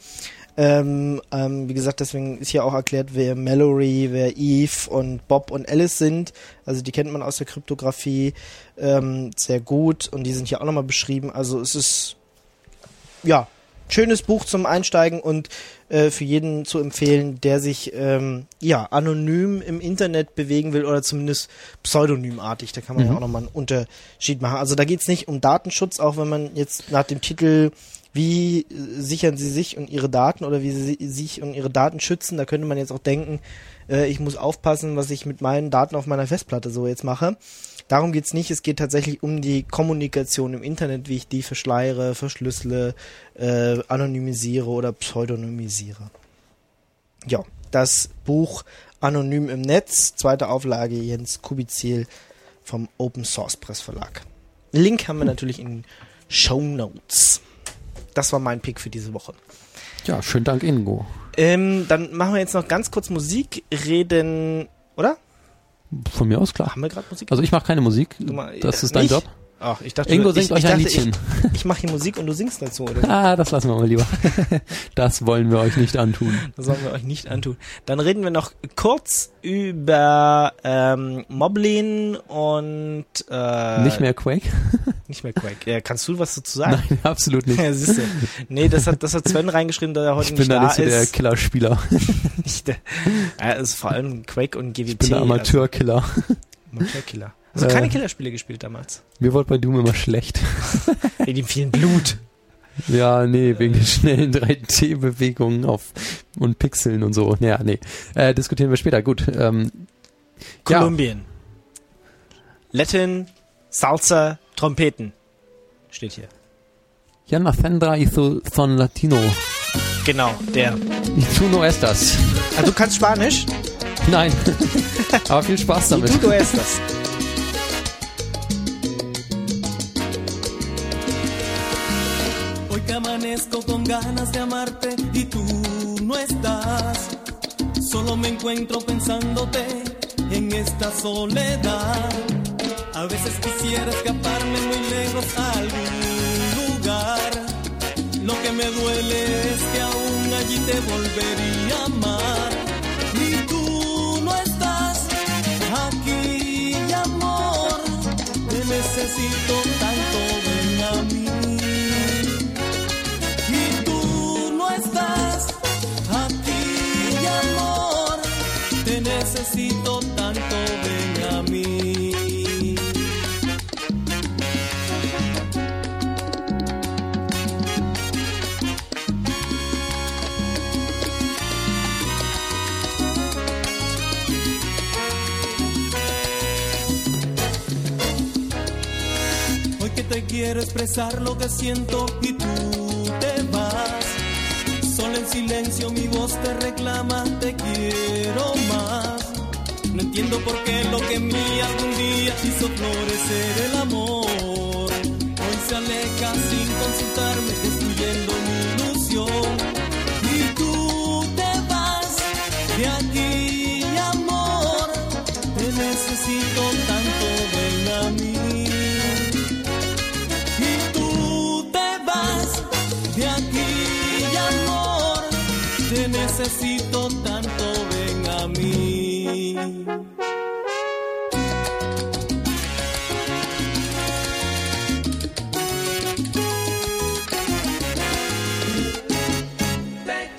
Wie gesagt, deswegen ist hier auch erklärt, wer Mallory, wer Eve und Bob und Alice sind. Also die kennt man aus der Kryptographie sehr gut und die sind hier auch nochmal beschrieben. Also es ist, ja, schönes Buch zum Einsteigen und für jeden zu empfehlen, der sich anonym im Internet bewegen will oder zumindest pseudonymartig. Da kann man ja auch nochmal einen Unterschied machen. Also da geht's nicht um Datenschutz, auch wenn man jetzt nach dem Titel wie sichern sie sich und ihre Daten oder wie sie sich und ihre Daten schützen, da könnte man jetzt auch denken, ich muss aufpassen, was ich mit meinen Daten auf meiner Festplatte so jetzt mache. Darum geht's nicht, es geht tatsächlich um die Kommunikation im Internet, wie ich die verschleiere, verschlüssele, anonymisiere oder pseudonymisiere. Ja, das Buch Anonym im Netz, zweite Auflage, Jens Kubizil vom Open Source Press Verlag. Link haben wir natürlich in den Shownotes. Das war mein Pick für diese Woche. ja, schönen Dank, Ingo. Dann machen wir jetzt noch ganz kurz Musik, reden, oder? Von mir aus, klar. Haben wir gerade Musik? Also ich mache keine Musik, das ist dein nicht? Job. Ach, ich dachte, Ingo singt euch ein Liedchen. Ich mache hier Musik und du singst dazu, oder? Ah, das lassen wir mal lieber. Das wollen wir euch nicht antun. Das sollen wir euch nicht antun. Dann reden wir noch kurz über Moblin und Nicht mehr Quake? Nicht mehr Quake. Kannst du was dazu sagen? Nein, absolut nicht. Ja, siehst du. Nee, das hat Sven reingeschrieben, da er heute Ich bin nicht da da nicht so der ist. Killerspieler. Er ist vor allem Quake und GWT. Ich bin der Amateurkiller. Also Amateurkiller. Also keine Killerspiele gespielt damals. Mir wurde bei Doom immer schlecht. Wegen dem vielen Blut. Ja, nee, wegen den schnellen 3D-Bewegungen und Pixeln und so. Ja, nee. Diskutieren wir später. Gut. Kolumbien. Latin, Salsa, Trompeten. Steht hier. Ja, Nathendra hizo son latino. Genau, der. Y tú no estas. Ah, du kannst Spanisch? Nein. Aber viel Spaß damit. Du estas. Hoy que amanezco con ganas de amarte y tú no estás. Solo me encuentro pensándote en esta soledad. A veces quisiera escaparme muy lejos a algún lugar. Lo que me duele es que aún allí te volvería a amar. Y tú no estás aquí, amor. Te necesito tanto, ven a mí. Y tú no estás aquí, amor. Te necesito tanto, ven a mí. Hoy que te quiero expresar lo que siento y tú te vas. Solo en silencio mi voz te reclama, te quiero más. No entiendo por qué lo que en mí algún día hizo florecer el amor hoy se aleja sin consultarme, destruyendo mi ilusión. Y tú te vas de aquí, amor. Te necesito tanto, ven a mí. Y tú te vas de aquí, amor. Te necesito tanto, ven a mí. Te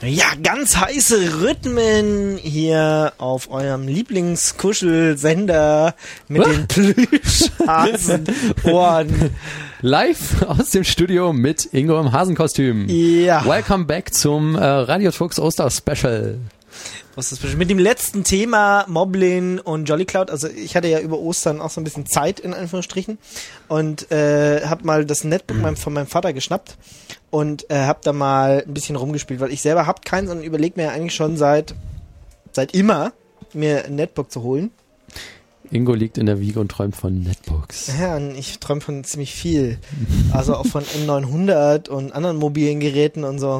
Ja, ganz heiße Rhythmen hier auf eurem Lieblingskuschelsender mit den Plüschhasenohren. Live aus dem Studio mit Ingo im Hasenkostüm. Ja. Welcome back zum Radio Fuchs Oster Special. Was ist das mit dem letzten Thema Moblin und Jolly Cloud? Also ich hatte ja über Ostern auch so ein bisschen Zeit in Anführungsstrichen und habe mal das Netbook von meinem Vater geschnappt und habe da mal ein bisschen rumgespielt, weil ich selber habe keins und überlege mir ja eigentlich schon seit immer mir ein Netbook zu holen. Ingo liegt in der Wiege und träumt von Netbooks. Ja, und ich träume von ziemlich viel. Also auch von M900 und anderen mobilen Geräten und so.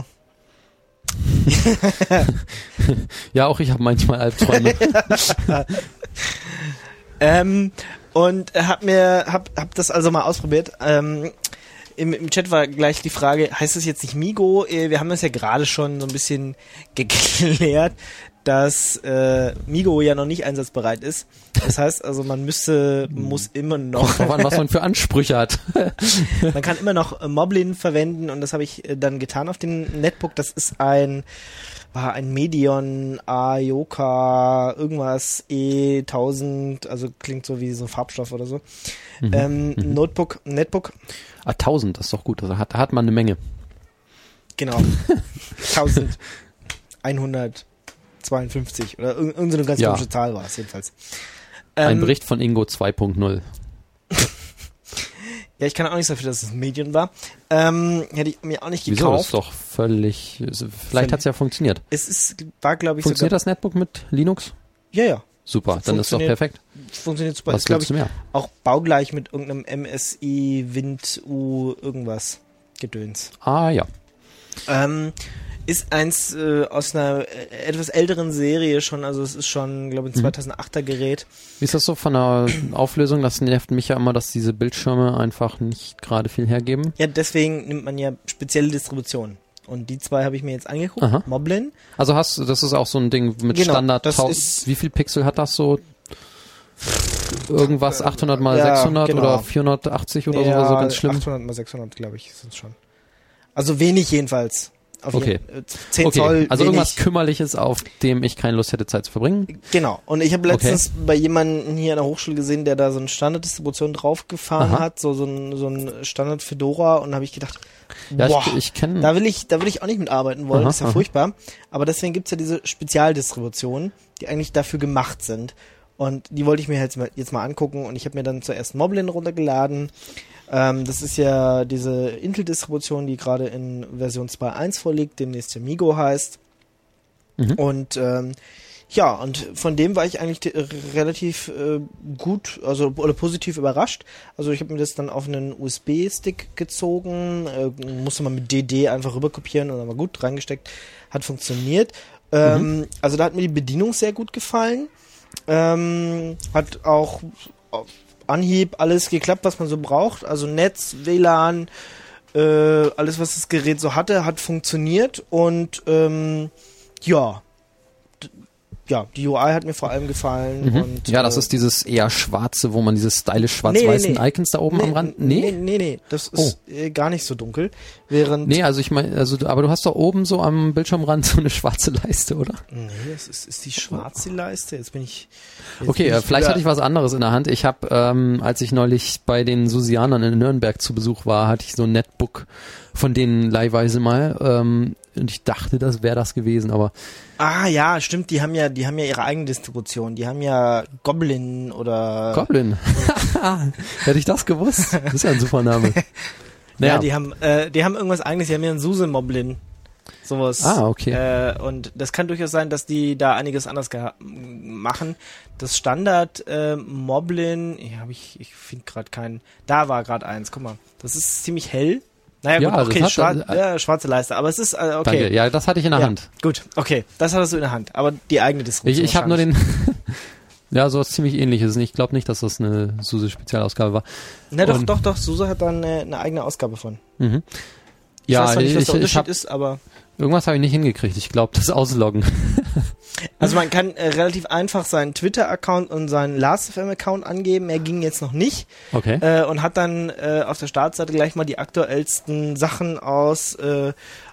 Ja, auch ich habe manchmal Albträume. Und hab das also mal ausprobiert. Im Chat war gleich die Frage, heißt das jetzt nicht Migo? Wir haben das ja gerade schon so ein bisschen geklärt, dass Migo ja noch nicht einsatzbereit ist. Das heißt also, muss immer noch... Kommt drauf an, was man für Ansprüche hat. Man kann immer noch Moblin verwenden und das habe ich dann getan auf dem Netbook. Das ist ein Medion Ayoka irgendwas E1000, also klingt so wie so ein Farbstoff oder so. Netbook. 1000, das ist doch gut, also da hat man eine Menge. Genau. 1152 oder irgendeine ganz komische Zahl war es jedenfalls. Ein Bericht von Ingo 2.0. Ja, ich kann auch nicht dafür, dass es ein Medium war. Hätte ich mir auch nicht gekauft. Wieso? Das ist doch völlig... Vielleicht hat es ja funktioniert. War, glaube ich, Funktioniert das Netbook mit Linux? Ja. Super, dann ist doch perfekt. Funktioniert super. Was ist, glaube willst ich, du mehr? auch baugleich mit irgendeinem MSI Wind U irgendwas Gedöns. Ah, ja. Ist eins aus einer etwas älteren Serie schon, also es ist schon, glaube ich, ein 2008er Gerät. Wie ist das so von der Auflösung? Das nervt mich ja immer, dass diese Bildschirme einfach nicht gerade viel hergeben. Ja, deswegen nimmt man ja spezielle Distributionen. Und die zwei habe ich mir jetzt angeguckt. Aha. Moblin. Also das ist auch so ein Ding mit Genau, Standard. das ist- Wie viel Pixel hat das so? Irgendwas 800 mal Ja, 600 genau. oder 480 oder so, so ganz schlimm. 800 mal 600, glaube ich, sind es schon. Also wenig jedenfalls. Auf Okay. 10 Okay, Zoll, also wenig. irgendwas Kümmerliches, auf dem ich keine Lust hätte, Zeit zu verbringen. Genau. Und ich habe letztens bei jemandem hier an der Hochschule gesehen, der da so eine Standarddistribution draufgefahren Aha. hat, so ein Standard Fedora, und habe ich gedacht, Ja, boah, ich kenne... da will ich auch nicht mitarbeiten wollen, Aha, das ist ja furchtbar. Aber deswegen gibt's ja diese Spezialdistributionen, die eigentlich dafür gemacht sind. Und die wollte ich mir jetzt mal angucken, und ich habe mir dann zuerst Moblin runtergeladen. Das ist ja diese Intel-Distribution, die gerade in Version 2.1 vorliegt, demnächst ja Migo heißt. Und und von dem war ich eigentlich relativ gut, also oder positiv überrascht. Also ich habe mir das dann auf einen USB-Stick gezogen, musste man mit DD einfach rüber kopieren und dann war gut reingesteckt, hat funktioniert. Also da hat mir die Bedienung sehr gut gefallen. Hat auch auf Anhieb alles geklappt, was man so braucht. Also Netz, WLAN, alles, was das Gerät so hatte, hat funktioniert. Und die UI hat mir vor allem gefallen. Und, ja, das ist dieses eher schwarze, wo man diese stylisch schwarz-weißen Icons da oben am Rand... Nee, das ist gar nicht so dunkel. Während Nee, also ich meine, aber du hast doch oben so am Bildschirmrand so eine schwarze Leiste, oder? Nee, das ist die schwarze Leiste. Jetzt bin ich... Okay, vielleicht hatte ich was anderes in der Hand. Ich habe, als ich neulich bei den Susianern in Nürnberg zu Besuch war, hatte ich so ein Netbook von denen leihweise mal. Und ich dachte, das wäre das gewesen, aber... Ah ja, stimmt, die haben ja ihre eigene Distribution. Die haben ja Goblin oder... Goblin? Hätte ich das gewusst? Das ist ja ein super Name. Naja. Ja, die haben irgendwas eigenes, die haben ja einen SUSE-Moblin. Sowas. Ah, okay. Und das kann durchaus sein, dass die da einiges anders machen. Das Standard Moblin, ich finde gerade keinen. Da war gerade eins, guck mal. Das ist ziemlich hell. Naja, Ja, gut, also okay, es hat- schwarze Leiste, aber es ist, okay. Danke. Ja, das hatte ich in der Hand. Gut, okay, das hattest du in der Hand, aber die eigene Distribution. Ich habe nur den... Ja, sowas ziemlich ähnliches. Ich glaube nicht, dass das eine SUSE-Spezialausgabe war. Na Und- doch, SUSE hat da eine eigene Ausgabe von. Mhm. Ich Ja, weiß zwar nicht, was der ich Unterschied hab, ist, aber... irgendwas habe ich nicht hingekriegt. Ich glaube, das Ausloggen. Also man kann relativ einfach seinen Twitter-Account und seinen Last.fm-Account angeben. Mehr ging jetzt noch nicht. Okay. Und hat dann auf der Startseite gleich mal die aktuellsten Sachen aus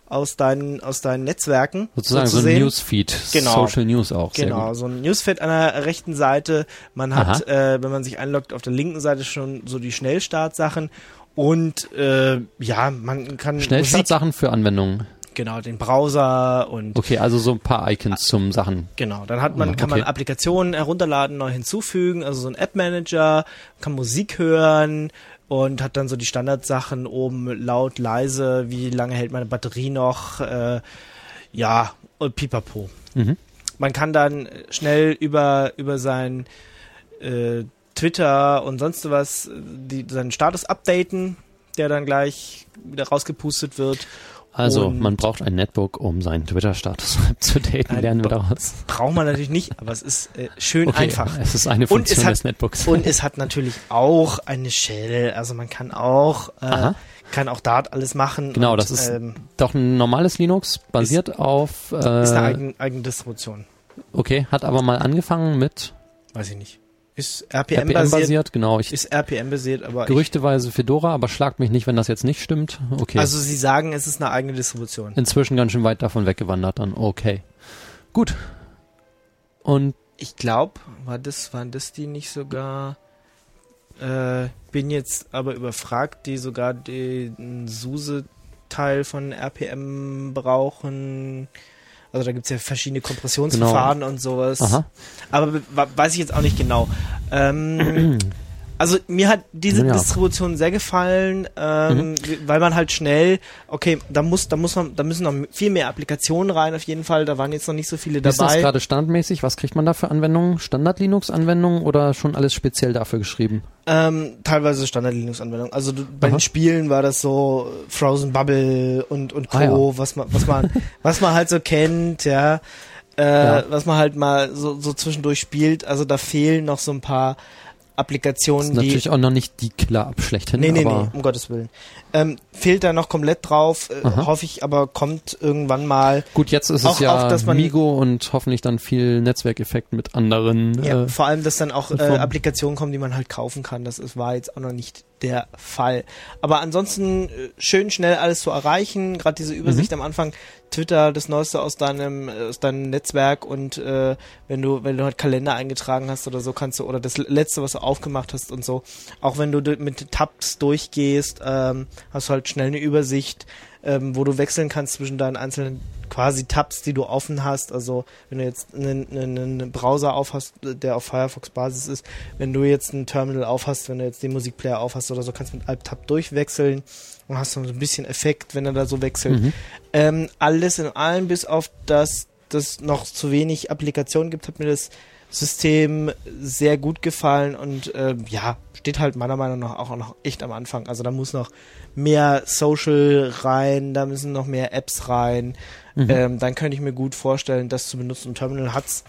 aus deinen Netzwerken. Sozusagen so ein Newsfeed, Genau. Social News auch. Sehr Genau, gut. so ein Newsfeed an der rechten Seite. Man hat, wenn man sich einloggt, auf der linken Seite schon so die Schnellstartsachen und man kann Schnellstartsachen für Anwendungen. Genau, den Browser und Okay, also so ein paar Icons zum Sachen. genau, dann kann man Applikationen herunterladen, neu hinzufügen, also so ein App-Manager, kann Musik hören und hat dann so die Standardsachen oben laut, leise, wie lange hält meine Batterie noch, und pipapo. Mhm. Man kann dann schnell über sein Twitter und sonst was seinen Status updaten, der dann gleich wieder rausgepustet wird. Also Und- man braucht ein Netbook, um seinen Twitter-Status abzudaten, lernen wir daraus. Braucht man natürlich nicht, aber es ist schön Okay, einfach. es ist eine Funktion des Netbooks. Und es hat natürlich auch eine Shell, also man kann auch Dart alles machen. Genau, und, das ist doch ein normales Linux, basiert auf... ist eine eigene Distribution. Okay, hat aber mal angefangen mit Weiß ich nicht. Ist RPM-basiert, RPM-basiert, genau. ist RPM-basiert, aber Gerüchteweise Fedora, aber schlagt mich nicht, wenn das jetzt nicht stimmt. Okay. also sie sagen, es ist eine eigene Distribution. Inzwischen ganz schön weit davon weggewandert dann. Okay. Gut. Und Ich glaube, waren das die nicht sogar, bin jetzt aber überfragt, die sogar den SUSE-Teil von RPM brauchen. Also da gibt's ja verschiedene Kompressionsverfahren und sowas. Aha. Aber weiß ich jetzt auch nicht genau. Also mir hat diese Distribution sehr gefallen, weil man halt schnell, okay, da müssen noch viel mehr Applikationen rein auf jeden Fall, da waren jetzt noch nicht so viele wie ist das dabei. gerade standardmäßig? Was kriegt man da für Anwendungen? Standard-Linux-Anwendungen oder schon alles speziell dafür geschrieben? Teilweise Standard-Linux-Anwendungen. Also bei den Spielen war das so Frozen Bubble und Co., was man halt so kennt, ja. Was man halt mal so zwischendurch spielt. Also da fehlen noch so ein paar Applikationen, Das ist natürlich auch noch nicht die Club schlechthin. Nee, aber um Gottes Willen. Fehlt da noch komplett drauf, hoffe ich, aber kommt irgendwann mal. Gut, jetzt ist Auch- es ja auch, dass man- Migo und hoffentlich dann viel Netzwerkeffekt mit anderen. Ja, vor allem, dass dann auch Plattformen. Applikationen kommen, die man halt kaufen kann. War jetzt auch noch nicht der Fall. Aber ansonsten schön schnell alles zu erreichen. Gerade diese Übersicht am Anfang. Twitter, das Neueste aus deinem Netzwerk und wenn du halt Kalender eingetragen hast oder so, kannst du, oder das Letzte, was du aufgemacht hast und so, auch wenn du mit Tabs durchgehst, hast du halt schnell eine Übersicht, wo du wechseln kannst zwischen deinen einzelnen quasi Tabs, die du offen hast. Also wenn du jetzt einen Browser aufhast, der auf Firefox-Basis ist, wenn du jetzt ein Terminal aufhast, wenn du jetzt den Musikplayer aufhast oder so, kannst du mit Alt-Tab durchwechseln und hast dann so ein bisschen Effekt, wenn er da so wechselt. Alles in allem, bis auf das noch zu wenig Applikationen gibt, hat mir das System sehr gut gefallen und steht halt meiner Meinung nach auch noch echt am Anfang. Also da muss noch mehr Social rein, da müssen noch mehr Apps rein. Dann könnte ich mir gut vorstellen, das zu benutzen. Und Terminal hat's.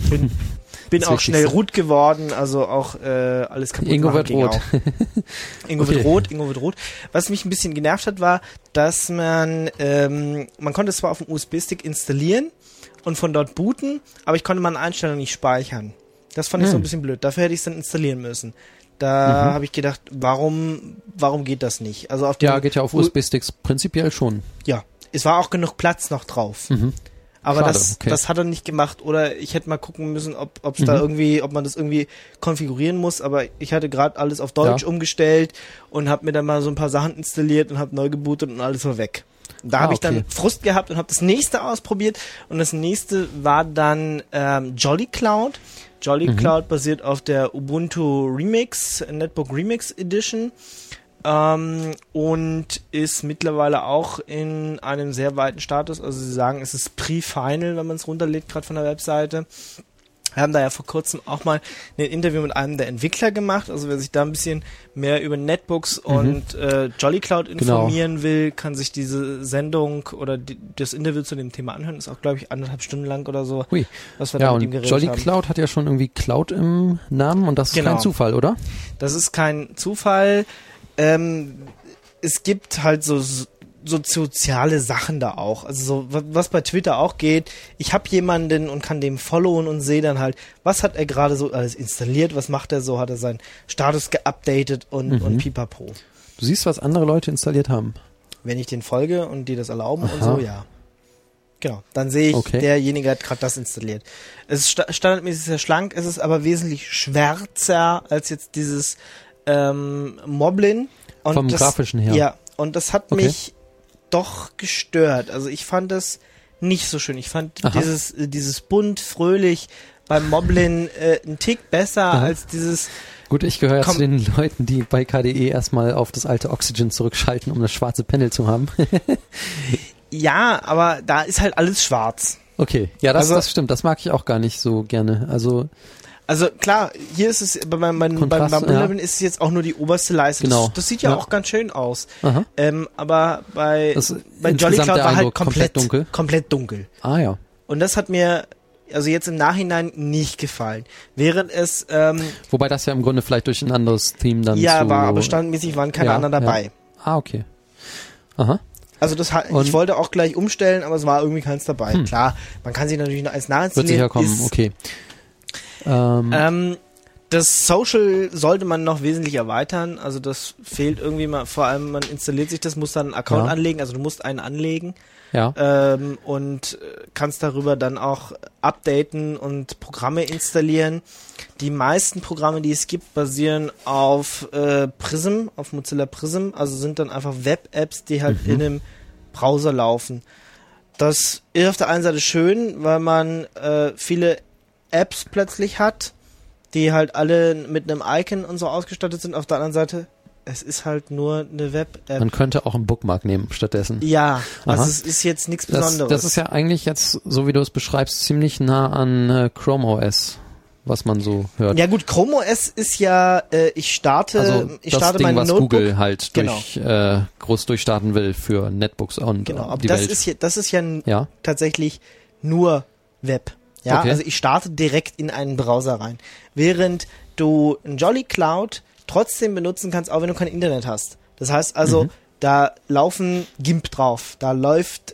Bin auch schnell root geworden, also auch alles kaputt Ingo machen wird ging rot. auch. Ingo wird rot. Was mich ein bisschen genervt hat, war, dass man konnte es zwar auf dem USB-Stick installieren und von dort booten, aber ich konnte meine Einstellung nicht speichern. Das fand ich so ein bisschen blöd. Dafür hätte ich es dann installieren müssen. Da habe ich gedacht, warum geht das nicht? Also auf ja, dem geht ja auf USB-Sticks prinzipiell schon. Ja, es war auch genug Platz noch drauf. Aber Schade, das, okay. das hat er nicht gemacht. Oder ich hätte mal gucken müssen, ob man das irgendwie konfigurieren muss. Aber ich hatte gerade alles auf Deutsch umgestellt und habe mir dann mal so ein paar Sachen installiert und habe neu gebootet und alles war weg. Da habe ich dann Frust gehabt und habe das nächste ausprobiert. Und das nächste war dann Jolly Cloud. Jolly Cloud basiert auf der Ubuntu Remix, Netbook Remix Edition. Und ist mittlerweile auch in einem sehr weiten Status. Also sie sagen, es ist pre-final, wenn man es runterlädt, gerade von der Webseite. Wir haben da ja vor kurzem auch mal ein Interview mit einem der Entwickler gemacht. Also wer sich da ein bisschen mehr über Netbooks und Jolly Cloud informieren will, kann sich diese Sendung oder das Interview zu dem Thema anhören. Ist auch, glaube ich, 1,5 Stunden lang oder so, was wir da mit ihm geredet haben. Jolly Cloud hat ja schon irgendwie Cloud im Namen und das ist kein Zufall, oder? Das ist kein Zufall. Es gibt halt so soziale Sachen da auch. Also so, was bei Twitter auch geht. Ich habe jemanden und kann dem followen und sehe dann halt, was hat er gerade so alles installiert, was macht er so, hat er seinen Status geupdatet und pipapo. Du siehst, was andere Leute installiert haben. Wenn ich den folge und die das erlauben und so, ja. Genau, dann sehe ich, derjenige hat gerade das installiert. Es ist standardmäßig sehr schlank, es ist aber wesentlich schwärzer als jetzt dieses Moblin. Und vom Grafischen her. Ja, und das hat mich doch gestört. Also ich fand das nicht so schön. Ich fand dieses bunt, fröhlich beim Moblin einen Tick besser als dieses... Gut, ich gehöre zu den Leuten, die bei KDE erstmal auf das alte Oxygen zurückschalten, um das schwarze Panel zu haben. Ja, aber da ist halt alles schwarz. Okay, ja, das stimmt. Das mag ich auch gar nicht so gerne. Also klar, hier ist es, beim Moblin ist es jetzt auch nur die oberste Leiste. Genau. Das sieht ja auch ganz schön aus. Aber bei Jolly Cloud war halt komplett dunkel. Ah ja. Und das hat mir also jetzt im Nachhinein nicht gefallen. Während es... wobei das ja im Grunde vielleicht durch ein anderes Theme dann war, aber standmäßig waren keine anderen dabei. Ja. Ah, okay. Aha. Also ich wollte auch gleich umstellen, aber es war irgendwie keins dabei. Klar, man kann sich natürlich noch eins nachinstallieren. Wird sicher kommen, okay. Das Social sollte man noch wesentlich erweitern. Also das fehlt irgendwie mal. Vor allem, man installiert sich das, muss dann einen Account anlegen. Also du musst einen anlegen. Ja. Und kannst darüber dann auch updaten und Programme installieren. Die meisten Programme, die es gibt, basieren auf Prism, auf Mozilla Prism. Also sind dann einfach Web-Apps, die halt in einem Browser laufen. Das ist auf der einen Seite schön, weil man viele Apps plötzlich hat, die halt alle mit einem Icon und so ausgestattet sind. Auf der anderen Seite, es ist halt nur eine Web-App. Man könnte auch einen Bookmark nehmen stattdessen. Ja, also es ist jetzt nichts Besonderes. Das ist ja eigentlich jetzt, so wie du es beschreibst, ziemlich nah an Chrome OS, was man so hört. Ja gut, Chrome OS ist ja, ich starte Ding, mein was Notebook. Google halt groß durchstarten will für Netbooks und aber die das Welt. ist ja tatsächlich nur Web. Ja, also ich starte direkt in einen Browser rein. Während du ein Jolly Cloud trotzdem benutzen kannst, auch wenn du kein Internet hast. Das heißt also, da laufen GIMP drauf, da läuft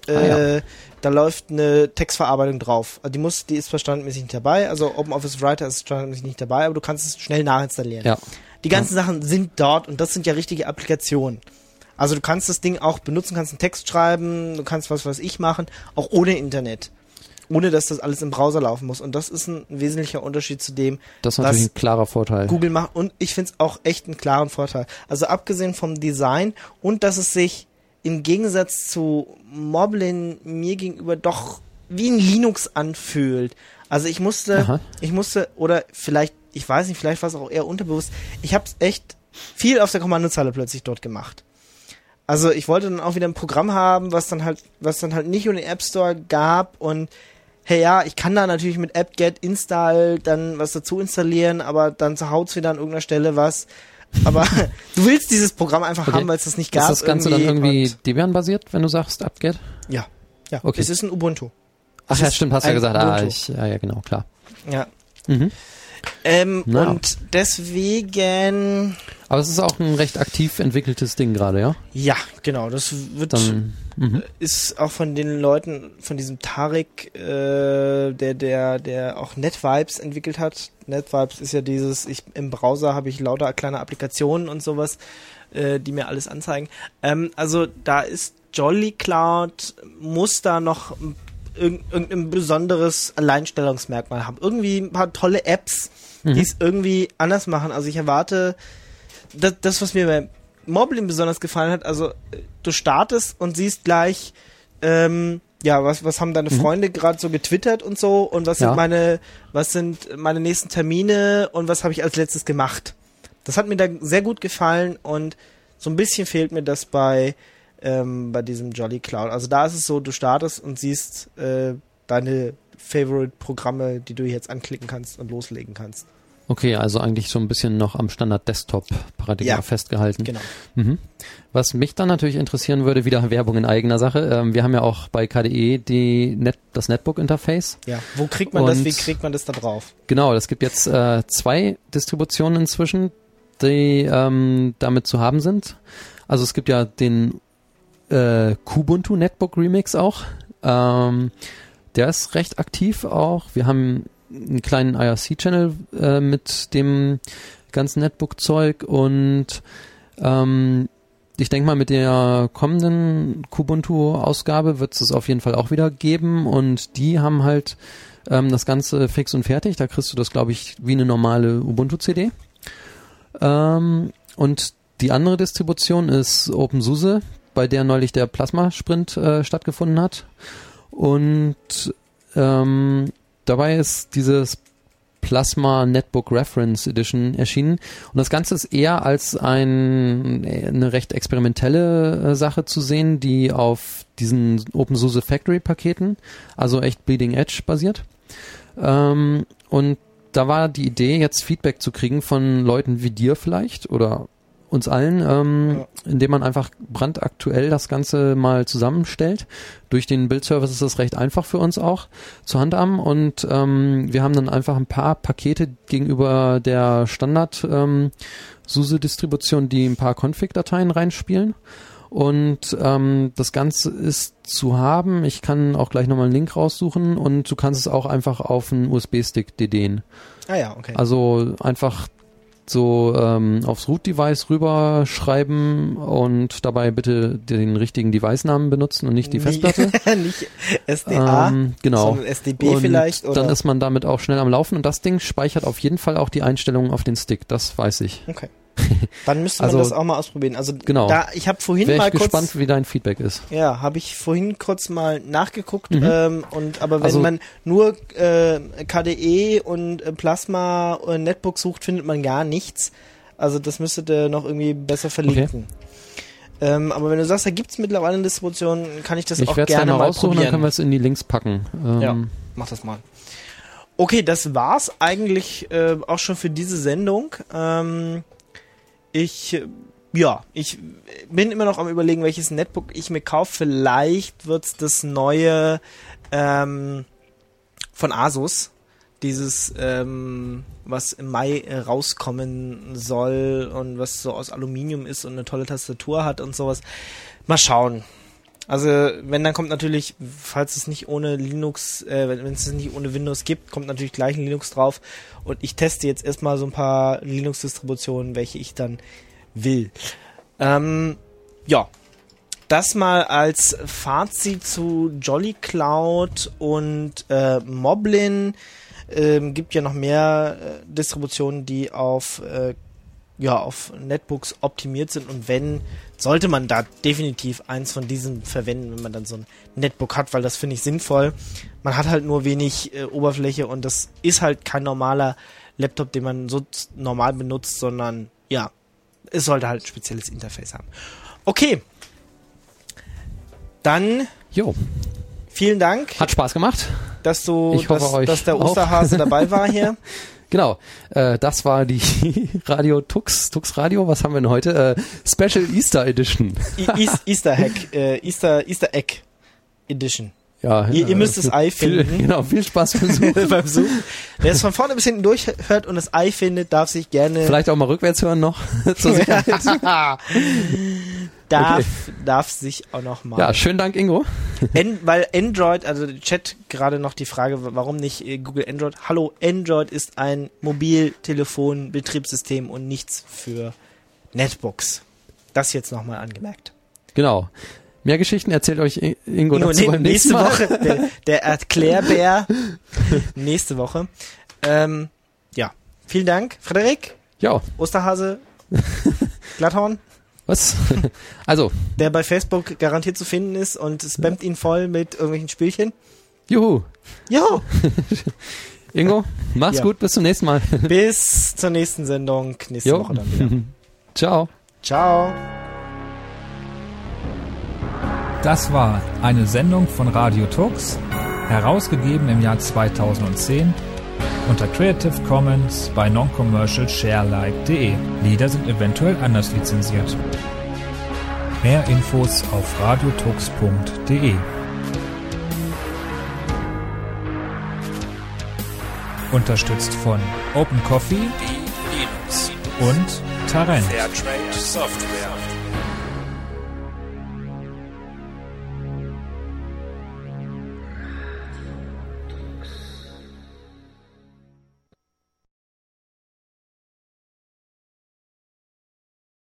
eine Textverarbeitung drauf. Also die ist zwar standardmäßig nicht dabei, also OpenOffice Writer ist standardmäßig nicht dabei, aber du kannst es schnell nachinstallieren. Ja. Die ganzen Sachen sind dort und das sind ja richtige Applikationen. Also du kannst das Ding auch benutzen, kannst einen Text schreiben, du kannst was weiß ich machen, auch ohne Internet. Ohne, dass das alles im Browser laufen muss. Und das ist ein wesentlicher Unterschied zu dem, das ist natürlich ein klarer Vorteil. Google macht. Und ich finde es auch echt einen klaren Vorteil. Also abgesehen vom Design und dass es sich im Gegensatz zu Moblin mir gegenüber doch wie ein Linux anfühlt. Also ich musste, oder vielleicht, ich weiß nicht, vielleicht war es auch eher unterbewusst, ich habe echt viel auf der Kommandozeile plötzlich dort gemacht. Also ich wollte dann auch wieder ein Programm haben, was dann halt nicht über den App Store gab und hey ja, ich kann da natürlich mit apt-get install dann was dazu installieren, aber dann haut's wieder an irgendeiner Stelle was. Aber du willst dieses Programm einfach haben, weil es das nicht gab. Ist das Ganze dann irgendwie Debian-basiert, wenn du sagst apt-get? Ja. Okay. Es ist ein Ubuntu. Ach ja, stimmt, hast du ja gesagt. Ja, genau, klar. Ja. Mhm. Und deswegen... Aber es ist auch ein recht aktiv entwickeltes Ding gerade, ja? Ja, genau. Das wird ist auch von den Leuten, von diesem Tarek, der auch NetVibes entwickelt hat. NetVibes ist ja dieses, im Browser habe ich lauter kleine Applikationen und sowas, die mir alles anzeigen. Also da ist Jolly Cloud, muss da noch irgendein besonderes Alleinstellungsmerkmal haben. Irgendwie ein paar tolle Apps, die es irgendwie anders machen. Also ich erwarte, das was mir bei Moblin besonders gefallen hat, also du startest und siehst gleich, was haben deine Freunde gerade so getwittert und so und was sind meine nächsten Termine und was habe ich als letztes gemacht. Das hat mir da sehr gut gefallen und so ein bisschen fehlt mir das bei diesem Jolly Cloud. Also da ist es so, du startest und siehst deine Favorite-Programme, die du jetzt anklicken kannst und loslegen kannst. Okay, also eigentlich so ein bisschen noch am Standard-Desktop-Paradigma festgehalten. Genau. Mhm. Was mich dann natürlich interessieren würde, wieder Werbung in eigener Sache. Wir haben ja auch bei KDE das Netbook-Interface. Ja, wo kriegt man das? Wie kriegt man das da drauf? Genau, es gibt jetzt 2 Distributionen inzwischen, die damit zu haben sind. Also es gibt ja den Kubuntu Netbook Remix auch. Der ist recht aktiv auch. Wir haben einen kleinen IRC-Channel mit dem ganzen Netbook-Zeug und ich denke mal, mit der kommenden Kubuntu-Ausgabe wird es auf jeden Fall auch wieder geben und die haben halt das Ganze fix und fertig. Da kriegst du das, glaube ich, wie eine normale Ubuntu-CD. Und die andere Distribution ist OpenSUSE, bei der neulich der Plasma-Sprint stattgefunden hat. Und dabei ist dieses Plasma Netbook Reference Edition erschienen. Und das Ganze ist eher als eine recht experimentelle Sache zu sehen, die auf diesen OpenSUSE Factory Paketen, also echt Bleeding Edge basiert. Und da war die Idee, jetzt Feedback zu kriegen von Leuten wie dir vielleicht oder uns allen, indem man einfach brandaktuell das Ganze mal zusammenstellt. Durch den Build-Service ist das recht einfach für uns auch zu handhaben und wir haben dann einfach ein paar Pakete gegenüber der Standard-SUSE-Distribution, die ein paar Config-Dateien reinspielen und das Ganze ist zu haben. Ich kann auch gleich nochmal einen Link raussuchen und du kannst es auch einfach auf einen USB-Stick DDen. Ah ja, okay. Also einfach so aufs Root-Device rüberschreiben und dabei bitte den richtigen Device-Namen benutzen und nicht die Festplatte. Nicht SDA, genau. sondern SDB und vielleicht. Oder? Dann ist man damit auch schnell am Laufen und das Ding speichert auf jeden Fall auch die Einstellungen auf den Stick, das weiß ich. Okay. Dann müsste man das auch mal ausprobieren. Also genau. ich habe vorhin Wäre mal ich gespannt, wie dein Feedback ist. Ja, habe ich vorhin kurz mal nachgeguckt. Aber wenn man nur KDE und Plasma und Netbook sucht, findet man gar nichts. Also das müsstet ihr noch irgendwie besser verlinken. Okay. Aber wenn du sagst, da gibt's mittlerweile eine Distribution, kann ich das auch gerne mal probieren. Dann können wir es in die Links packen. Ja, mach das mal. Okay, das war's eigentlich auch schon für diese Sendung. Ich bin immer noch am Überlegen, welches Netbook ich mir kaufe. Vielleicht wird's das neue von Asus. Dieses, was im Mai rauskommen soll und was so aus Aluminium ist und eine tolle Tastatur hat und sowas. Mal schauen. Also, wenn, dann kommt natürlich, falls es nicht ohne Linux, wenn es nicht ohne Windows gibt, kommt natürlich gleich ein Linux drauf. Und ich teste jetzt erstmal so ein paar Linux-Distributionen, welche ich dann will. Ja. Das mal als Fazit zu Jolly Cloud und Moblin. Gibt ja noch mehr Distributionen, die auf Netbooks optimiert sind und wenn, sollte man da definitiv eins von diesen verwenden, wenn man dann so ein Netbook hat, weil das finde ich sinnvoll. Man hat halt nur wenig Oberfläche und das ist halt kein normaler Laptop, den man so normal benutzt, sondern ja, es sollte halt ein spezielles Interface haben. Okay. Dann vielen Dank. Hat Spaß gemacht. Dass der Osterhase dabei war hier. Genau, das war die Radio Tux Radio, was haben wir denn heute? Special Easter Edition. Easter Egg Edition. Ja, ihr müsst das Ei finden. Viel Spaß beim Suchen. Wer es von vorne bis hinten durchhört und das Ei findet, darf sich gerne... Vielleicht auch mal rückwärts hören noch, zur Sicherheit. Darf sich auch noch mal... Ja, schönen Dank, Ingo. Weil Android, also Chat gerade noch die Frage, warum nicht Google Android? Hallo, Android ist ein Mobiltelefon-Betriebssystem und nichts für Netbooks. Das jetzt nochmal angemerkt. Genau. Mehr Geschichten erzählt euch Ingo dazu beim nächsten Mal. Woche. Der Erklärbär. Nächste Woche. Ja. Vielen Dank, Frederik. Ja. Osterhase. Glatthorn. Was? Also. Der bei Facebook garantiert zu finden ist und spammt ihn voll mit irgendwelchen Spielchen. Juhu. Juhu. Ingo, mach's gut. Bis zum nächsten Mal. Bis zur nächsten Sendung. Nächste Woche dann wieder. Ciao. Ciao. Das war eine Sendung von Radio Tux, herausgegeben im Jahr 2010 unter Creative Commons bei noncommercialsharealike.de. Lieder sind eventuell anders lizenziert. Mehr Infos auf radiotux.de. Unterstützt von Open Coffee und Tarent. Fairtrade Software.